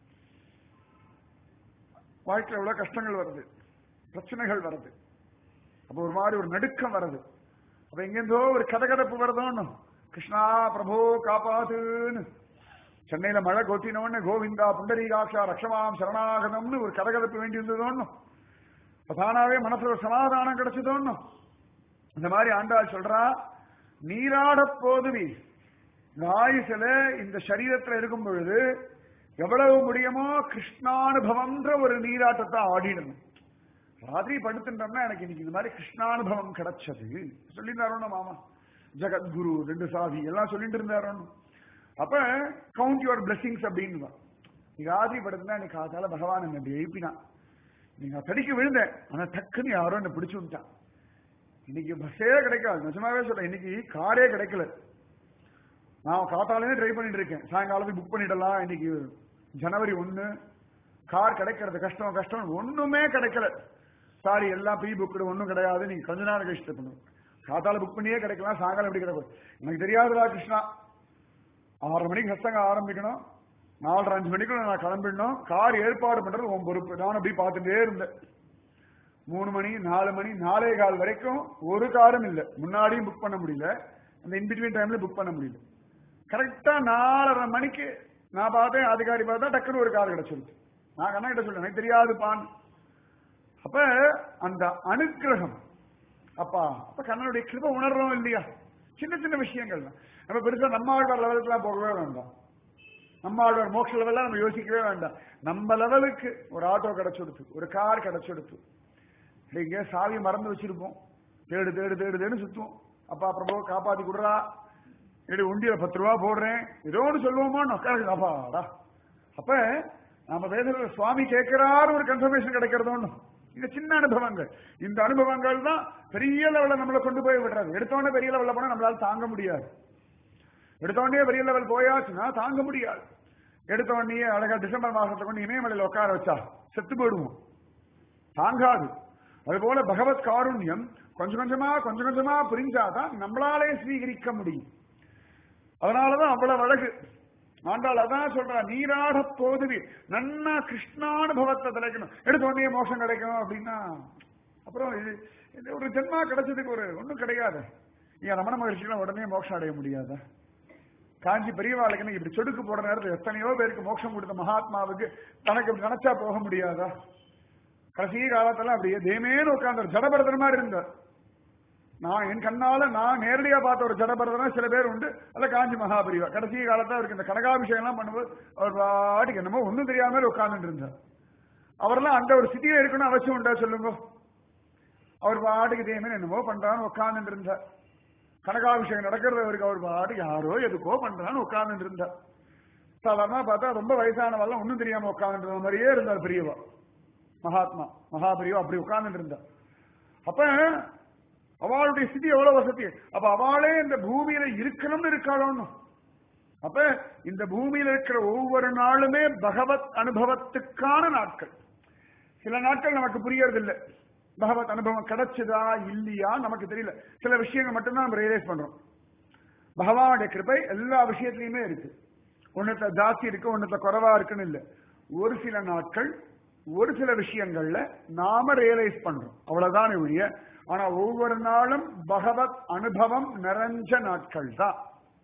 வாழ்க்கையில் எவ்வளவு கஷ்டங்கள் வருது, பிரச்சனைகள் வருது, அப்ப ஒரு மாதிரி ஒரு நடுக்கம் வருது. அப்ப எங்கேருந்தோ ஒரு கதகதப்பு வருதோன்னு, கிருஷ்ணா பிரபோ காப்பாத்துன்னு சென்னையில மழை கொட்டினோன்னு கோவிந்தா புண்டரீகாட்சா ரக்ஷமாம் சரணாகதம்னு ஒரு கதகதப்பு வேண்டி இருந்ததோன்னு, தானாவே மனசுல சமாதானம் கிடைச்சதோன்னு. இந்த மாதிரி ஆண்டாள் சொல்றா, நீராட போதுவி இந்த ஆயுசுல இந்த சரீரத்துல இருக்கும் பொழுது எவ்வளவு முடியுமோ கிருஷ்ணானுபவம்ன்ற ஒரு நீராட்டத்தை ஆடிடணும். ராத்திரி படுத்துட்டோம்னா எனக்கு இன்னைக்கு இந்த மாதிரி கிருஷ்ணானுபவம் கிடைச்சது சொல்லியிருந்தாரோன்னு மாமா ஜெகத்குரு ரெண்டு சாதி எல்லாம் சொல்லிட்டு இருந்தாரோன்னு. அப்ப கவுண்ட் யுவர் பிளெஸிங்ஸ் அப்படின்னு நீ ராத்திரி படுத்துனா எனக்கு காத்தால பகவான் என்ன அப்படி எழுப்பினான். நீங்க தடிக்க விழுந்தேன், ஆனா டக்குன்னு யாரோ என்ன பிடிச்சு விட்டான். இன்னைக்கு பஸ்ஸே கிடைக்காது, நிஜமாவே சொல்றேன். இன்னைக்கு காரே கிடைக்கல. நான் காத்தாலே ட்ரை பண்ணிட்டு இருக்கேன், சாயங்காலத்துக்கு புக் பண்ணிடலாம். இன்னைக்கு ஜனவரி ஒன்னு, கார் கிடைக்கிறது கஷ்டம் கஷ்டம், ஒண்ணுமே கிடைக்கல. சாரி எல்லாம் ப்ரீ புக்கு, ஒன்னும் கிடையாது. நீங்க கொஞ்ச நாள் கழிச்சு பண்ணுங்க. காத்தால புக் பண்ணியே கிடைக்கலாம், சாயங்காலம் எப்படி கிடைக்கும் எனக்கு தெரியாதுடா கிருஷ்ணா. ஆறு மணிக்கு சத்தங்க ஆரம்பிக்கணும், நாலரை அஞ்சு மணிக்குள்ள நான் கிளம்பிடணும். கார் ஏற்பாடு பண்றது உன் பொறுப்பு. நான் அப்படி பார்த்துட்டே இருந்தேன். மூணு மணி நாலு மணி நாலே கால் வரைக்கும் ஒரு காரும் இல்லை. முன்னாடியும் புக் பண்ண முடியல, அந்த இன்பிட்வீன் டைம்ல புக் பண்ண முடியல. கரெக்டா நாலரை மணிக்கு நான் பார்த்தேன், அதிகாரி பார்த்தா டக்குன்னு ஒரு கார் கிடைச்சிருச்சு. நான் கண்ணா கிட்ட சொல்றேன் எனக்கு தெரியாதுப்பான். அப்ப அந்த அனுக்கிரகம் அப்பா அப்ப கண்ணனுடைய கிருபை உணர்றோம் இல்லையா? சின்ன சின்ன விஷயங்கள் தான். நம்ம பெருசா நம்ம ஆழ்வார் லெவலுக்கு எல்லாம் போகவே வேண்டாம். நம்ம ஆழ்வார் மோட்ச லெவல்லாம் நம்ம யோசிக்கவே வேண்டாம். நம்ம லெவலுக்கு ஒரு ஆட்டோ கிடைச்சுடுத்து, ஒரு கார் கிடைச்சுடுத்து. இங்க சாவி மறந்து வச்சிருப்போம், தேடு தேடு தேடு தேடு சுத்துவோம். அப்பா பிரபு காப்பாத்தி கொடுறா, எடி உண்டியில பத்து ரூபா போடுறேன் ஏதோ ஒன்று சொல்லுவோமா அப்பாடா. அப்ப நாம வேதத்துல சுவாமி கேட்கிறாரு ஒரு கன்ஃபர்மேஷன் கிடைக்கிறது ஒண்ணு. இந்த சின்ன அனுபவங்கள், இந்த அனுபவங்கள் தான் பெரிய லெவலில் நம்மளை கொண்டு போய் விடுறது. எடுத்தோடனே பெரிய லெவலில் போனா நம்மளால தாங்க முடியாது. எடுத்தோடனே பெரிய லெவல் போயாச்சுன்னா தாங்க முடியாது. எடுத்தோடனே அழகா டிசம்பர் மாசத்தை கொண்டு இமயமலையில் உட்கார வச்சா செத்து போயிடுவோம், தாங்காது. அதுபோல பகவத் காருண்யம் கொஞ்சம் கொஞ்சமா கொஞ்சம் கொஞ்சமா புரிஞ்சாதான் நம்மளாலே ஸ்வீகரிக்க முடியும். அதனாலதான் அவ்வளவு அழகு. ஆண்டாள் அதான் சொல்றா, நீராட போதுவி நன்னா கிருஷ்ணானுபவத்தை தலைக்கணும். எடுத்த உடனே மோசம் கிடைக்கும் அப்படின்னா அப்புறம் இது ஒரு ஜென்மா கிடைச்சதுக்கு ஒரு ஒன்றும் கிடையாது. நீங்க ரமண மகிழ்ச்சிக்கு உடனே மோட்சம் அடைய முடியாதா? காஞ்சி பெரியவாளுக்கு இப்படி சொடுக்கு போட நேரத்தில் எத்தனையோ பேருக்கு மோட்சம் கொடுத்த மகாத்மாவுக்கு தனக்கு இப்படி நினைச்சா போக முடியாதா? கடைசி காலத்துல அப்படியே தேமேன்னு உட்கார்ந்தார், ஜடபரதர் மாதிரி இருந்தார். நான் என் கண்ணால நான் நேரடியா பார்த்த ஒரு ஜடபரதனா சில பேர் உண்டு, அல்ல காஞ்சி மகாபரிவா. கடைசி காலத்துல அவருக்கு இந்த கனகாபிஷேகம் எல்லாம் பண்ணும்போது அவர் பாட்டுக்கு என்னமோ ஒன்றும் தெரியாம உட்கார்ந்துட்டு இருந்தார். அவரெல்லாம் அந்த ஒரு சிட்டியில இருக்கணும் அவசியம் உண்டா சொல்லுங்க? அவர் பாட்டுக்கு தேமேன்னு என்னமோ பண்றான்னு உட்கார்ந்துட்டு இருந்தார். கனகாபிஷேகம் நடக்கிறது அவருக்கு அவர் பாட்டுக்கு யாரோ எதுக்கோ பண்றான்னு உட்கார்ந்துட்டு இருந்தார். சாதாரணமா பார்த்தா ரொம்ப வயசானவெல்லாம் ஒன்னும் தெரியாம உட்கார்ந்துட்டு இருந்த மாதிரியே இருந்தார் பெரியவா மகாத்மா மகாபெரியவா அப்படி உட்கார்ந்துட்டு இருந்தார். அப்ப அவளுடைய ஸ்திதி எவ்வளவு வசதி. அப்ப அவளே இந்த பூமியில இருக்கணும்னு இருக்காளோன்னு. அப்ப இந்த பூமியில இருக்கிற ஒவ்வொரு நாளுமே பகவத் அனுபவத்துக்கான நாட்கள். சில நாட்கள் நமக்கு புரியறது இல்லை, பகவத் அனுபவம் கிடைச்சதா இல்லையா நமக்கு தெரியல. சில விஷயங்கள் மட்டும்தான் நம்ம ரியலைஸ் பண்றோம். பகவானுடைய கிருபை எல்லா விஷயத்திலயுமே இருக்கு. ஒன்னத்துல ஜாஸ்தி இருக்கு, ஒன்னத்துல குறைவா இருக்குன்னு இல்லை. ஒரு சில நாட்கள் ஒரு சில விஷயங்கள்ல நாம ரியலைஸ் பண்றோம், அவ்வளவுதான் ஒழிய. ஆனா ஒவ்வொரு நாளும் பகவத் அனுபவம் நிறைஞ்ச நாட்கள் தான்.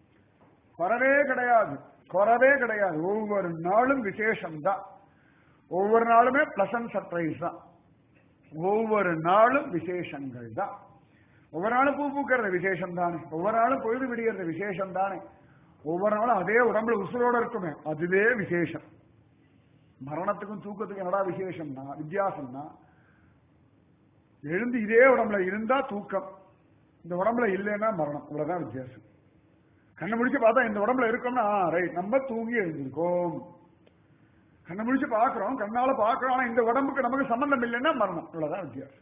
குறவே கிடையாது, குறவே கிடையாது. ஒவ்வொரு நாளும் விசேஷம் தான். ஒவ்வொரு நாளுமே பிளசன்ட் சர்ப்ரைஸ் தான். ஒவ்வொரு நாளும் விசேஷங்கள் தான். ஒவ்வொரு நாளும் பூ பூக்கிறது விசேஷம் தானே. ஒவ்வொரு நாளும் பொழுது விடுகிறது விசேஷம் தானே. ஒவ்வொரு நாளும் அதே உடம்புல உசுரோட இருக்குமே அதுவே விசேஷம். மரணத்துக்கும் தூக்கத்துக்கும் என்னடா விசேஷம்னா வித்தியாசம்னா, எழுந்து இதே உடம்புல இருந்தா தூக்கம், இந்த உடம்புல இல்லைன்னா மரணம், இவ்வளவுதான் வித்தியாசம். கண்ணை முடிச்சு பார்த்தா இந்த உடம்புல இருக்கோம்னா ரைட் நம்ம தூங்கி எழுந்திருக்கோம். கண்ணை முடிச்சு பாக்குறோம், கண்ணால பாக்குறோம், ஆனா இந்த உடம்புக்கு நமக்கு சம்பந்தம் இல்லைன்னா மரணம், இவ்வளவுதான் வித்தியாசம்.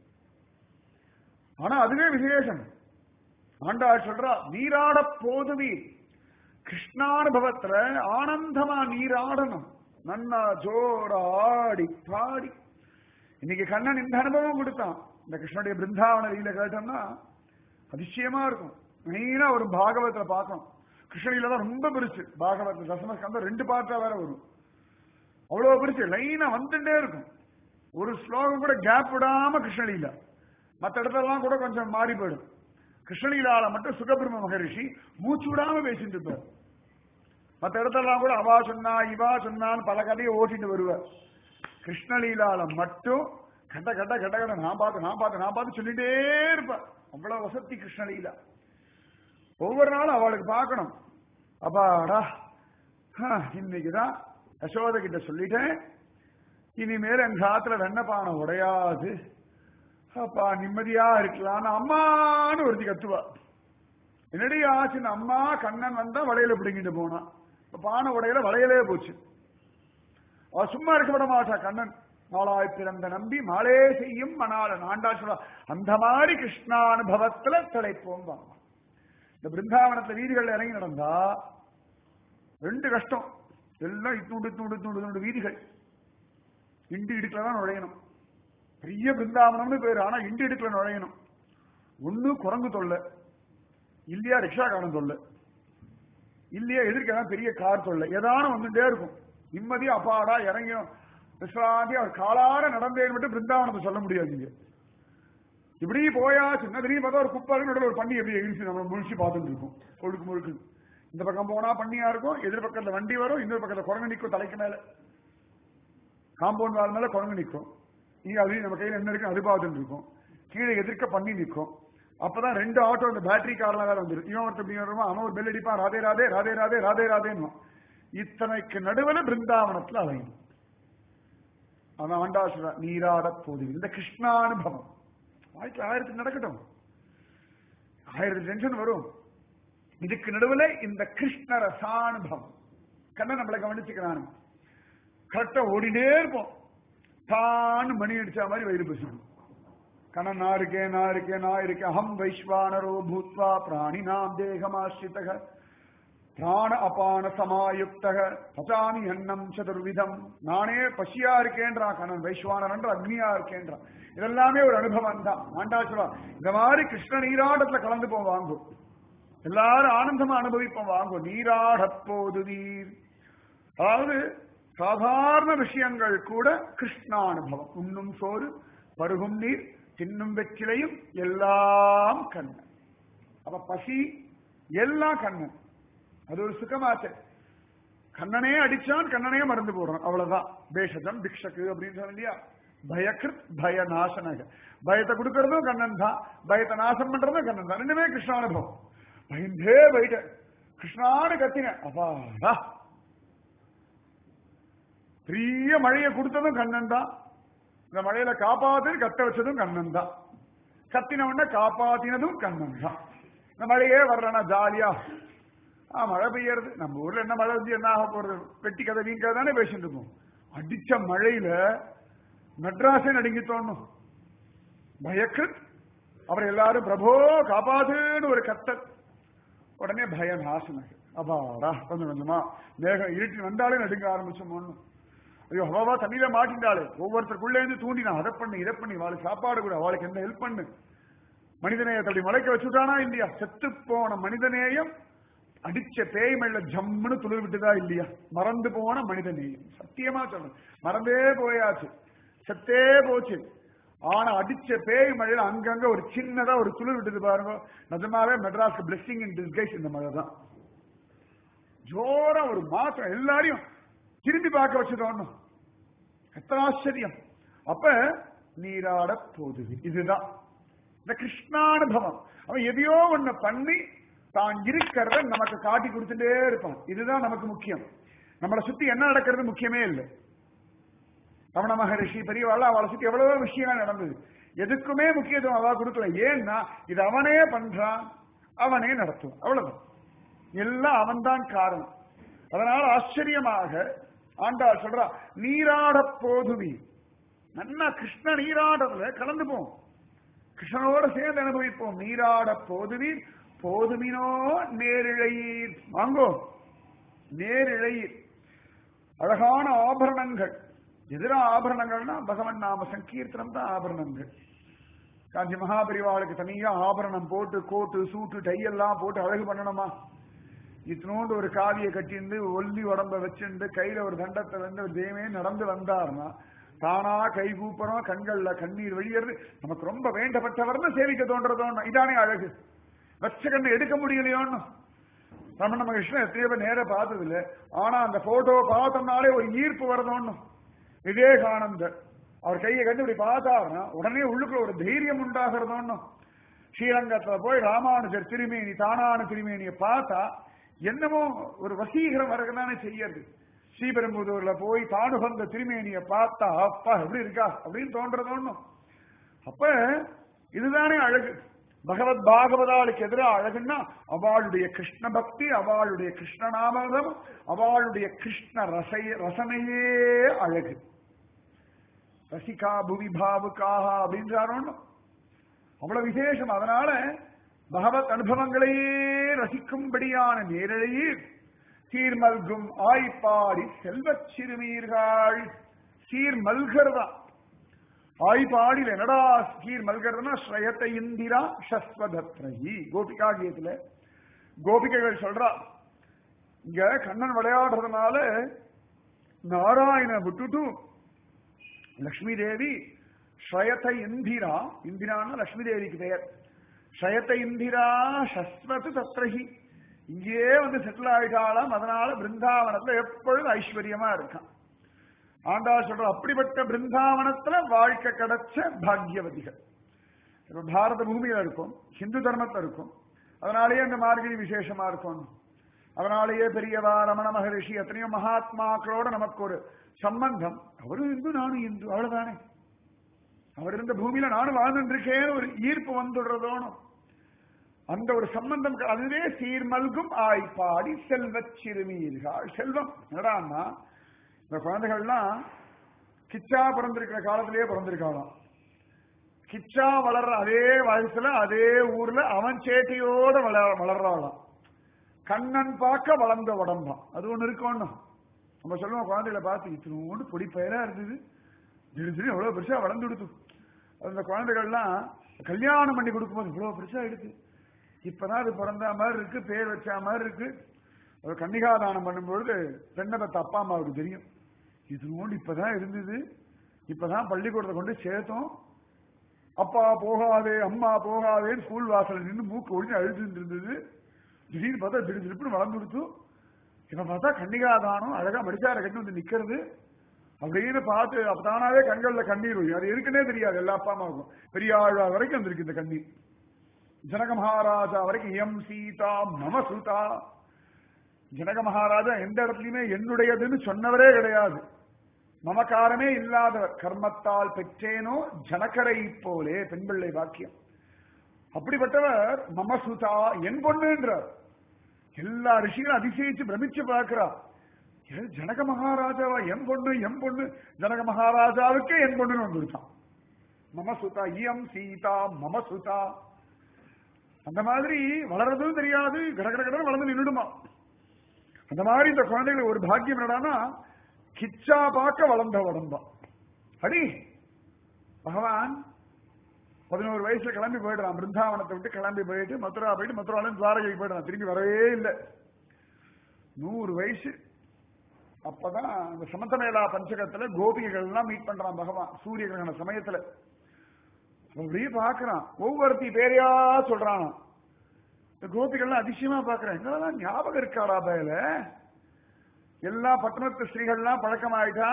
ஆனா அதுவே விசேஷம். ஆண்டாள் சொல்றா, நீராட போதுவி கிருஷ்ணானுபவத்துல ஆனந்தமா நீராடணும். நன்னா ஜோரா ஆடி பாடி. இன்னைக்கு கண்ணன் இந்த அனுபவம் கொடுத்தான். இந்த கிருஷ்ணனுடைய பிருந்தாவன லீல கேட்டோம்னா அதிசயமா இருக்கும். மெயினா ஒரு பாகவத்துல பார்க்கணும். கிருஷ்ணலீல தான் ரொம்ப பெருசு. பாகவத தசமஸ்கந்தம் ரெண்டு பாட்டா வேற வரும். அவ்வளவு பெருசு லைனா வந்துட்டே இருக்கும். ஒரு ஸ்லோகம் கூட கேப் விடாம கிருஷ்ணலீலா. மற்ற இடத்தெல்லாம் கூட கொஞ்சம் மாறி போயிடும். கிருஷ்ணலீலால மட்டும் சுகபிரம்ம மகரிஷி மூச்சு விடாம பேசிட்டு இருப்பார். மற்ற இடத்தெல்லாம் கூட அவா சொன்னா இவா சொன்னான்னு பல கதையை ஓட்டிட்டு வருவார். கிருஷ்ணலீலால மட்டும் கட்ட கட்ட கட்ட கட்ட நான் பார்த்து நான் பார்த்து நான் பார்த்து சொல்லிட்டே இருப்பார். அவ்வளவு வசதி கிருஷ்ணலீலா. ஒவ்வொரு நாளும் அவளுக்கு பார்க்கணும். அப்பாடா இன்னைக்குதான் யசோத கிட்ட சொல்லிட்டேன், இனிமேல் என் காத்துல வெண்ணப்பானை உடையாது, அப்பா நிம்மதியா இருக்கலான்னு அம்மான்னு ஒருத்தி கத்துவா. என்னடி ஆச்சுன்னு அம்மா கண்ணன் வந்தா வளையல பிடிங்கிட்டு போனா. இப்ப பானை உடையில வளையலே போச்சு. அவ சும்மா இருக்க விட மாட்டா. கண்ணன் நாளாய் பிறந்த நம்பி மாலே செய்யும் மணாளன் ஆண்டா சொல்ல. அந்த மாதிரி கிருஷ்ணானுபவத்துல திளைப்போம். இந்த பிருந்தாவனத்துல வீதிகள் இறங்கி நடந்தா ரெண்டு கஷ்டம். எல்லாம் இத்தூண்டு தூண்டு தூண்டு தூண்டு வீதிகள். இண்டு இடுக்கலதான் நுழையணும். பெரிய பிருந்தாவனம்னு பேரு. ஆனா இண்டு இடுக்கல நுழையணும். ஒண்ணு குரங்கு தொல்லை, இல்லையா ரிக்ஷாக்காரன் தொல்லை, இல்லையா எதிர்க்கலாம் பெரிய கார் தொல்லை. ஏதானும் வந்துட்டே இருக்கும். நிம்மதியா அப்பாடா இறங்கியும் விஸ்ராந்தி அவர் காலார நடந்தேன்னு மட்டும் பிருந்தாவனத்தை சொல்ல முடியாது. இங்க இப்படி போயாச்சுன்னா திடீர்னு பார்த்தா ஒரு குப்பாரு நடுவில் ஒரு பண்ணி எப்படி எழுச்சி நம்ம முழிச்சு பார்த்துட்டு இருக்கும். ஒழுக்கு முழுக்கு இந்த பக்கம் போனா பண்ணியா இருக்கும், எதிர்பக்கத்துல வண்டி வரும், இன்னொரு பக்கத்துல குரங்கு நிற்கும். தலைக்கு மேல காம்பவுண்ட் வால் மேல குரங்கு நிற்கும். இங்க அது நம்ம கையில என்ன இருக்கு அது பார்த்துட்டு இருக்கும். கீழே எதிர்க்க பண்ணி நிற்கும். அப்பதான் ரெண்டு ஆட்டோ இந்த பேட்டரி கார்லாம் வேற வந்துடும். இவன் ஒருத்தர் இப்படி வருவான், அவன் ஒரு பெல் அடிப்பான், ராதே ராதே ராதே ராதே ராதே ராதேன்னு. இத்தனைக்கு நடுவில் பிருந்தாவனத்துல அலையும். அவன் ஆண்டா சொல்ற நீராட போது. இந்த கிருஷ்ணானுபவம் வாழ்க்கை ஆயிரத்துக்கு நடக்கட்டும், ஆயிரத்து டென்ஷன் வரும். இதுக்கு நடுவில் இந்த கிருஷ்ண ரசானுபவம். கண்ணன் நம்மளை கவனிச்சுக்கிறான். கரெக்டா ஓடினே இருப்போம். தான் மணி அடிச்சா மாதிரி வயிறு பேசணும். கண்ணன் நான் இருக்கேன் நான் இருக்கேன் நான் இருக்கேன். அஹம் வைஸ்வானரோ பூத்வா பிராணி நாம் தேகமாஸ்ரிதக பிராண அபான சமாயுக்தக பசாமி அன்னம் சதுர்விதம். நானே பசியா இருக்கேன்றான் கண்ணன். வைஸ்வானரன்ற அக்னியா இருக்கேன்றான். இதெல்லாமே ஒரு அனுபவம் தான். ஆண்டா சொல்றா இந்த மாதிரி கிருஷ்ண நீராட்டத்துல கலந்து போம் வாங்கும். எல்லாரும் ஆனந்தமா அனுபவிப்போம் வாங்கும். நீராட போது நீர். அதாவது சாதாரண விஷயங்கள் கூட கிருஷ்ணானுபவம். உண்ணும் சோறு பருகும் நீர் தின்னும் வெற்றிலையும் எல்லாம் கண்ணன். அப்ப பசி எல்லாம் கண்ணன். அது ஒரு சுகமாச்சு. கண்ணனே அடிச்சான், கண்ணனே மறந்து போடுறான். அவ்வளவுதான். பேஷஜம் பிக்ஷக்கு அப்படின்னு சொன்ன இல்லையா. பயகிருத் பய நாசனக. பயத்தை கொடுக்கறதும் கண்ணன் தான், பயத்தை நாசம் பண்றதும் கண்ணன் தான். ரெண்டுமே கிருஷ்ணானுபவம். பயந்தே போயிட்ட கிருஷ்ணானு கத்தின. அப்பாடா பெரிய மழையை கொடுத்ததும் கண்ணன் தான். இந்த மழையில காப்பாத்து கத்த வச்சதும் கண்ணன் தான். கத்தினவன காப்பாத்தினதும் கண்ணன் தான். இந்த மழையே வர்றனா ஜாலியா மழை பெய்யறது. நம்ம ஊர்ல என்ன மழை வந்து என்ன ஆக போறது, வெட்டி கதை வீண் கதை தானே பேசிட்டு இருக்கோம். அடிச்ச மழையில மெட்ராஸே நடுங்கி தோணும். பயக்கிருத் அவர் எல்லாரும் பிரபோ காப்பாதுன்னு ஒரு கத்தல். உடனே பயம் நாசனக. அப்பாடா கொஞ்சம் கொஞ்சமா மேகம் இருட்டி வந்தாலே நடுங்க ஆரம்பிச்சோம். ஐயோ அவாவா தண்ணியில மாட்டின்றாளே. ஒவ்வொருத்தருக்குள்ளே இருந்து தூண்டினா அதை பண்ணு இதை பண்ணி அவளுக்கு சாப்பாடு கூட, அவளுக்கு என்ன ஹெல்ப் பண்ணு. மனிதநேயத்தை அப்படி முளைக்க வச்சுட்டானா இல்லையா. செத்து போன மனிதநேயம் அடிச்ச பேய் மேல ஜம்முன்னு துளிர் விட்டுதா இல்லையா. மறந்து போன மனிதநேயம். சத்தியமா சொல்றேன் மறந்தே போயாச்சு, செத்தே போச்சு. ஆனா அடிச்ச பேய் மழையில அங்கங்க ஒரு சின்னதா ஒரு துளிர் விட்டுது பாருங்க. நிஜமாவே மெட்ராஸ்க்கு பிளெஸிங் இன் டிஸ்கைஸ் இந்த மழை தான். ஜோரா ஒரு மாற்றம் எல்லாரையும் திரும்பி பார்க்க வச்சுதோன்னு. எத்தனை ஆச்சரியம். அப்ப நீராட போகுது. இதுதான் இந்த கிருஷ்ணானுபவம். அவன் எதையோ ஒண்ணு பண்ணி தான் இருக்கிறத நமக்கு காட்டி கொடுத்துட்டே இருப்பான். இதுதான் நமக்கு முக்கியம். நம்மளை சுத்தி என்ன நடக்கிறது முக்கியமே இல்லை. ரமண மகரிஷி பெரியவாள் அவளை சுத்தி எவ்வளவோ விஷயம் நடந்தது. எதுக்குமே முக்கியத்துவம் அவ கொடுக்கல. ஏன்னா இது அவனே பண்றான், அவனே நடத்துவான். அவ்வளவுதான். எல்லாம் அவன்தான் காரணம். அதனால ஆச்சரியமாக ஆண்டாள் சொல்றா நீராட போதுவி. நல்லா கிருஷ்ண நீராடத்துல கலந்து போம், கிருஷ்ணனோட சேர்ந்து அனுபவிப்போம். நீராட போதுவீர் போதுமினோ நேரிழையீர். வாங்கோ நேரிழையில் அழகான ஆபரணங்கள். எதிர ஆபரணங்கள்னா பகவன் நாம சங்கீர்த்தனம் தான் ஆபரணங்கள். காஞ்சி மகாபரிவாளுக்கு தனியா ஆபரணம் போட்டு கோட்டு சூட்டு டை எல்லாம் போட்டு அழகு பண்ணணுமா? இத்தினோண்டு ஒரு காவியை கட்டிண்டு ஒல்லி உடம்ப வச்சுண்டு கையில ஒரு தண்டத்தை வந்து தெய்வமே நடந்து வந்தார்னா தானா கை கூப்பறோம், கண்கள்ல கண்ணீர் வெளியேறது. நமக்கு ரொம்ப வேண்டப்பட்டவர்னு சேவிக்க தோன்றதோன்னு இதானே அழகு. வச்ச கண்ணு எடுக்க முடியலையோன்னு ரமண மகிழ்ச்சி எத்தனையோ பேர் நேர பார்த்தது இல்லை. ஆனா அந்த போட்டோ பார்த்தோம்னாலே ஒரு ஈர்ப்பு வரதோன்னு. விவேகானந்தர் அவர் கையை கண்டு இப்படி பார்த்தாருன்னா உடனே உள்ளுக்குள்ள ஒரு தைரியம் உண்டாகிறதோன்னு. ஸ்ரீரங்கத்துல போய் ராமானுஜர் திருமேனி தானான திருமேனியை பார்த்தா என்னமோ ஒரு வசீகரம் வரதானே செய்யறது. ஸ்ரீபெரும்புதூர்ல போய் தானுகந்த திருமேனியை பார்த்தா அப்பா எப்படி இருக்கா அப்படின்னு தோன்றதோன்னு. அப்ப இதுதானே அழகு. பகவத் பாகவதாளுக்கு எதிராக அழகுன்னா அவளுடைய கிருஷ்ண பக்தி, அவளுடைய கிருஷ்ணநாமம், அவளுடைய கிருஷ்ண ரசை ரசனையே அழகு. ரசிகா புவி பாவுக்காக அப்படின்றாரோன்னு அவ்வளவு விசேஷம். அதனால பகவத் அனுபவங்களையே ரசிக்கும்படியான நேரழையில் சீர்மல்கும் ஆய்ப்பாடி செல்வச் சிறுமீர்கள். சீர் மல்கிறதா ஆய்பாடியில் என்னடா சீர் மல்கிறதுனா ஸ்ரயத்தை இந்திரா சஸ்வதத்ரஹி. கோபிகா கீதத்துல கோபிகைகள் சொல்றா, இங்க கண்ணன் விளையாடுறதுனால நாராயண விட்டுட்டு லக்ஷ்மி தேவி ஸ்ரயத்தை இந்திரா, இந்திரான லக்ஷ்மி தேவிக்கு பெயர், ஸ்ரயத்தை இந்திரா சஸ்வத் தத்ரஹி, இங்கேயே வந்து செட்டில் ஆயிட்டாலாம். அதனால பிருந்தாவனத்துல எப்பொழுதும் ஐஸ்வர்யமா இருக்கான். ஆண்டாள் சொல்ற அப்படிப்பட்ட பிருந்தாவனத்துல வாழ்க்கை கிடைச்ச பாக்யவதிகள். இப்ப பாரத பூமியில இருக்கும், ஹிந்து தர்மத்துல இருக்கும், அதனாலேயே அந்த மார்கழி விசேஷமா இருக்கும். அதனாலேயே பெரியவா ரமண மகரிஷி எத்தனையோ மகாத்மாக்களோட நமக்கு ஒரு சம்பந்தம். அவரும் இந்து நானும் இந்து, அவ்வளவுதானே. அவர் இருந்த பூமியில நானும் வாழ்ந்துருக்கேன்னு ஒரு ஈர்ப்பு வந்துடுறதோனும் அந்த ஒரு சம்பந்தம். அதுவே சீர்மல்கும் ஆய்ப்பாடி செல்வச் சிறுமீர்கள். செல்வம் என்னடான்னா இந்த குழந்தைகள்லாம் கிச்சா பிறந்திருக்கிற காலத்திலேயே பிறந்திருக்காளாம். கிச்சா வளர்ற அதே வயசுல அதே ஊர்ல அவன் சேட்டியோட வள வளர்றாளாம். கண்ணன் பார்க்க வளர்ந்த உடம்பான். அது ஒண்ணு இருக்கணும். நம்ம சொல்லுவோம் குழந்தைகளை பார்த்து இத்தனோண்டு பொடி பயிரா இருந்தது, திடீர்னு எவ்வளவு பெருசா வளர்ந்து கொடுத்து. அந்த குழந்தைகள்லாம் கல்யாணம் பண்ணி கொடுக்கும்போது இவ்வளவு பெருசா எடுத்து இப்பதான் அது பிறந்த மாதிரி இருக்கு, பேர் வச்ச மாதிரி இருக்கு. ஒரு கன்னிகாதானம் பண்ணும்பொழுது பெண்ணை பத்த அப்பா அம்மாவுக்கு தெரியும், இது இப்பதான் இருந்தது, இப்பதான் பள்ளிக்கூடத்தை கொண்டு சேர்த்தோம், அப்பா போகாதே அம்மா போகாதேன்னு ஸ்கூல் வாசல் நின்று மூக்கு ஒழிஞ்சு அழுதுட்டு இருந்தது. திடீர்னு பார்த்தா திடீர் திருப்பி வளர்ந்து கொடுத்து இப்ப பார்த்தா கன்னிகாதானம் அழகா மடிச்சார கட்டி வந்து நிக்கிறது அப்படின்னு பார்த்து அப்பதானாவே கண்கள்ல கண்ணீர் வரும். அது இருக்குன்னே தெரியாது எல்லா அப்பா அம்மாவுக்கும். பெரியாழ்வா வரைக்கும் வந்திருக்கு இந்த கண்ணீர். ஜனக மகாராஜா வரைக்கும் எம் சீதா மம சுதா. ஜனக மகாராஜா எந்த இடத்துலயுமே என்னுடையதுன்னு சொன்னவரே கிடையாது. மமக்காரமே இல்லாதவர். கர்மத்தால் பெற்றேனோ ஜனகரை போலே, பெண் பிள்ளை வாக்கியம். அப்படிப்பட்டவர் மமசுதா, என் பொண்ணுன்றார். எல்லா ரிஷிகளும் அதிசயிச்சு பிரமிச்சு பார்க்கிறார். ஜனக மகாராஜாவா என் பொண்ணு என் பொண்ணு ஜனக மகாராஜாவுக்கே என் பொண்ணுன்னு வந்துருச்சான். மமசுதா இயம் சீதா மமசுதா. அந்த மாதிரி வளர்றதும் தெரியாது, கடகட வளர்ந்து நின்றுடுமா. அந்த மாதிரி இந்த குழந்தைகள் ஒரு பாக்கியம் என்னடானா கிச்சா பார்க்க வளர்ந்த உடம்பா. அடி பகவான் பதினோரு வயசுல கிளம்பி போயிடுறான். பிருந்தாவனத்தை விட்டு கிளம்பி போயிட்டு மதுரா போயிட்டு மதுரால துவாரகைக்கு போயிடுறான். திரும்பி வரவே இல்லை. நூறு வயசு. அப்பதான் இந்த சமந்தமேளா பஞ்சகத்துல கோபிகைகள் எல்லாம் மீட் பண்றான் பகவான் சூரிய கிரகண சமயத்துல. அப்படியே பாக்குறான், ஒவ்வொருத்தி பேரையா சொல்றான். இந்த கோபிகள்லாம் அதிசயமா பாக்குறேன், எங்களெல்லாம் ஞாபகம் இருக்காடா பயல. எல்லா பட்டணத்து ஸ்ரீகள்லாம் பழக்கமாயிட்டா.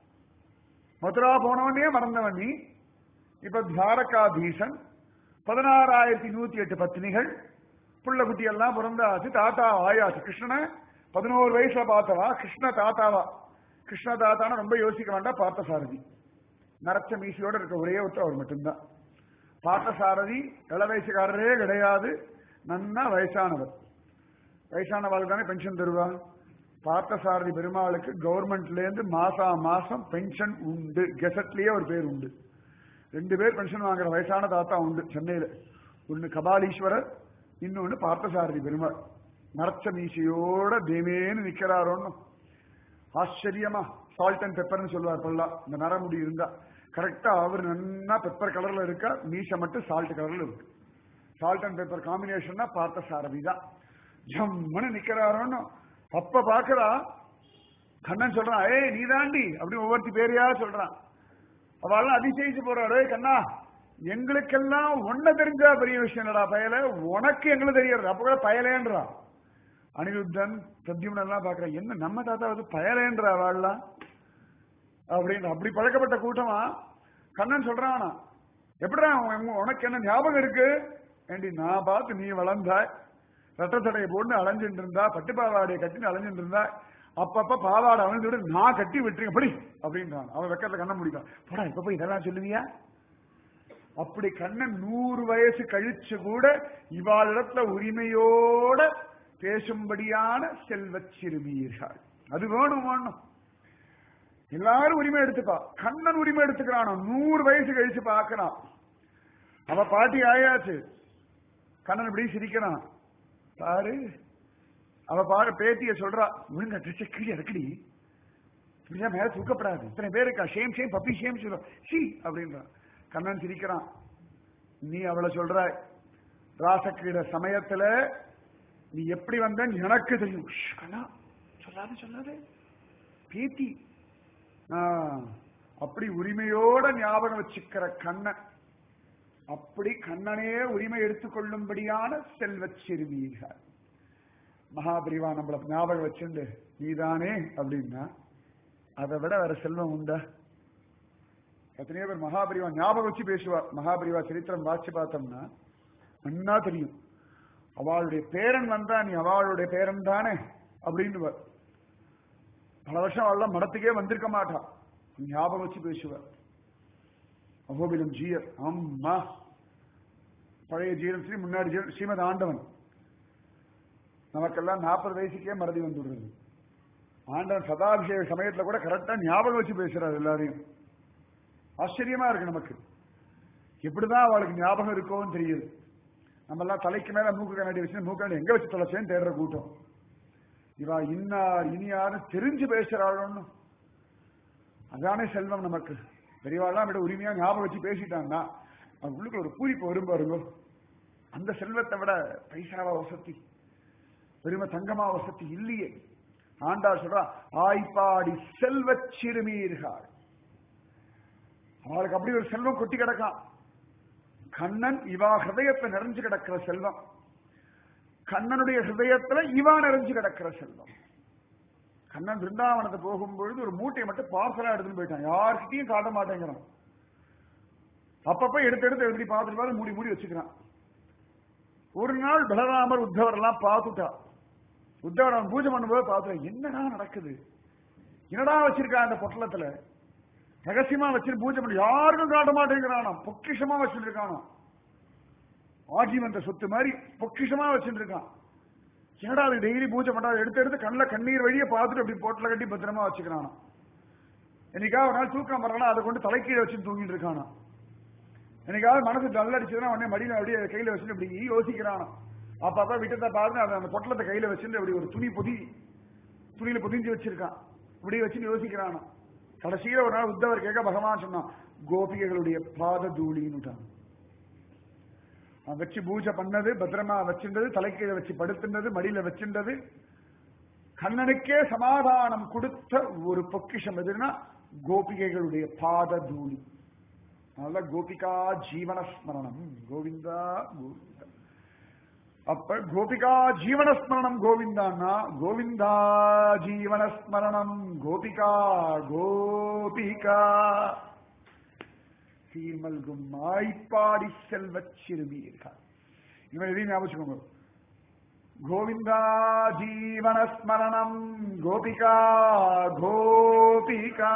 மதுரா போனவனே மறந்தவன் நீ. இப்ப துவாரகாதீசன், பதினாறாயிரத்தி நூத்தி எட்டு பத்னிகள், புள்ள குட்டி எல்லாம் பிறந்தாச்சு, தாத்தா ஆயாச்சு. கிருஷ்ணனை பதினோரு வயசுல பார்த்தவா கிருஷ்ண தாத்தாவா. கிருஷ்ண தாத்தான ரொம்ப யோசிக்க வேண்டாம், பார்த்தசாரதி. நரச்ச மீசியோட இருக்க ஒரே ஒருத்தர் அவர் மட்டும்தான். பார்த்தசாரதி இள வயசுக்காரரே கிடையாது, நன்னா வயசானவர். வயசானவாளுக்கு தானே பென்ஷன் தருவா. பார்த்தசாரதி பெருமாளுக்கு கவர்மெண்ட்ல இருந்து மாசா மாசம் பென்ஷன் உண்டு. கெசட்லயே ஒரு பேர் உண்டு. ரெண்டு பேர் பென்ஷன் வாங்குற வயசான தாத்தா உண்டு சென்னையில. ஒன்னு கபாலீஸ்வரர், இன்னொன்னு பார்த்தசாரதி பெருமாள். நரச்ச மீசையோட தேவேன்னு நிக்கிறாரோன்னு ஆச்சரியமா சால்ட் அண்ட் பெப்பர்னு சொல்லுவார் பல்லா. இந்த நரமுடி இருந்தா கரெக்டா அவர் நன்னா பெப்பர் கலர்ல இருக்கா, மீசை மட்டும் சால்ட் கலர்ல இருக்கு. சால்ட் அண்ட் பெப்பர் காம்பினேஷன் தான் பார்த்த சாரதிதான். ஜம்முன்னு நிக்கிறாரோன்னு அப்ப பாக்குறா. கண்ணன் சொல்றான், ஏய் நீ தாண்டி அப்படின்னு ஒவ்வொருத்தி பேரையா சொல்றான். அவெல்லாம் அதிசயிச்சு போறாரு. கண்ணா எங்களுக்கெல்லாம் ஒன்ன தெரிஞ்சா பெரிய விஷயம் இல்லடா பயல, உனக்கு எங்களுக்கு தெரியாது. அப்ப கூட பயலேன்றா. அனிருத்தன் பிரத்யும்னன் எல்லாம் பாக்குற, என்ன நம்ம தாத்தா வந்து பயலேன்றா வாழலாம் அப்படின்னு. அப்படி பழக்கப்பட்ட கூட்டமா கண்ணன் சொல்றான், எப்படிடா உனக்கு என்ன ஞாபகம் இருக்கு? ஏண்டி நான் பார்த்து நீ வளர்ந்தாய், ரத்தத்தடையை போட்டு அலைஞ்சிட்டு இருந்தா, பட்டு பாவாடையை கட்டின்னு அலைஞ்சிட்டு இருந்தா, அப்பப்ப பாவாடை அவிழ்ந்து விட நான் கட்டி விட்டுருங்க படி அப்படின்றான். அவன் வெக்கத்துல கண்ண முடிக்கான். போடா இப்ப போய் இதெல்லாம் சொல்லுவியா? அப்படி கண்ணன் நூறு வயசு கழிச்சு கூட இவாளிடத்துல உரிமையோட பேசும்படியான செல்வ சிறுமியர்கள். அது வேணும் வேணும். எல்லாரும் உரிமை எடுத்துப்பா. கண்ணன் உரிமை எடுத்துக்கிறான். நூறு வயசு கழிச்சு பாக்கிறான். அவ பாட்டி ஆயாச்சு. கண்ணன் இப்படி சிரிக்கிறான். பாரு அவ பாரு பேத்திய சொல்றா, ஒழுங்கா ட்ரெஸ் கீழே இறக்கடி, இப்படிதான் மேல தூக்கப்படாது, இத்தனை பேர் இருக்கா, ஷேம் ஷேம் பப்பி ஷேம் சொல்ற ஷீ அப்படின்றான். கண்ணன் சிரிக்கிறான். நீ அவளை சொல்ற ராசக்கிரீட சமயத்துல நீ எப்படி வந்த எனக்கு தெரியும். கண்ணா சொல்லாது சொல்லாது பேத்தி. அப்படி உரிமையோட ஞாபகம் வச்சுக்கிற கண்ணன், அப்படி கண்ணனே உரிமை எடுத்துக்கொள்ளும்படியான செல்வ சிறுமிகள். மகாபிரிவா நம்மள ஞாபகம் வச்சுண்டு நீதானே அப்படின்னா அதை விட வேற செல்வம் உண்டா? எத்தனையோ பேர் மகாபிரிவா ஞாபகம் வச்சு பேசுவார். மகாபிரிவா சரித்திரம் வாசி பார்த்தோம்னா நன்னா தெரியும். அவளுடைய பேரன் வந்தா நீ அவளுடைய பேரன் தானே அப்படின்னு பல வருஷம் அவள் மடத்துக்கே வந்திருக்க மாட்டான். ஞாபகம் வச்சு பேசுவார். அகோபிலம் ஜீயர் அம்மா பழைய ஜீரன் ஸ்ரீ முன்னாடி ஜீரன் ஸ்ரீமத் ஆண்டவன். நமக்கெல்லாம் நாற்பது வயசுக்கே மறதி வந்துடுறது. ஆண்டவன் சதாபிஷேக சமயத்துல கூட கரெக்டா ஞாபகம் வச்சு பேசுறாரு எல்லாரையும். ஆச்சரியமா இருக்கு நமக்கு. எப்படிதான் அவளுக்கு ஞாபகம் இருக்கோன்னு தெரியுது. நம்ம எல்லாம் தலைக்கு மேல மூக்கு கண்ணாடி வச்சு மூக்கு கண்ணாடி எங்க வச்சு தொலைச்சேன்னு தேடுற கூட்டம். இவா இன்னார் இனியாரு தெரிஞ்சு பேசுறாளோன்னு. அதானே செல்வம் நமக்கு. பெரியவாள்லாம் விட உரிமையா ஞாபகம் வச்சு பேசிட்டாங்கன்னா உள்ளுக்குள்ள ஒரு பூரிப்பு வரும் பாருங்க. அந்த செல்வத்தை விட பைசாவா வசதி, பெருமை தங்கமா வசதி இல்லையே. ஆண்டாள் சொல்றா, ஆய்ப்பாடி செல்வ சிறுமீர்கள். அவளுக்கு அப்படி ஒரு செல்வம் கொட்டி கிடக்கான். கண்ணன் இவா ஹிருதயத்தை நிறைஞ்சு கிடக்கிற செல்வம். கண்ணனுடைய ஹிருதயத்துல இவா நிறைஞ்சு கிடக்கிற செல்வம். கண்ணன் பிருந்தாவனத்தை போகும்பொழுது ஒரு மூட்டையை மட்டும் பார்சலா எடுத்துன்னு போயிட்டான். யாருக்கிட்டையும் காட்ட மாட்டேங்கிறான். அப்பப்ப எடுத்து எடுத்து எழுதி பார்த்துட்டு மூடி மூடி வச்சுக்கிறான். ஒரு நாள் பலராமர் உத்தவர் எல்லாம் பார்த்துட்டா. உத்தவர் அவன் பூஜை பண்ணும்போது பார்த்துட்டா, என்னடா நடக்குது, என்னடா வச்சிருக்கா அந்த பொட்டலத்துல, ரகசியமா வச்சிரு பூஜை பண்ணி யாருக்கும் காட்ட மாட்டேங்கிறானா, பொக்கிஷமா வச்சுட்டு இருக்கானா. ஆஜீவந்த சொத்து மாதிரி பொக்கிஷமா வச்சுட்டு இருக்கான். என்னடா அது டெய்லி பூஜை பண்ணா எடுத்து எடுத்து கண்ணில் கண்ணீர் வழியை பார்த்துட்டு அப்படி பொட்டல கட்டி பத்திரமா வச்சுக்கிறானா. என்னைக்காவது ஒரு நாள் தூக்கம் வரலன்னா அதை கொண்டு தலைக்கீழ வச்சு தூங்கிட்டு இருக்கானா. என்னைக்காவது மனசு டல்லடிச்சதுன்னா உடனே மடியில அப்படியே கையில வச்சுட்டு அப்படி யோசிக்கிறானா. அப்பப்ப விட்டத்தை பார்த்து அதை அந்த பொட்டலத்தை கையில வச்சுட்டு அப்படி ஒரு துணி பொதி துணியில பொதிஞ்சு வச்சிருக்கான். இப்படி வச்சுட்டு யோசிக்கிறானா. கடைசியில ஒரு நாள் உத்தவர் கேட்க பகவான் சொன்னான், கோபிகைகளுடைய பாத தூளின்னுட்டான். வச்சு பூஜை பண்ணது, பத்திரமா வச்சிருந்தது, தலைக்கீழ வச்சு படுத்துனது, மடியில வச்சிருந்தது, கண்ணனுக்கே சமாதானம் கொடுத்த ஒரு பொக்கிஷம் எதுன்னா கோபிகைகளுடைய பாத தூளி. அதனால கோபிகா ஜீவனஸ்மரணம் கோவிந்தா கோவிந்தா. அப்ப கோபிகா ஜீவனஸ்மரணம் கோவிந்தான்னா கோவிந்தா ஜீவனஸ்மரணம் கோபிகா கோபிகா. சீர்மல்கும் மாய்ப்பாடி செல்வ சிறுமியர்கள். இவன் எதையும் ஞாபகம், கோவிந்தா ஜீவனஸ்மரணம் கோபிகா கோபிகா.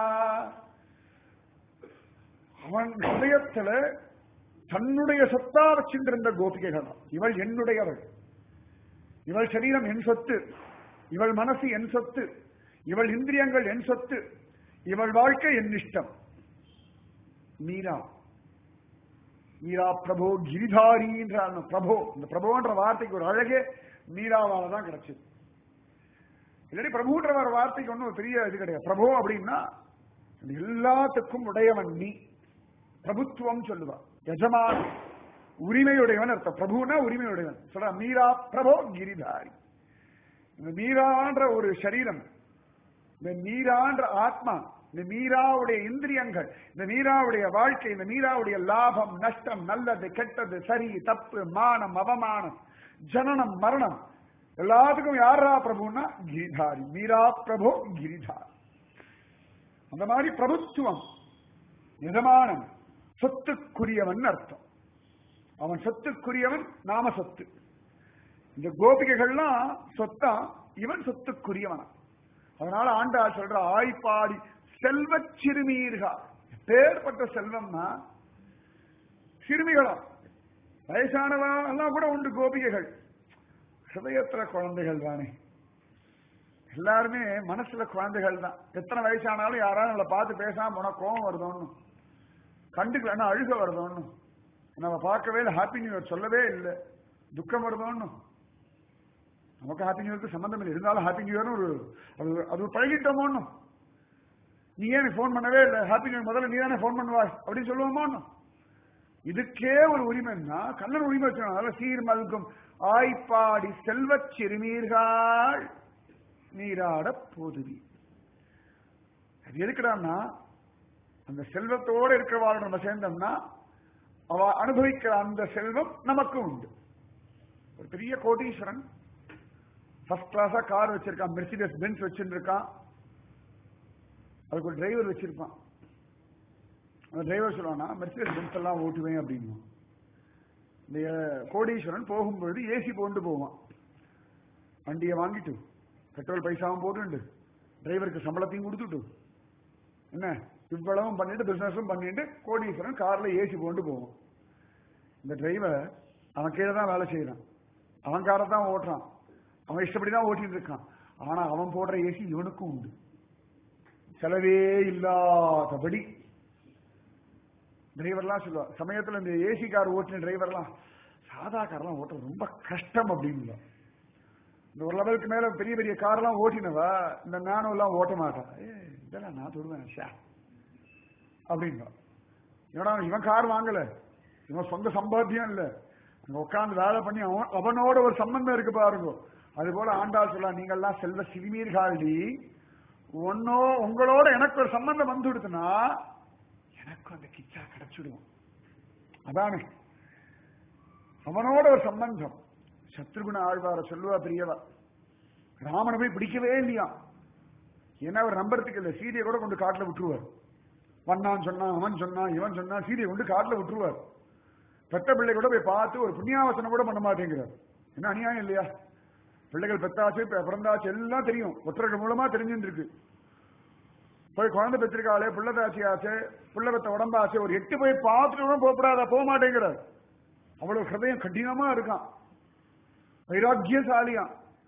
அவன் ஹதயத்துல தன்னுடைய சொத்தா வச்சிருந்த கோபிகைகள். இவள் என்னுடையவள், இவள் சரீரம் என் சொத்து, இவள் மனசு என் சொத்து, இவள் இந்திரியங்கள் என் சொத்து, இவள் வாழ்க்கை என் இஷ்டம். மீரா மீரா பிரபோ கிரிதாரின்றார். பிரபோ, இந்த பிரபோன்ற வார்த்தைக்கு ஒரு அழகே மீராவால தான் கிடைச்சது. இல்லாட்டி பிரபுன்ற ஒரு வார்த்தைக்கு ஒன்றும் பெரிய இது கிடையாது. பிரபோ அப்படின்னா எல்லாத்துக்கும் உடையவன் நீ, பிரபுத்துவம் சொல்லுவா, எஜமான உரிமையுடையவன் அர்த்தம். பிரபுனா உரிமையுடையவன் சொல்ற. மீரா பிரபோ கிரிதாரி. இந்த மீரான்ற ஒரு சரீரம், இந்த மீரான்ற ஆத்மா, இந்த மீராவுடைய இந்திரியங்கள், இந்த மீராவுடைய வாழ்க்கை, இந்த மீராவுடைய லாபம் நஷ்டம், நல்லது கெட்டது, சரி தப்பு, மானம் அவமானம், ஜனனம் மரணம், எல்லாத்துக்கும் யாரா பிரபுன்னா கிரிதாரி. மீரா பிரபோ கிரிதாரி. அந்த மாதிரி பிரபுத்துவம், எஜமானம், சொத்துக்குரியவன் அர்த்தம். அவன் சொத்துக்குரியவன், நாம சொத்து. இந்த கோபிகைகள்லாம் சொத்தா, இவன் சொத்துக்குரியவன். அதனால ஆண்டாள் சொல்ற ஆய்ப்பாடி செல்வ சிறுமீர்களா. பேர்பட்ட செல்வம்னா சிறுமிகளும் வயசானவன் எல்லாம் கூட உண்டு. கோபிகைகள் ஹிருதயத்துல குழந்தைகள் தானே, எல்லாருமே மனசுல குழந்தைகள் தான். எத்தனை வயசானாலும் யாராலும் நம்மளை பார்த்து பேசாம போனா கோபம் வருதோன்னு, கண்டுக்கலன்னா அழுக வருதோன்னு, நம்ம பார்க்கவே இல்லை, ஹாப்பி நியூ இயர் சொல்லவே இல்லை, துக்கம் வருதோன்னு. நமக்கு ஹாப்பி நியூ இயருக்கு சம்பந்தம் இல்லை, இருந்தாலும் ஹாப்பி நியூ இயர்னு ஒரு அது அது பழகிட்டோமோன்னு. நீ ஏன் போன் பண்ணவே இல்லை, ஹாப்பி நியூ இயர் முதல்ல நீ தானே போன் பண்ணுவாய் அப்படின்னு சொல்லுவோமோன்னு. இதுக்கே ஒரு உரிமைன்னா கண்ணன் உரிமை வச்சுக்கணும். சீர் மல்கும் ஆய்ப்பாடி செல்வ சிறுமீர்கள் நீராட போதுவி. அது எதுக்குறான்னா, அந்த செல்வத்தோட இருக்கிறவாள் நம்ம சேர்ந்தோம்னா அவ அனுபவிக்கிற அந்த செல்வம் நமக்கு உண்டு. ஒரு பெரிய கோடீஸ்வரன் ஃபர்ஸ்ட் கிளாஸா கார் வச்சிருக்கான், மெர்சிடஸ் பென்ஸ் வச்சிருக்கான். அதுக்கு ஒரு டிரைவர் வச்சிருப்பான். அந்த டிரைவர் சொல்லுவானா மெர்சிடஸ் பென்ஸ் எல்லாம் ஓட்டுவேன் அப்படின்னு. இந்த கோடீஸ்வரன் போகும்பொழுது ஏசி போட்டு போவான். வண்டியை வாங்கிட்டு பெட்ரோல் பைசாவும் போட்டு டிரைவருக்கு சம்பளத்தையும் கொடுத்துட்டு என்ன இவ்வளவும் பண்ணிட்டு பிசினஸும் பண்ணிட்டு கோடீஸ்வரன் கார்ல ஏசி போட்டு போவான். இந்த டிரைவர் அவன் கீழே தான் வேலை செய்யறான், அவன் காரை தான் ஓட்டுறான், அவன் இஷ்டப்படிதான் ஓட்டிட்டு இருக்கான். ஆனா அவன் போடுற ஏசி இவனுக்கும் உண்டு, செலவே இல்லாதபடி. டிரைவர்லாம் சொல்லுவா சமயத்துல இந்த ஏசி கார் ஓட்டின டிரைவர்லாம் சாதா கார்லாம் ஓட்டுறது ரொம்ப கஷ்டம் அப்படின்னு. இந்த ஒரு லெவலுக்கு மேல பெரிய பெரிய கார்லாம் ஓட்டினவா இந்த நானும் எல்லாம் ஓட்ட மாட்டான். ஏ இதெல்லாம் நான் தொடுவேன் ஷா அப்படின்னா. ஏன்னா இவன் கார் வாங்கல, இவன் சொந்த சம்பாத்தியம் இல்ல, அங்க உட்காந்து வேலை பண்ணி அவன் அவனோட ஒரு சம்பந்தம் இருக்கு பாருங்க. அது போல ஆண்டாள் சொல்ல, நீங்கள்லாம் செல்வ சிறுமீர்கால்டி, ஒன்னோ உங்களோட எனக்கு ஒரு சம்பந்தம் வந்து கொடுத்தனா எனக்கு அந்த கிச்சா கிடைச்சிடுவோம். அதானே அவனோட ஒரு சம்பந்தம். சத்ருகுண ஆழ்வார சொல்லுவா பெரியவா, ராமனை போய் பிடிக்கவே இல்லையா, ஏன்னா அவர் நம்புறதுக்கு இல்லை, சீதையை கூட கொண்டு காட்டுல விட்டுருவார். வண்ணான்னு சொன்னா அவன் சொன்னா இவன் சொன்னா சீதையை கொண்டு காட்டுல விட்டுருவார். பெத்த பிள்ளை கூட போய் பார்த்து ஒரு புண்ணியாவசனம் கூட பண்ண மாட்டேங்கிறார். என்ன அநியாயம் இல்லையா? பிள்ளைகள் பெத்தாச்சு பிறந்தாச்சு எல்லாம் தெரியும், ஒற்றர்கள் மூலமா தெரிஞ்சுட்டு இருக்கு. போய் குழந்தை பெற்றிருக்காளே பிள்ளைதாச்சியாச்சு பிள்ளை பெத்த உடம்பாச்சு ஒரு எட்டு போய் பார்த்துட்டு போகப்படாதா, போக மாட்டேங்கிறார். அவ்வளவு ஹிருதயம் கடினமா இருக்கான், வைராக்கியசாலியா.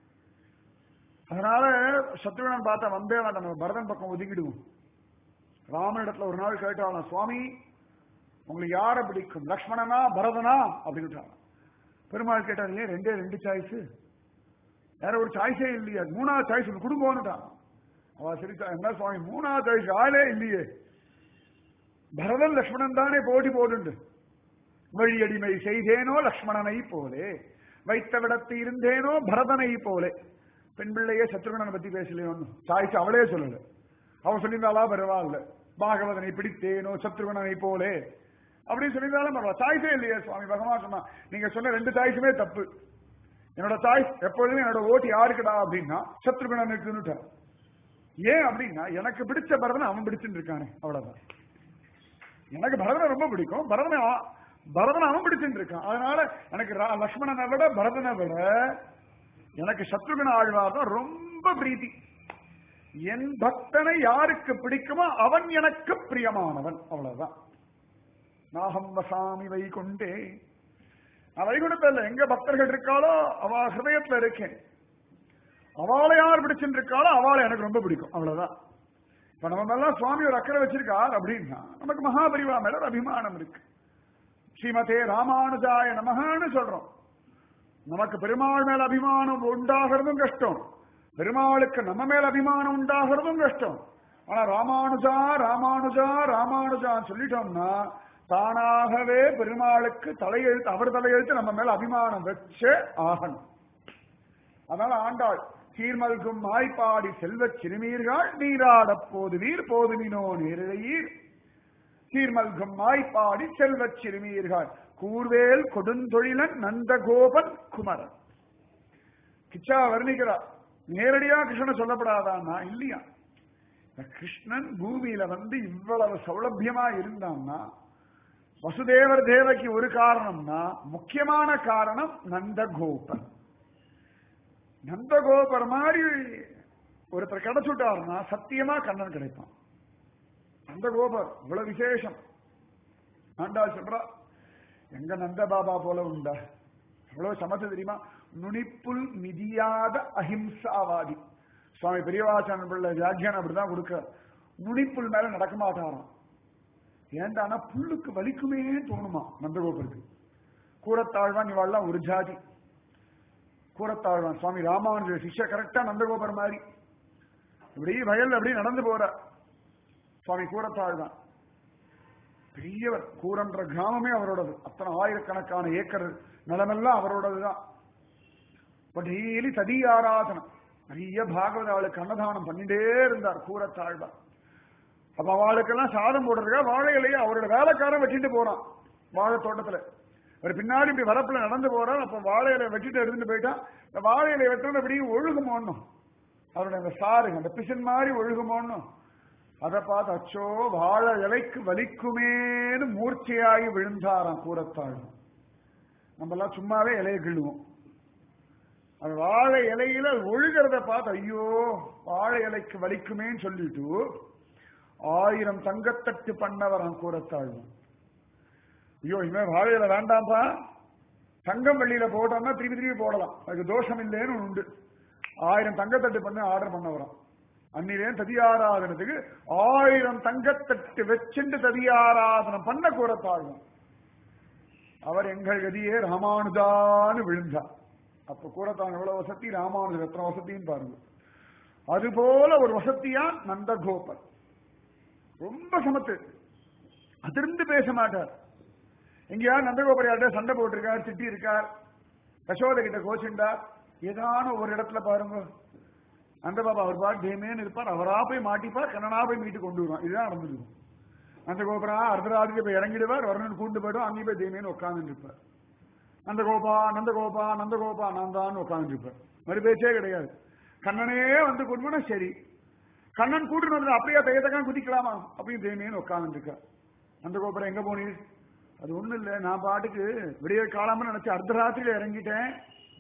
அதனால சத்ருகணன் பார்த்தா வந்தே வேண்டாம், பரதன் பக்கம் ஒதுக்கிடுவோம். ராமனிடத்துல ஒரு நாள் கேட்டாலும், சுவாமி உங்களுக்கு யாரை பிடிக்கும், லக்ஷ்மணனா பரதனா அப்படின்னு. பெருமாள் கேட்டாரு, ஏன் ரெண்டே ரெண்டு சாய்ஸ், வேற ஒரு சாய்ஸே இல்லையா, மூணாவது சாய்ஸ் குடும்பம்னுட்டான். அவ சரிச்சா, என்ன சுவாமி மூணாவது சாய்ஸ் ஆளே இல்லையே, பரதன் லக்ஷ்மணன் தானே போட்டி போட்டு, வழியடிமை செய்தேனோ லக்ஷ்மணனை போலே, வைத்த விடத்து இருந்தேனோ பரதனை போலே. பெண் பிள்ளையே சத்ருகணனை பத்தி பேசலையோன்னு சாய்ஸ் அவளே சொல்லல. அவன் சொல்லியிருந்தாளா பரவாயில்ல, பாகவதனை பிடித்தேனோ சத்ருகணனை போலே அப்படின்னு சொல்லியிருந்தாலும் பரவாயில்ல, சாய்ஸே இல்லையே சுவாமி. பகவான் சொன்னா, நீங்க சொன்ன ரெண்டு சாய்ஸுமே தப்பு, என்னோட சாய்ஸ் எப்பொழுதுமே என்னோட ஓட்டு யாருக்குடா அப்படின்னா சத்ருகணனுக்குன்னுட்ட. ஏன் அப்படின்னா எனக்கு பிடிச்ச பரதனை அவன் பிடிச்சுட்டு இருக்கானே, அவ்வளவுதான். எனக்கு பரதனை ரொம்ப பிடிக்கும், பரதனை பரதனை அவன் பிடிச்சுட்டு இருக்கான். அதனால எனக்கு லக்ஷ்மணனை விட பரதனை விட எனக்கு சத்ருகண ஆழ்வார் தான் ரொம்ப பிரீத்தி. என் பக்தனை யாருக்கு பிடிக்குமோ அவன் எனக்கு பிரியமானவன், அவ்வளவுதான். நாகம் வசாமி வைகுண்டே, நான் வைகுண்டத்தில் எங்க பக்தர்கள் இருக்காளோ அவ ஹிருதயத்துல இருக்கேன், அவளை யார் பிடிச்சுட்டு இருக்காளோ அவளை எனக்கு ரொம்ப பிடிக்கும், அவ்வளவுதான். இப்ப நம்ம எல்லாம் சுவாமி ஒரு அக்கறை வச்சிருக்கார் அப்படின்னா நமக்கு மகாபரிவா மேல ஒரு அபிமானம் இருக்கு. ஸ்ரீமதே ராமானுஜாய நமஹன்னு சொல்றோம். நமக்கு பெருமாள் மேல அபிமானம் உண்டாகிறதும் கஷ்டம், பெருமாளுக்கு நம்ம மேல அபிமானம் உண்டாகிறதும் கஷ்டம். ஆனா ராமானுஜா ராமானுஜா ராமானுஜா சொல்லிட்டோம்னா தானாகவே பெருமாளுக்கு தலையெழுத்து, அவர் தலையெழுத்து நம்ம மேல அபிமானம் வச்சே ஆகணும். அதனால ஆண்டாள் சீர்மல்கும் மாய்ப்பாடி செல்வச் சிறுமீர்கள் நீராடப் போதுவீர் போதுமினோ நேரிழையீர் சீர்மல்கும் மாய்ப்பாடி செல்வச் சிறுமீர்கள் கூர்வேல் கொடுந்தொழிலன் நந்தகோபன் குமரன். கிச்சா வர்ணிக்கிறார். நேரடியா கிருஷ்ணனை சொல்லப்படாதான்னா இல்லையா, கிருஷ்ணன் பூமியில வந்து இவ்வளவு சௌலபியமா இருந்தான்னா வசுதேவர் தேவகி ஒரு காரணம்னா முக்கியமான காரணம் நந்தகோபன். நந்தகோபர் மாதிரி ஒருத்தர் கிடைச்சுட்டாருன்னா சத்தியமா கண்ணன் கிடைப்பான். நந்தகோபர் இவ்வளவு விசேஷம். ஆண்டாள் சொல்றா, எங்க நந்த பாபா போல உண்டா, எவ்வளவு சமத்து தெரியுமா, நுனிப்புல் மிதியாத அஹிம்சாவாதி. சுவாமி பெரியவாச்சான் பிள்ளை வியாக்கியானம் அப்படிதான் கொடுக்க. நுனிப்புல் மேல நடக்க மாட்டாராம். ஏண்டானா புல்லுக்கு வலிக்குமே தோணுமா நந்தகோபருக்கு. கூரத்தாழ்வான் இவாள்லாம் ஒரு ஜாதி. கூரத்தாழ்வான் சுவாமி ராமானுஜ சிஷ்ய கரெக்டா நந்தகோபர் மாதிரி இப்படி வயல் அப்படி நடந்து போற சுவாமி கூரத்தாழ்வான். பெரியவர். கூரன்ற கிராமமே அவரோடது. அத்தனை ஆயிரக்கணக்கான ஏக்கர் நிலமெல்லாம் அவரோடதுதான். டெய்லி ததி ஆராதனம், நிறைய பாகவத அவளுக்கு அன்னதானம் பண்ணிட்டே இருந்தார் கூரத்தாழ்வான். அப்ப அவளுக்கெல்லாம் சாதம் போடுறதுக்கா வாழை இலையை அவரோட வேலைக்காரன் வச்சுட்டு போறான் வாழை தோட்டத்துல. ஒரு பின்னாடி இப்படி வரப்புல நடந்து போறான். அப்ப வாழை இலையை வச்சுட்டு எடுத்துட்டு போயிட்டான். இந்த வாழை இலையை வெட்டணும் அப்படி ஒழுகுமோன்னும், அவரோட அந்த சாறு அந்த பிசன் மாதிரி ஒழுகுமோன்னும். அதை பார்த்து அச்சோ வாழை இலைக்கு வலிக்குமேன்னு மூர்ச்சையாகி விழுந்தாராம் கூரத்தாழ்வான். நம்ம எல்லாம் சும்மாவே இலையை கிள்ளுவோம். அது வாழை இலையில ஒழுகிறத பார்த்து ஐயோ வாழை இலைக்கு வலிக்குமேன்னு சொல்லிட்டு ஆயிரம் தங்கத்தட்டு பண்ணவரான் கூரத்தாழ்வான். ஐயோ இனிமே வாழை இலை வேண்டாம்பா, தங்கம் வெள்ளியில போட்டோம்னா திருப்பி திருப்பி போடலாம், அதுக்கு தோஷம் இல்லைன்னு உண்டு. ஆயிரம் தங்கத்தட்டு பண்ண ஆர்டர் பண்ணவரான். அன்னிலே ததியாராதனத்துக்கு ஆயிரம் தங்கத்தட்டு வச்சுட்டு ததியாராதனம் பண்ண கூரத்தாழ்வான். அவர் எங்கள் கதியே ராமானுஜான்னு விழுந்தார். அப்ப கூரத்தான் எவ்வளவு வசதி, ராமானுஜர் எத்தனை வசதின்னு பாருங்க. அதுபோல ஒரு வசதியா நந்தகோபர். ரொம்ப சமத்து, அதிர்ந்து பேச மாட்டார். எங்கேயாவது நந்தகோபர் யார்கிட்ட சண்டை போட்டிருக்கார், திட்டி இருக்கார், யசோதை கிட்ட கோச்சுண்டார், ஏதான ஒரு இடத்துல பாருங்க அந்த பாபா அவர் பாட்டு தேமேன்னு இருப்பார். அவரா போய் மாட்டிப்பார், கண்ணனா போய் மீட்டு கொண்டு வருவான். இதுதான் நடந்துருக்கும். நந்தகோபரா அர்த்தராதிக்கு போய் இறங்கிடுவார், வரணும்னு கூண்டு போயிடும், அங்கேயும் போய் தேமேன்னு உட்கார்ந்து இருப்பார். நந்தகோபா நந்தகோபா நந்தகோபா நான் தான் உட்கார்ந்து இருப்பார். மறு பேச்சே கிடையாது. கண்ணனே வந்து கொண்டு சரி, கண்ணன் கூட்டு வந்து அப்படியே தையத்தக்கான் குதிக்கலாமா அப்படின்னு தேமேன்னு உட்கார்ந்து இருக்கார். நந்தகோபுரம் எங்க போனீர்? அது ஒண்ணும் இல்லை, நான் பாட்டுக்கு விடிய காலாம நினைச்சு அர்த்தராத்திரியில இறங்கிட்டேன்.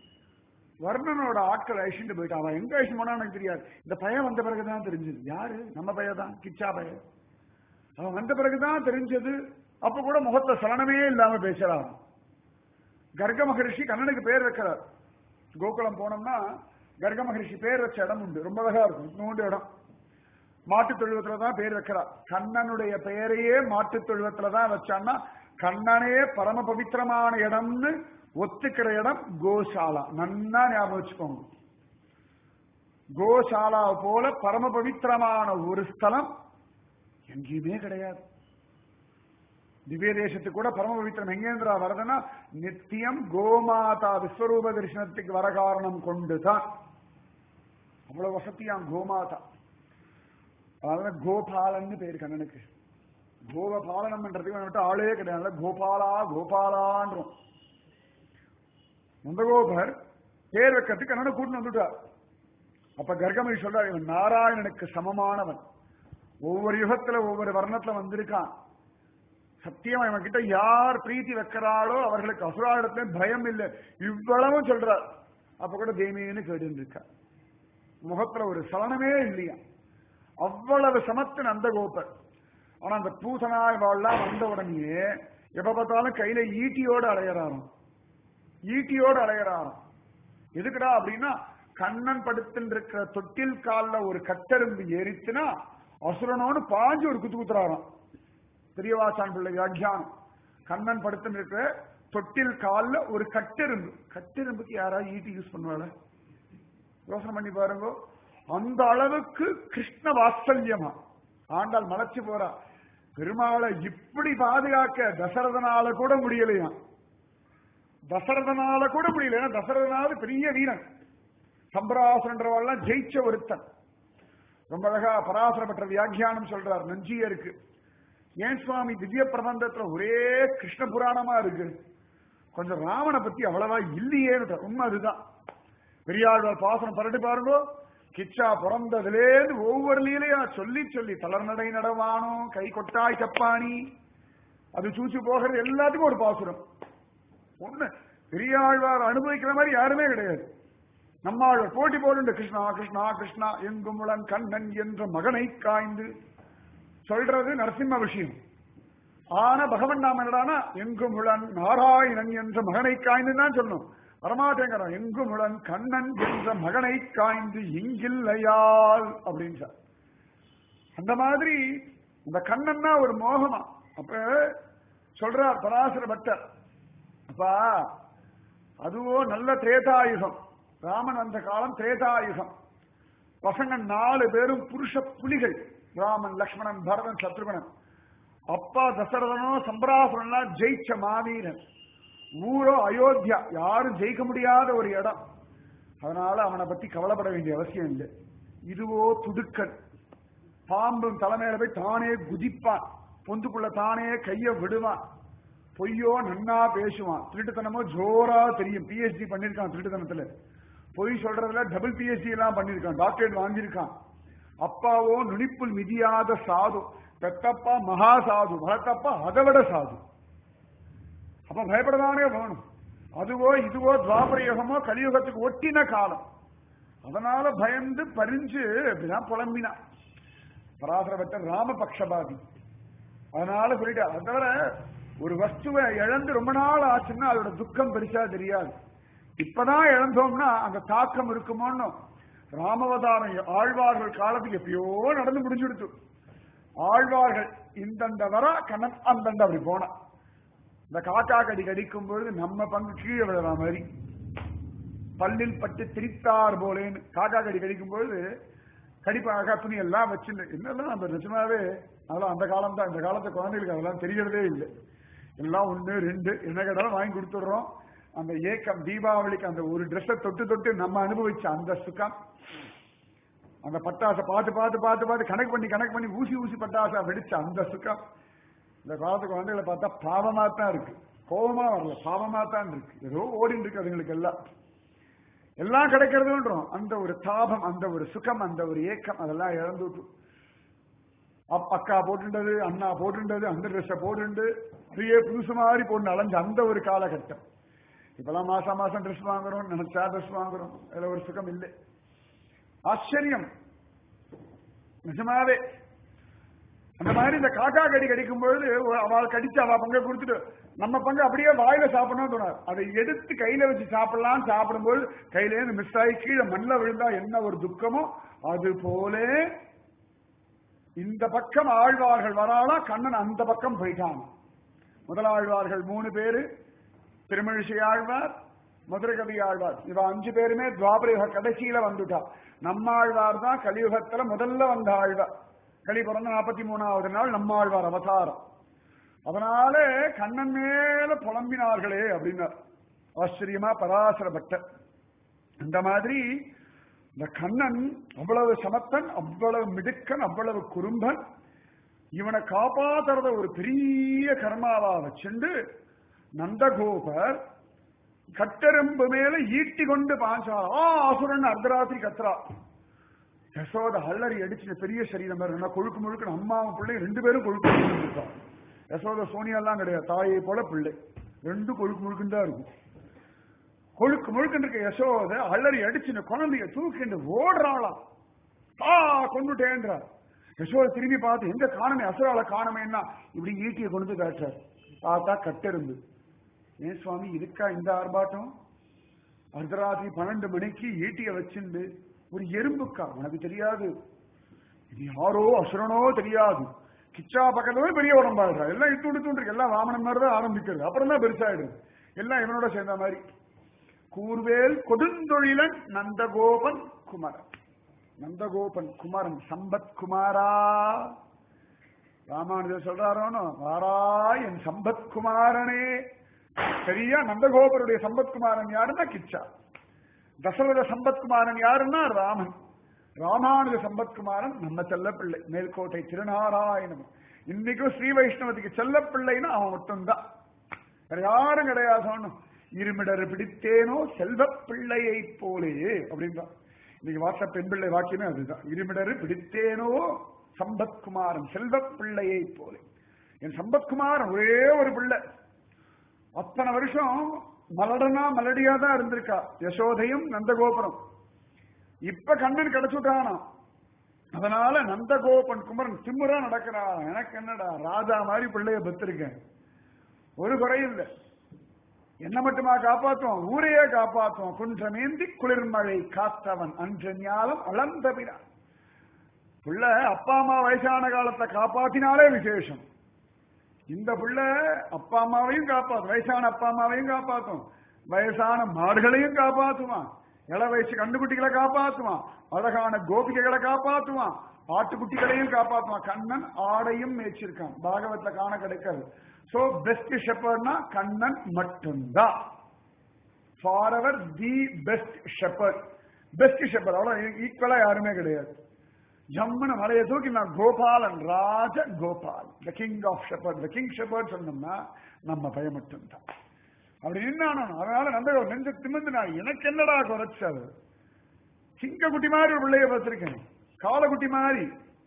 வர்ணனோட ஆட்கள் அழிச்சுட்டு போயிட்டான். அவன் எங்க அழிச்சு போனா எனக்கு தெரியாது. இந்த பையன் வந்த பிறகுதான் தெரிஞ்சது. யாரு? நம்ம பையன் தான், கிச்சா பையன். அவன் வந்த பிறகுதான் தெரிஞ்சது. அப்ப கூட முகத்துல சலனமே இல்லாம பேசுறான். கர்க மகரிஷி கண்ணனுக்கு பேர் வைக்கிறார். கோகுலம் போனோம்னா கர்க மகரிஷி பேர் வச்ச இடம் உண்டு, ரொம்ப அழகா இருக்கும். நூண்டு இடம் மாட்டு தொழுவத்துலதான் பேர் வைக்கிறார். கண்ணனுடைய பெயரையே மாட்டு தொழுவத்துலதான் வச்சான்னா கண்ணனே பரம பவித்திரமான இடம்னு ஒத்துக்கிற இடம் கோசாலா. நன்னா ஞாபகம் வச்சுக்கோங்க. கோசாலா போல பரம பவித்திரமான ஒரு ஸ்தலம் எங்கேயுமே கிடையாது. திவ்ய தேசத்துக்கு கூட பரம பவித்திரம் எங்கேந்திரா வரதுன்னா நித்தியம் கோமாதா விஸ்வரூப தரிசனத்துக்கு வர காரணம் கொண்டுதான். அவ்வளவு வசதியாம் கோமாதா. அதனால கோபாலன்னு பேரு கண்ணனுக்கு. கோவ பாலனம் பண்றதுக்கு ஆளே கிடையாது. கோபாலா கோபாலான்றோம். நந்தகோபர் பேர் வைக்கிறதுக்கு கண்ணனை கூட்டின்னு வந்துட்டார். அப்ப கர்கமணி சொல்றார், இவன் நாராயணனுக்கு சமமானவன். ஒவ்வொரு யுகத்துல ஒவ்வொரு வர்ணத்துல வந்திருக்கான். சத்தியமா இவன் கிட்ட யார் பிரீத்தி வைக்கிறாளோ அவர்களுக்கு அசுராடத்துல பயம் இல்லை. இவ்வளவும் சொல்றார். அப்ப கூட தேமியன்னு கேட்டு இருக்கா. முகத்துல ஒரு சலனமே இல்லையா. அவ்வளவு சமத்து நந்தகோபர். ஆனா அந்த பூசனாய் வாழலாம் வந்த உடனே எப்ப பார்த்தாலும் கையில ஈட்டியோடு அலையறாராம். ஈட்டியோடு அலையறாராம். எதுக்குடா அப்படின்னா கண்ணன் படுத்துட்டு இருக்கிற தொட்டில் காலில் ஒரு கட்டெரும்பு ஏறிச்சுன்னா அசுரனோன்னு பாஞ்சு ஒரு குத்து குத்துறாராம். பெரியவாசான் பிள்ளை வியாக்கியானம். கண்ணன் படுத்துன்னு இருக்கிற தொட்டில் கால்ல ஒரு கட்டெரும்பு. கட்டெரும்புக்கு யாராவது ஈட்டி யூஸ் பண்ணுவாங்க? யோசனை பண்ணி பாருங்க. அந்த அளவுக்கு கிருஷ்ண வாத்சல்யமா ஆண்டாள் மலைச்சு போறா. பெருமாளை இப்படி பாதுகாக்க தசரதனால கூட முடியலையா? தசரதனால கூட முடியல. ஏன்னா தசரதனாவது பெரிய வீரன், சம்பராசுரன்றவெல்லாம் ஜெயிச்ச ஒருத்தன். ரொம்ப அழகா பராசர பெற்ற வியாக்கியானம் சொல்றார் நஞ்சியருக்கு. ஏன் சுவாமி திவ்ய பிரபந்தத்துல ஒரே கிருஷ்ண புராணமா இருக்கு, கொஞ்சம் ராவனை பத்தி அவ்வளவா இல்லையேன்னு? உண்மை அதுதான். பெரியாழ்வார் பாசனம் பரட்டு பாருங்க. கிச்சா பிறந்ததுலேருந்து ஒவ்வொரு லீலையா சொல்லி சொல்லி தளர்நடை நடவானோ கை கொட்டாய் சப்பானி அது சூச்சு போகிறது எல்லாத்துக்கும் ஒரு பாசுரம். ஒண்ணு பெரியாழ்வார் அனுபவிக்கிற மாதிரி யாருமே கிடையாது. நம்மாழ்வார் போட்டி போட்டு கிருஷ்ணா கிருஷ்ணா கிருஷ்ணா எங்குமுளன் கண்ணன் என்ற மகனை காய்ந்து சொல்றது நரசிம்ம விஷயம். ஆனா பகவன் நாம என்னடானா எங்குமுளன் நாராயணன் என்ற மகனை காய்ந்து தான் சொல்லணும். வரமாட்டேங்கிறான். எங்குமுளன் கண்ணன் என்ற மகனை காய்ந்து இங்கில்லையால் அப்படின்னு சார். அந்த மாதிரி இந்த கண்ணன்னா ஒரு மோகமா. அப்ப சொல்றார் பராசர பட்டர், அப்பா அதுவோ நல்ல திரேதாயுகம். ராமன் வந்த காலம் திரேதாயுகம். பசங்க நாலு பேரும் புருஷ புலிகள். ராமன், லக்ஷ்மணன், பரதன், சத்ருகனன். அப்பா தசரதனோ சம்பராசுரன்லாம் ஜெயிச்ச மாவீரன். ஊரோ அயோத்தியா, யாரும் ஜெயிக்க முடியாத ஒரு இடம். அதனால அவனை பத்தி கவலைப்பட வேண்டிய அவசியம் இல்லை. இதுவோ துடுக்கன். பாம்பும் தலைமையில போய் தானே குதிப்பான், பொந்துக்குள்ள தானே கைய விடுவான், பொய்யோ நன்னா பேசுவான், திருட்டுத்தனமோ ஜோரா தெரியும். பிஎச்டி பண்ணிருக்கான் திருட்டுத்தனத்துல, பொய் சொல்றதுல டபுள் பிஎச்டி எல்லாம் பண்ணிருக்கான், டாக்டரேட் வாங்கியிருக்கான். அப்பாவோ நுனிப்புல் மிதியாத சாது, பெத்தப்பா மகா சாது, வளர்த்தப்பா அதை விட சாது. அப்ப பயப்படதானே வேணும். அதுவோ இதுவோ துவாபர யுகமோ கலியுகத்துக்கு ஒட்டின காலம். அதனால பயந்து பறிஞ்சு அப்படிதான் புலம்பினா. பராசரபட்டர் ராமபக்ஷபாதி. அதனால சொல்லிட்டு அதை தவிர ஒரு வஸ்துவை இழந்து ரொம்ப நாள் ஆச்சுன்னா அதோட துக்கம் பெருசா தெரியாது. இப்பதான் இழந்தோம்னா அந்த தாக்கம் இருக்குமோன்னு ராமவதாரம் ஆழ்வார்கள் காலத்துக்கு எப்பயோ நடந்து முடிஞ்சுடுத்து. ஆழ்வார்கள் இந்தந்த வர கண்ணன் அந்தந்த அப்படி போன. இந்த காக்கா கடி கடிக்கும் பொழுது நம்ம பங்கு கீழே விழுற மாதிரி, பல்லில் பட்டு திரித்தார் போலேன்னு காக்கா கடி கடிக்கும் பொழுது கடிப்பாக துணி எல்லாம் வச்சு என்னெல்லாம் நம்ம நிஜமாவே அதெல்லாம் அந்த காலம் தான். இந்த காலத்து குழந்தைகளுக்கு அதெல்லாம் தெரியறதே இல்லை. எல்லாம் ஒண்ணு ரெண்டு என்ன கேட்டாலும் வாங்கி கொடுத்துடுறோம். அந்த ஏக்கம் தீபாவளிக்கு அந்த ஒரு ட்ரெஸ்ஸை தொட்டு தொட்டு நம்ம அனுபவிச்ச அந்த சுகம், அந்த பட்டாசை பார்த்து பார்த்து பார்த்து பார்த்து கணக்கு பண்ணி கணக்கு பண்ணி ஊசி ஊசி பட்டாசா வெடிச்ச அந்த சுகம் இந்த காலத்து குழந்தைகளை பார்த்தா பாவமா தான் இருக்கு. கோபமா வரல, பாவமா தான் இருக்கு. ஏதோ ஓடிட்டு இருக்கு அதுங்களுக்கு எல்லாம். எல்லாம் கிடைக்கிறதுன்றோம். அந்த ஒரு தாபம், அந்த ஒரு சுகம், அந்த ஒரு ஏக்கம் அதெல்லாம் இழந்துட்டு அக்கா போட்டுண்டது, அண்ணா போட்டுண்டது, அந்த ட்ரெஸ்ஸை போட்டுண்டு அப்படியே புதுசு மாதிரி போட்டு அலைஞ்ச அந்த ஒரு காலகட்டம். இப்பெல்லாம் மாசம் மாசம் ட்ரெஸ் வாங்குறோம், நினைச்சா ட்ரெஸ் வாங்குறோம். அதுல ஒரு சுகம் இல்லை. ஆச்சரியம் நிஜமாவே. அந்த மாதிரி இந்த காக்கா கடி கடிக்கும் பொழுது அவள் கடிச்சு அவள் பங்கை கொடுத்துட்டு நம்ம பங்கு அப்படியே வாயில சாப்பிடணும் தோணாது. அதை எடுத்து கையில வச்சு சாப்பிடலாம். சாப்பிடும்போது கையில இருந்து மிஸ் ஆகி கீழே மண்ணில் விழுந்தா என்ன ஒரு துக்கமோ அது போல இந்த பக்கம் ஆழ்வார்கள் வராளா, கண்ணன் அந்த பக்கம் போயிட்டான். முதலாழ்வார்கள் மூணு பேரு, திருமழிசை ஆழ்வார், மதுரகவி ஆழ்வார், இவ அஞ்சு பேருமே துவாபரயுக கடைசியில வந்துட்டா. நம்மாழ்வார் தான் கலியுகத்துல முதல்ல வந்த ஆழ்வார். கலி பிறந்த நாற்பத்தி மூணாவது நாள் நம்மாழ்வார் அவதாரம். அதனால கண்ணன் மேல புலம்பினார்களே அப்படின்னார் ஆச்சரியமா பராசர பட்டர். அந்த மாதிரி இந்த கண்ணன் அவ்வளவு சமத்தன், அவ்வளவு மிடுக்கன், அவ்வளவு குறும்பன். இவனை காப்பாத்துறத ஒரு பெரிய கர்மாவா வச்சுண்டு நந்தகோபர் கட்டெரும்பு மேல ஈட்டி கொண்டு பாஞ்சார். ஆ அசுரன் அர்த்தராத்திரி கத்ரா. யசோத அள்ளறி அடிச்சு பெரிய சரீரம் என்ன கொழுக்கு முழுக்கு அம்மாவும் பிள்ளை ரெண்டு பேரும் கொழுக்கு முழுக்கு. யசோத சோனியா எல்லாம் கிடையாது, தாயை போல பிள்ளை ரெண்டு கொழுக்கு முழுக்குன்னு தான் இருக்கும். கொழுக்கு முழுக்குன்னு இருக்க யசோத அள்ளறி அடிச்சு குழந்தைய தூக்கிண்டு ஓடுறாளாம். ஆ கொண்டுட்டேன்றார். யசோத திரும்பி பார்த்து எங்க காணமே, அசுரால காணமேன்னா இப்படி ஈட்டியை கொண்டு காட்டார். பார்த்தா கட்டெரும்பு. ஏன் சுவாமி இருக்கா இந்த ஆர்ப்பாட்டம்? அர்த்தராத்திரி பன்னெண்டு மணிக்கு ஈட்டிய வச்சுண்டு ஒரு எறும்புக்கா உனக்கு தெரியாது, இது யாரோ அசுரனோ தெரியாது, கிச்சா பக்கத்துல பெரிய உடம்பாடுறா, எல்லாம் இத்துண்டு தூண்டு இருக்கு, எல்லாம் வாமனன் மாதிரி தான் ஆரம்பிக்கிறது, அப்புறம் தான் பெருசாயிடுது, எல்லாம் இவனோட சேர்ந்த மாதிரி. கூர்வேல் கொடுந்தொழிலன் நந்தகோபன் குமரன். நந்தகோபன் குமரன் சம்பத் குமாரா. ராமானுஜர் சொல்றாரோனோ, வாரா என் சம்பத் குமாரனே. சரியா, நந்தகோபருடைய சம்பத் குமாரன் யாருன்னா கிச்சா. தசரத சம்பத் குமாரன் யாருன்னா ராமன். ராமானுஜ சம்பத் குமாரன் நம்ம செல்ல பிள்ளை மேல்கோட்டை திருநாராயணன். இன்னைக்கும் ஸ்ரீ வைஷ்ணவத்துக்கு செல்ல பிள்ளைன்னு அவன் மட்டும்தான், வேற யாரும் கிடையாது. இருமிடர் பிடித்தேனோ செல்வ பிள்ளையை போலே அப்படின்றான். இன்னைக்கு வாட்ஸ்அப் பெண் பிள்ளை வாக்கியமே அதுதான். இருமிடர் பிடித்தேனோ சம்பத்குமாரன் செல்வ பிள்ளையை போலே. என் சம்பத்குமாரன் ஒரே ஒரு பிள்ளை, அத்தனை வருஷம் மலடனா மலடியா தான் இருந்திருக்கா யசோதையும் நந்தகோபுரம். இப்ப கண்ணன் கிடைச்சுட்டானா, அதனால நந்தகோபன் குமரன் திமுறா நடக்கிறான். எனக்கு என்னடா ராஜா மாதிரி பிள்ளைய பெற்றிருக்கேன், ஒரு குறையும் இல்லை. என்ன மட்டுமா காப்பாற்றுவோம், ஊரையே காப்பாற்றுவோம். குன்றமேந்தி குளிர்மழை காத்தவன் அன்று ஞாலம் அளந்தபிரான். புள்ள அப்பா அம்மா வயசான காலத்தை காப்பாத்தினாலே விசேஷம். இந்த புள்ள அப்பா அம்மாவையும் காப்பாற்றும், வயசான அப்பா அம்மாவையும் காப்பாற்றும், வயசான மாடுகளையும் காப்பாற்றுவான், இள வயசு கண்டுகுட்டிகளை காப்பாற்றுவான், அழகான கோபிகைகளை காப்பாற்றுவான், ஆட்டுக்குட்டிகளையும் காப்பாற்றுவான். கண்ணன் ஆடையும் மேய்ச்சிருக்கான், பாகவத்துல காண கிடைக்காது. சோ பெஸ்ட் ஷெப்பர்ட்னா கண்ணன் மட்டும்தான். Forever the best shepherd. Best shepherd அவ்வளவு ஈக்குவலா யாருமே கிடையாது. ஜம்முன மலையை தூக்கி நான் Gopalan, Raja Gopal, the king of shepherd, the king shepherd சொன்னோம்னா நம்ம பயம் மட்டும்தான். அப்படி நின்னானோ, அதனால நந்த நெஞ்ச திமிந்து நான் எனக்கு என்னடா குறைச்சது, சிங்க குட்டி மாதிரி ஒரு பிள்ளைய பார்த்திருக்கேன், காலக்குட்டி மாதிரி,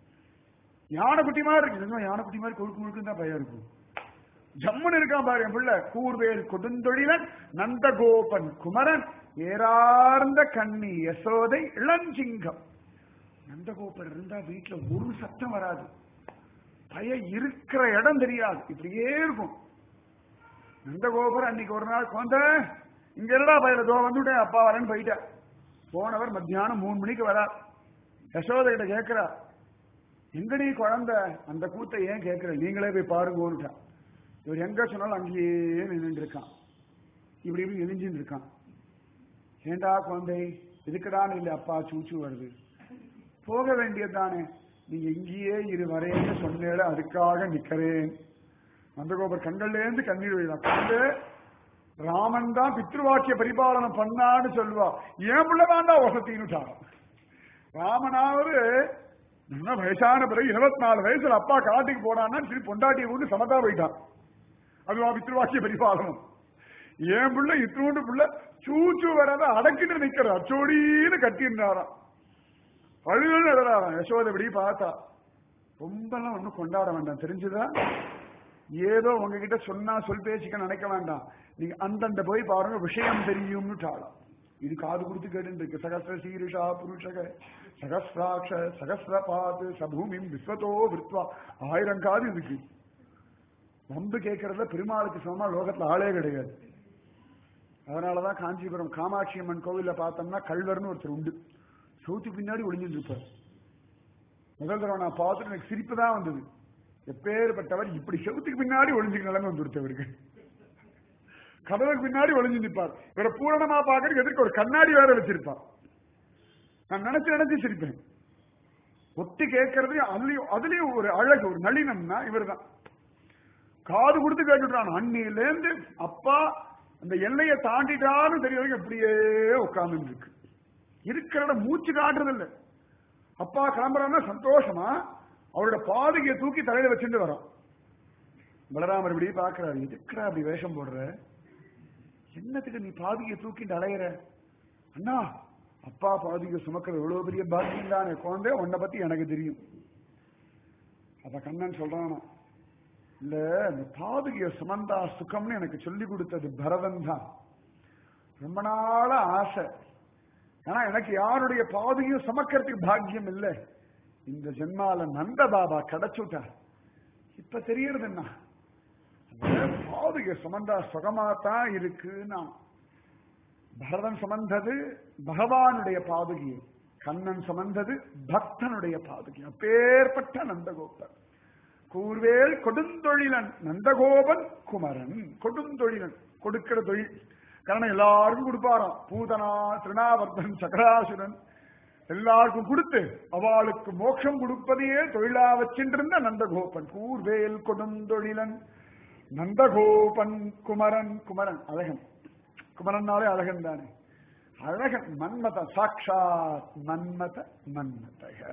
யானை குட்டி மாதிரி இருக்கு. யானை குட்டி மாதிரி கொழுக்கு முழுக்கு தான் பயம் இருக்கும். ஜம்முன்னு இருக்கான் பாரு என் பிள்ளை. கூர்வேல் கொடுந்தொழிலன் நந்தகோபன் குமரன் ஏறார்ந்த கண்ணி யசோதை இளஞ்சிங்கம். நந்தகோபர் இருந்தா வீட்டுல ஒரு சத்தம் வராது, பய இருக்கிற இடம் தெரியாது, இப்படியே இருக்கும். நந்தகோபர் அன்னைக்கு ஒரு நாள் குழந்த இங்க என்னடா பயில தோ வந்துட்டேன், அப்பா வரேன்னு போயிட்டார். போனவர் மத்தியானம் மூணு மணிக்கு வரார். யசோதை கிட்ட கேட்கிறா, எங்கடி குழந்தை, அந்த கூத்தை ஏன் கேட்கிற, நீங்களே போய் பாருங்கன்னுட்டான். இவர் எங்க சொன்னாலும் அங்கேயே நின்று இருக்கான், இப்படி இப்படி எரிஞ்சுட்டு இருக்கான். ஏண்டா குழந்தை இதுக்குடான்னு இல்லை, அப்பா சூச்சு வருது, போக வேண்டியதுதானே, நீங்க இங்கேயே இரு வரையன்னு சொன்னேட, அதுக்காக நிக்கிறேன். நந்தகோபர் கண்கள்ல இருந்து கண்ணீர் விழுதான். கண்டு ராமன் தான் பித்ருவாக்கிய பரிபாலனம் பண்ணான்னு சொல்லுவா, ஏன் பிள்ளைதான்டா வசத்தின்னுட்டான். ராமனாவது என்ன வயசான பிறகு இருபத்தி நாலு வயசுல அப்பா காட்டுக்கு போனான்னா சரி பொண்டாட்டியை கொண்டு சமதா போயிட்டான். அதுவா பித்ருவாக்கிய பரிபாலனம். ஏன் பிள்ளை இத்தூண்டு பிள்ளை சூச்சு வராத அடக்கிட்டு நிக்கிற, அச்சோடின்னு கட்டிருந்தாராம், அழுகுன்னு எழுதாராம். யசோதை இப்படி பார்த்தா, ரொம்ப எல்லாம் ஒன்னும் கொண்டாட வேண்டாம், தெரிஞ்சுதா, ஏதோ உங்ககிட்ட சொன்னா சொல் பேச்சுக்க நினைக்க வேண்டாம், நீங்க அந்தண்ட போய் பாருங்க விஷயம் தெரியும்னு டாலாம். இது காது கொடுத்து கேட்டு இருக்கு. சகஸ்ர சீருஷா புருஷக சகஸ்ராட்ச சகஸ்ரபாத் சபூமி விஸ்வத்தோ விருத்வா, ஆயிரம் காது இருக்கு. வம்பு கேட்கறதுல பெருமாளுக்கு சமமா லோகத்துல ஆளே கிடையாது. அதனாலதான் காஞ்சிபுரம் காமாட்சி அம்மன் கோவில்ல பார்த்தோம்னா கல்வர்னு ஒருத்தர் உண்டு, சவுத்து பின்னாடி ஒளிஞ்சிட்டு இருப்பார். முதல் தடவை நான் பார்த்துட்டு எனக்கு சிரிப்பு தான் வந்தது. எப்பேற்பட்டவர் இப்படி செவுத்துக்கு பின்னாடி ஒளிஞ்சுக்கு நிலைமை வந்துருத்தவருக்கு, கதவுக்கு பின்னாடி ஒளிஞ்சு நிற்பார். இவரை பூரணமா பார்க்கறதுக்கு எதிர்க்க ஒரு கண்ணாடி வேற வச்சிருப்பார். நான் நினைச்சு நினைச்சு சிரிப்பேன். ஒத்தி கேட்கறது அதுலயும் அதுலயும் ஒரு அழகு, ஒரு நளினம்னா இவர் தான். காது கொடுத்து கேட்டுட்டான். அண்ணில இருந்து அப்பா அந்த எல்லையை தாண்டிட்டாலும் தெரிய வரைக்கும் அப்படியே உட்கார்ந்து இருக்கு. இருக்கிற மூச்சு காட்டுறது இல்லை. அப்பா கிளம்புறான்னா சந்தோஷமா அவரோட பாதுகையை தூக்கி தலையில வச்சுட்டு வரோம். பலராமர் இப்படி பாக்குறாரு, எதுக்குடா அப்படி வேஷம் போடுற, என்னத்துக்கு நீ பாதுகையை தூக்கிட்டு அலையிற? அண்ணா அப்பா பாதுகை சுமக்கிறது எவ்வளவு பெரிய பாக்கியம் தானே, குழந்தை உன்னை பத்தி எனக்கு தெரியும். அப்ப கண்ணன் சொல்றானா, இல்ல இந்த பாதுகைய சுமந்தா சுகம்னு எனக்கு சொல்லி கொடுத்தது பரதன் தான். ரொம்ப நாள ஆசை, ஆனா எனக்கு யாருடைய பாதுகையும் சுமக்கிறதுக்கு பாக்கியம் இல்லை. இந்த ஜென்மால நந்த பாபா கிடைச்சுட்டார். இப்ப தெரியறது என்ன, பாதுகை சுமந்தா சுகமாத்தான் இருக்குன்னா. பரதன் சுமந்தது பகவானுடைய பாதுகையை, கண்ணன் சுமந்தது பக்தனுடைய பாதுகை. அப்பேற்பட்ட நந்தகோபர் கூர்வேல் கொடுந்தொழிலன் நந்தகோபன் குமரன். கொடுந்தொழிலன் கொடுக்கிற தொழில். காரணம் எல்லாருக்கும் கொடுப்பாராம். பூதனா, திருநாவர்த்தன், சகராசுரன் எல்லாருக்கும் கொடுத்து அவளுக்கு மோட்சம் கொடுப்பதையே தொழிலா வச்சின்றிருந்த நந்தகோபன். கூர்வேல் கொடுந்தொழிலன் நந்தகோபன் குமரன். குமரன் அழகன். குமரன்னாலே அழகன் தானே. அழகன் மன்மத சாட்சாத் மன்மத மன்மதக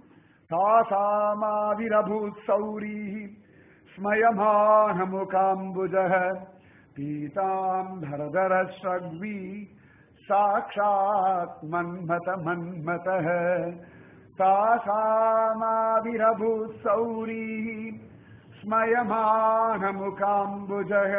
தாசாமாவிரபூத் சௌரி ஸ்மயமான முகாம்புஜः பீதாம்பரதர ஸ்ரக்வி சாட்சாத் மன்மத மன்மதः தாசாமாவிரபூத் சௌரி ஸ்மயமான முகாம்புஜः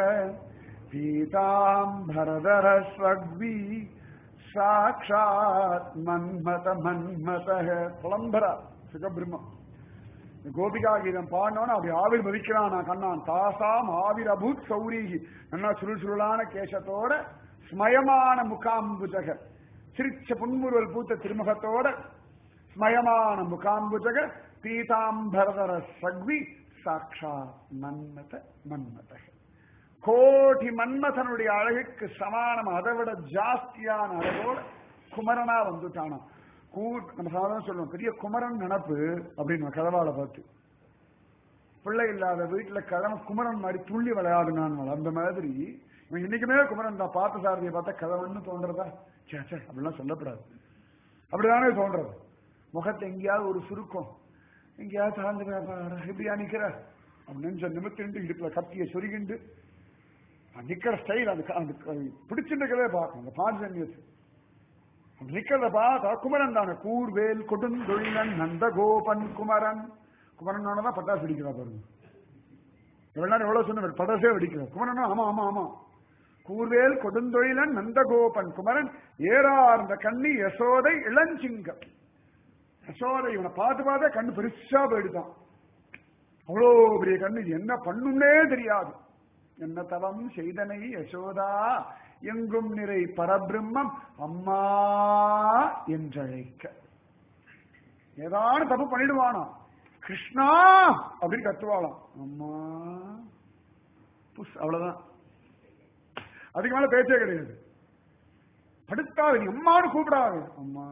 பீதாம்பரதர ஸ்ரக்வி சாட்சாத் மன்மத மன்மதः. புலம்பரா சுகபிரம்மம். கோபிகா கீதம் பாடினோன்னு அப்படி ஆவிர் பவிக்கிறான் கண்ணான். தாசாம் ஆவிரபூத் சௌரீகி. நல்லா சுருள் சுருளான கேசத்தோட ஸ்மயமான முகாம்புஜக சிரிச்ச புன்முறுவல் பூத்த திருமுகத்தோட ஸ்மயமான முகாம்புஜக பீதாம்பரதர சக்வி சாட்சாத் மன்மத மன்மதக. கோடி மன்மதனுடைய அழகுக்கு சமானம், அதை விட ஜாஸ்தியான அழகோட குமரனா வந்துட்டானா. கூர் நம்ம சாதாரண சொல்லுவோம் பெரிய குமரன் நினப்பு அப்படின்னு கதவாளை பார்த்து. பிள்ளை இல்லாத வீட்டுல கதவை குமரன் மாதிரி துள்ளி விளையாடுனான். அந்த மாதிரி இவன் இன்னைக்குமே குமரன் தான். பார்த்த சாரதியை பார்த்தா கதவன்னு தோன்றதா? சேச்சே அப்படிலாம் சொல்லப்படாது. அப்படிதானே தோன்றது. முகத்தை எங்கேயாவது ஒரு சுருக்கம், எங்கேயாவது சார்ந்து இப்படியா நிக்கிற அப்படின்னு நிமித்திண்டு இடுப்புல கத்திய சொருகிண்டு நிக்கிற ஸ்டைல் அந்த பிடிச்சிருக்கிறதே பார்க்கணும். அந்த பாஞ்சன்யத்து நிக்கிறத பார்த்தா குமரன் தானே. கூர்வேல் கொடுந்தொழிலன் நந்தகோபன் குமரன். குமரன் தான் பட்டாசு வெடிக்கிறா பாருங்க. எவ்வளவு நேரம் எவ்வளவு சொன்ன பட்டாசே வெடிக்கிறார் குமரன். ஆமா ஆமா ஆமா. கூர்வேல் கொடுந்தொழிலன் நந்தகோபன் குமரன். ஏறார்ந்த கண்ணி யசோதை இளஞ்சிங்கம். யசோதை இவனை பார்த்து பார்த்தா கண்ணு பெருசா போயிடுதான். அவ்வளோ பெரிய கண்ணு. என்ன பண்ணுன்னே தெரியாது. என்ன தவம் செய்தனை யசோதா எங்கும் நிறை பரபிரம்மம் அம்மா என்றழைக்க. ஏதான தப்பு பண்ணிடுவானா கிருஷ்ணா அப்படின்னு கத்துவாளாம். அம்மா புஷ் அவ்வளவுதான். அதுக்கு மேல பேச்சே கிடையாது. படுத்தாது நீ அம்மான்னு கூப்பிடாது. அம்மா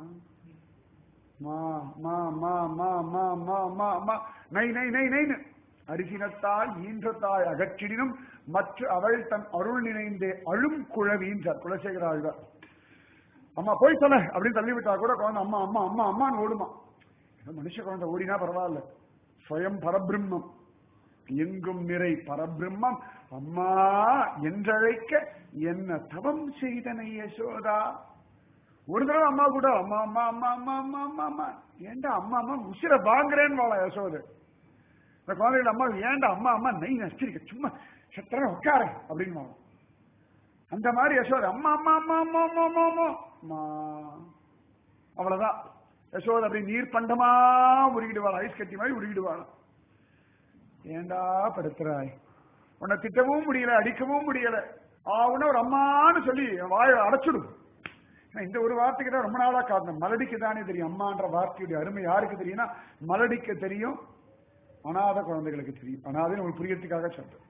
மா மா மா மா மா மா மா மா நை நை நை நைன்னு அரிசினத்தால் ஈன்றத்தாய் அகற்றிடினும் மற்ற அவள் தன் அருள் நினைந்தே அழும் குழவின்றார் குலசேகர ஆழ்வார். அம்மா போய் சொல்ல அப்படின்னு தள்ளிவிட்டா கூட குழந்தை அம்மா அம்மா அம்மா அம்மான்னு ஓடுமா. மனுஷ குழந்தை ஓடினா பரவாயில்ல. ஸ்வயம் பரபிரம்மம் எங்கும் நிறை பரபிரம்மம் அம்மா என்றழைக்க என்ன தவம் செய்தனை யசோதா. ஒரு தடவை அம்மா கூட அம்மா அம்மா அம்மா அம்மா அம்மா அம்மா அம்மா ஏண்டா அம்மா அம்மா உசிர வாங்குறேன்னு வாழ யசோதை. இந்த குழந்தைகள் அம்மா ஏண்டா அம்மா அம்மா நை நச்சிருக்க சும்மா சத்திர உட்கார அப்படின்னு. அந்த மாதிரி யசோதை அம்மா அம்மா அம்மா அம்மா அம்மா அம்மா அம்மா அவ்வளவுதான். யசோதை அப்படி நீர் பண்டமா உருகிடுவாள். ஐஸ் கட்டி மாதிரி உருகிடுவாள். ஏண்டா படுத்துறாய். உன்னை திட்டவும் முடியல அடிக்கவும் முடியல. ஆவுன்னா ஒரு அம்மான்னு சொல்லி வாயை அடைச்சிடும். இந்த ஒரு வார்த்தைக்கு தான் ரொம்ப நாளா காரணம். மலடிக்கு தானே தெரியும் அம்மான்ற வார்த்தையுடைய அருமை. யாருக்கு தெரியும்னா மலடிக்கு தெரியும், அனாத குழந்தைகளுக்கு தெரியும். அனாதை உங்களுக்கு புரியறதுக்காக சொல்றேன்.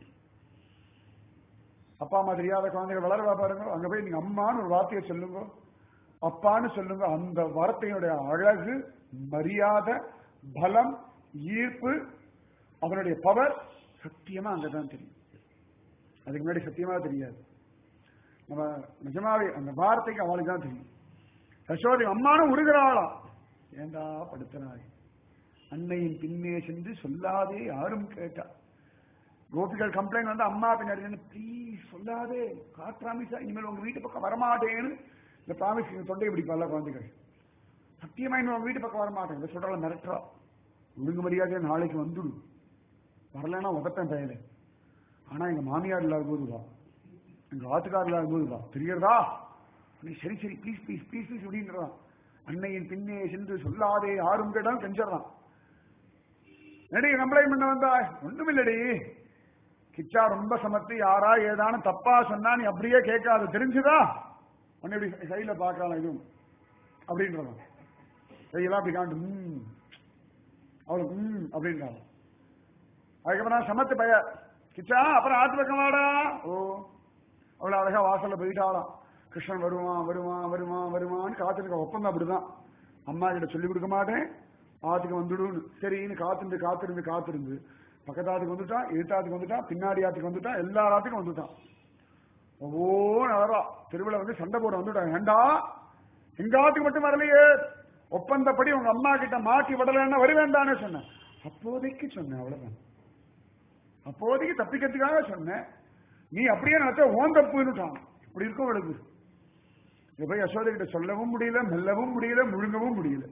அப்பா அம்மா தெரியாத குழந்தைகள் வளரவா பாருங்க. அங்க போய் நீங்க அம்மான்னு ஒரு வார்த்தையை சொல்லுங்க, அப்பான்னு சொல்லுங்க. அந்த வார்த்தையினுடைய அழகு, மரியாதை, பலம், ஈர்ப்பு, அவனுடைய பவர் சத்தியமா அங்கதான் தெரியும். அதுக்கு முன்னாடி சத்தியமா தெரியாது. நம்ம நிஜமாவே அந்த வார்த்தைக்கு அவளுக்கு தான் தெரியும். யசோதை அம்மானு உருகிறாளாம். ஏண்டா படுத்தினாய் அன்னையின் பின்னே சென்று சொல்லாதே யாரும் கேட்டா. கோபிகள் கம்ப்ளைண்ட் வந்து அம்மா பின்னாடி ப்ளீஸ் சொல்லாதே காற்றாமிசா இனிமேல் உங்க வீட்டு பக்கம் வரமாட்டேன்னு இந்த பிராமிஸ் தொண்டை பிடிப்பால குழந்தைகள். சத்தியமா இன்னும் உங்க வீட்டு பக்கம் வரமாட்டேன் இந்த சொல்றால மிரட்டுறா. ஒழுங்கு மரியாதையா நாளைக்கு வந்துடும், வரலன்னா உகத்தன் பெயரு. ஆனா எங்க மாமியார் இல்லாத போதுவா, எங்க ஆத்துக்கார் இல்லாத போதுவா தெரிகிறதா. சரி சரி ப்ளீஸ் ப்ளீஸ் ப்ளீஸ் ப்ளீஸ் அப்படின்றான். அன்னையின் பின்னே சென்று சொல்லாதே யாரும் கேட்டாலும் கெஞ்சிடறான். நடி கம்ப்ளைண்ட் பண்ண வந்தா ஒண்ணுமில்லடி கிச்சா ரொம்ப சமத்து. யாரா ஏதானு தப்பா சொன்னா நீ அப்படியே கேட்காது தெரிஞ்சுதா. உன்னை இப்படி கையில பாக்கலாம் இதுவும் அப்படின்றான். கையெல்லாம் அப்படி காண்டு ம் அவளுக்கு ம் அப்படின்றான். அதுக்கப்புறம் நான் சமத்து பய கிச்சா அப்புறம் ஆத்து பக்கம் வாடா. ஓ அவ்வளவு அழகா வாசல்ல போயிட்டாலாம். கிருஷ்ணன் வருவான் வருவான் வருவான் வருவான்னு காத்துருக்க. ஒப்பந்தம் அப்படிதான். அம்மா கிட்ட சொல்லி கொடுக்க மாட்டேன், ஆத்துக்கு வந்துடுன்னு. சரின்னு காத்திருந்து காத்திருந்து காத்திருந்து பக்கத்தாத்துக்கு வந்துட்டான், எழுத்தாத்துக்கு வந்துட்டான், பின்னாடி ஆத்துக்கு வந்துட்டான், எல்லா ஆத்துக்கும் வந்துட்டான். ஒவ்வொரு நேரம் திருவிழா வந்து சண்டை போட வந்துட்டான். ஏண்டா எங்க ஆத்துக்கு மட்டும் வரலையே, ஒப்பந்தப்படி உங்க அம்மா கிட்ட மாட்டி விடலன்னா வருவேண்டானே சொன்னேன். அப்போதைக்கு சொன்னேன், அவ்வளவுதான். அப்போதைக்கு தப்பிக்கிறதுக்காக சொன்னேன். நீ அப்படியே நினைச்ச ஓன் தப்புன்னுட்டான். இப்படி இருக்கும் அவளுக்கு. இதை போய் யசோதை கிட்ட சொல்லவும் முடியல, மெல்லவும் முடியல, முழுங்கவும் முடியல.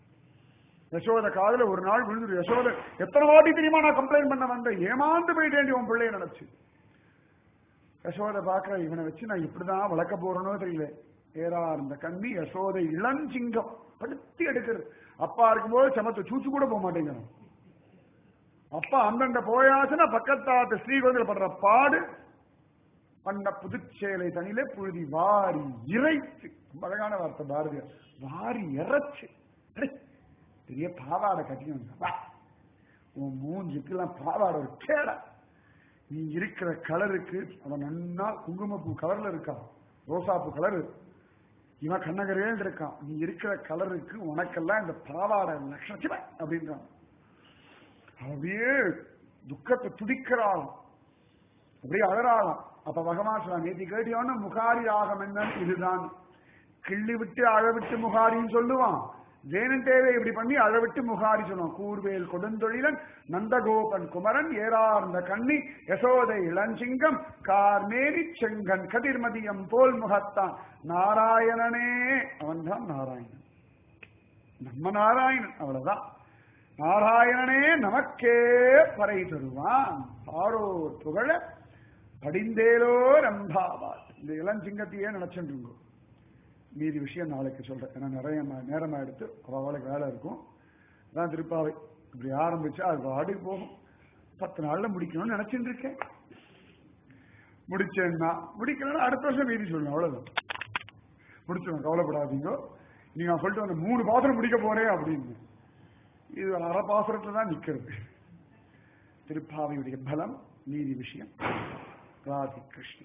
யசோத காதுல ஒரு நாள் விழுந்துரு. யசோத எத்தனை வாட்டி தெரியுமா நான் கம்ப்ளைண்ட் பண்ண வந்தேன், ஏமாந்து போயிட்டேன் உன் பிள்ளைய நினைச்சு. யசோதை பாக்குற, இவனை வச்சு நான் இப்படிதான் வளர்க்க போறேனோ தெரியல. ஏறா இருந்த கண்ணி யசோதை இளஞ்சிங்கம் படுத்தி எடுக்கிறது. அப்பா இருக்கும்போது சமத்து சூச்சு கூட போக மாட்டேங்கிறான். அப்பா அந்தண்ட போயாச்சுன்னா பக்கத்தாத்து ஸ்ரீகோந்தில் படுற பாடு. பண்ண புதுச்சேலை தனியிலே புழுதி வாரி இறைச்சு. ரொம்ப அழகான வார்த்தை பாரதியார். வாரி இறைச்சு பெரிய பாவாடை கட்டி வந்தா. உன் மூஞ்சுக்கு எல்லாம் பாவாடை ஒரு கேடா. நீ இருக்கிற கலருக்கு அவன் நன்னா குங்குமப்பூ கலர்ல இருக்கான், ரோசாப்பூ கலரு. இவன் கண்ணகரேன்னு இருக்கான். நீ இருக்கிற கலருக்கு உனக்கெல்லாம் இந்த பாவாடை லட்சம் அப்படின்றான். அப்படியே துக்கத்தை துடிக்கிறாளாம், அப்படியே அழறாளாம். அப்ப பகவான் சொல்ல, நேத்தி கேட்டியோன்னு முகாரி ராகம் என்னன்னு இதுதான். கிள்ளி விட்டு அழவிட்டு முகாரின்னு சொல்லுவான். வேணுட்டேவே இப்படி பண்ணி அழவிட்டு முகாரி சொல்லுவான். கூர்வேல் கொடுந்தொழிலன் நந்தகோபன் குமரன் ஏறார்ந்த கண்ணி யசோதை இளஞ்சிங்கம் கார்மேரி செங்கன் கதிர்மதியம் போல் முகத்தான் நாராயணனே. அவன் தான் நாராயணன், நம்ம நாராயணன். அவ்வளவுதான். நாராயணனே நமக்கே பறை தருவான். ஆரோ புகழ படிந்தேலோ ரம்பாவாட். இந்த இளஞ்சிங்கத்தையே நினைச்சுருங்கோ. மீதி விஷயம் நாளைக்கு சொல்றேன். ஏன்னா நிறைய நேரமா எடுத்து அவளுக்கு வேலை இருக்கும். அதான் திருப்பாவை இப்படி ஆரம்பிச்சா அது வாடிக்கு போகும். பத்து நாள்ல முடிக்கணும்னு நினைச்சுட்டு இருக்கேன். முடிச்சேன்னா முடிக்கலன்னா அடுத்த வருஷம் மீதி சொல்லணும். அவ்வளவுதான். முடிச்சிடும், கவலைப்படாதீங்க. நீங்க சொல்லிட்டு வந்து மூணு பாத்திரம் முடிக்க போறேன் அப்படின்னு. இது அரை பாசுரத்துல தான் நிக்கிறது. திருப்பாவையுடைய பலம். மீதி விஷயம். ராதே கிருஷ்ணா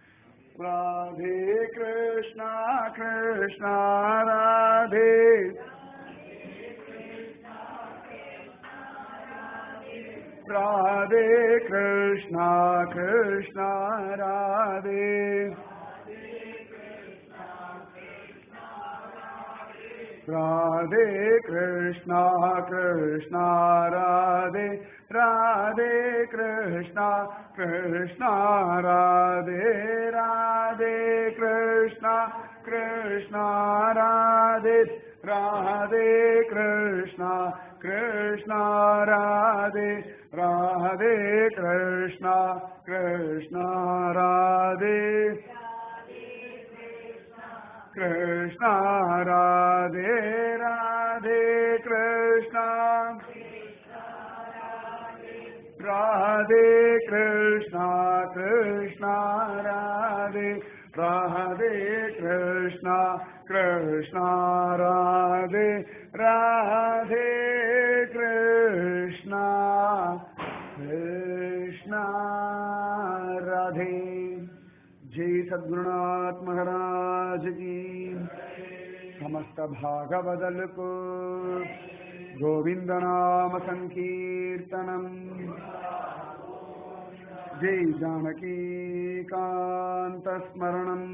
ராதே கிருஷ்ணா கிருஷ்ணா ராதே ராதே கிருஷ்ணா கிருஷ்ணா ராதே ராதே கிருஷ்ணா கிருஷ்ணா ராதே ராதே கிருஷ்ணா கிருஷ்ணா ராதே ராதே கிருஷ்ணா கிருஷ்ணா ராதே ராதே கிருஷ்ணா கிருஷ்ணா ராதே ராதே கிருஷ்ணா கிருஷ்ணா ராதே கிருஷ்ணா ராதே ராதே கிருஷ்ணா ராதே கிருஷ்ணா கிருஷ்ணா ராதே ராதே கிருஷ்ணா கிருஷ்ணா ராதே ராதே கிருஷ்ணா கிருஷ்ணா ராதே. जय सद्गुरुनाथ महाराज की. समस्त भागवदल को गोविंद नाम संकीर्तनम. जय जानकी कांत स्मरणम.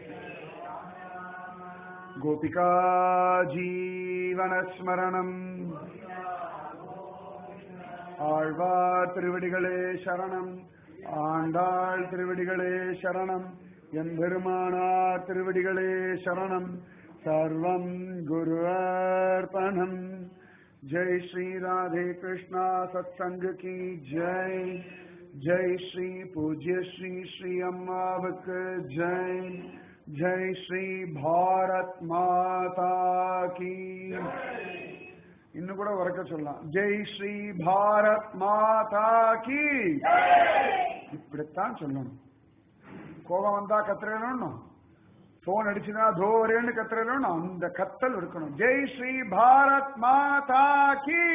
गोपिका जीवन स्मरणम. आழ்வார் திருவடிகளே சரணம். ஆண்டாள் திருவடிகளே சரணம். எம்பெருமானார் திருவடிகளே சரணம். சர்வம் குரு அர்ப்பணம். ஜெய் ஸ்ரீ ராதே கிருஷ்ணா சத்சங்க கி ஜெய். ஜெய் ஸ்ரீ பூஜ்ய ஸ்ரீ ஸ்ரீ அம்மாவுக்கு ஜெய். ஜெய் ஸ்ரீ பாரத் மாதா கி. இன்னும் கூட உறக்க சொல்லலாம். ஜெய் ஸ்ரீ பாரத் மாதா கி. இப்படித்தான் சொல்லணும். கோபம் வந்தா கத்துறணும், போன் அடிச்சுனா தோரேன்னு கத்துறோம், அந்த கத்தல் இருக்கணும். ஜெய் ஸ்ரீ பாரத் மாதா கி,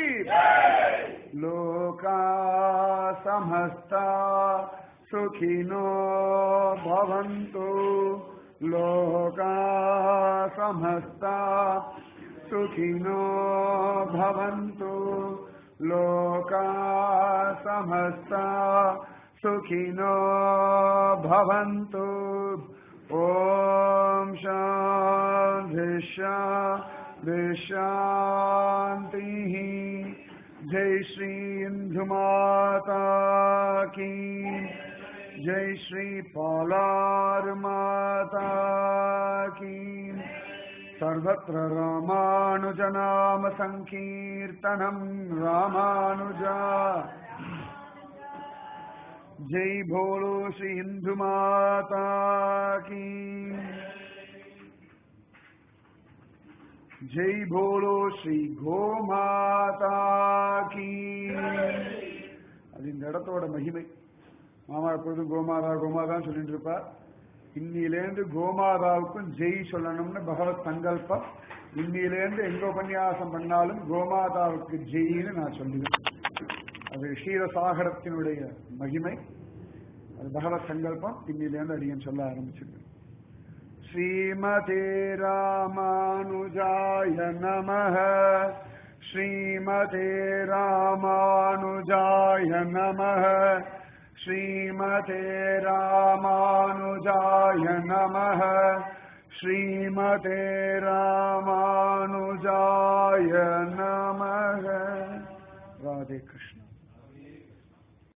லோகா சமஸ்தா சுகினோ பவந்து, லோகா சமஸ்தா சுகினோ பவந்து, லோகா சமஸ்தா சுகினோ பவந்து. ஓம் சாந்தி சாந்தி சாந்தி. ஜெய் ஸ்ரீ இந்து மாதா கி, ஜெய் ஸ்ரீ பாலார் மாதா கி. சர்வத்ர ராமானுஜ நாம சங்கீர்த்தனம் ராமானுஜா. जय भोलो श्री हिंदू माता की, जय भोलो श्री गो माता की. அது இந்த இடத்தோட மகிமை. மாமா எப்பொழுதும் கோமாதா கோமாதான் சொல்லிட்டு இருப்பார். இன்னிலேருந்து கோமாதாவுக்கும் ஜெய் சொல்லணும்னு பகவத் சங்கல்பம். இன்னிலேருந்து எங்க உபன்யாசம் பண்ணாலும் கோமாதாவுக்கு ஜெயின்னு நான் சொல்லுவேன். அது க்ஷீரசாகரத்தினுடைய மகிமை. அது பகவத் சங்கல்பம். இன்னிலேருந்து அடியன் சொல்ல ஆரம்பிச்சிருக்கு. ஸ்ரீமதே ராமானுஜாய நமஹ, ஸ்ரீமதே ராமானுஜாய நமஹ, ஸ்ரீமதே ராமானுஜாய நமஹ, ஸ்ரீமதே ராமானுஜாய நமஹ. ராதே கிருஷ்ணா.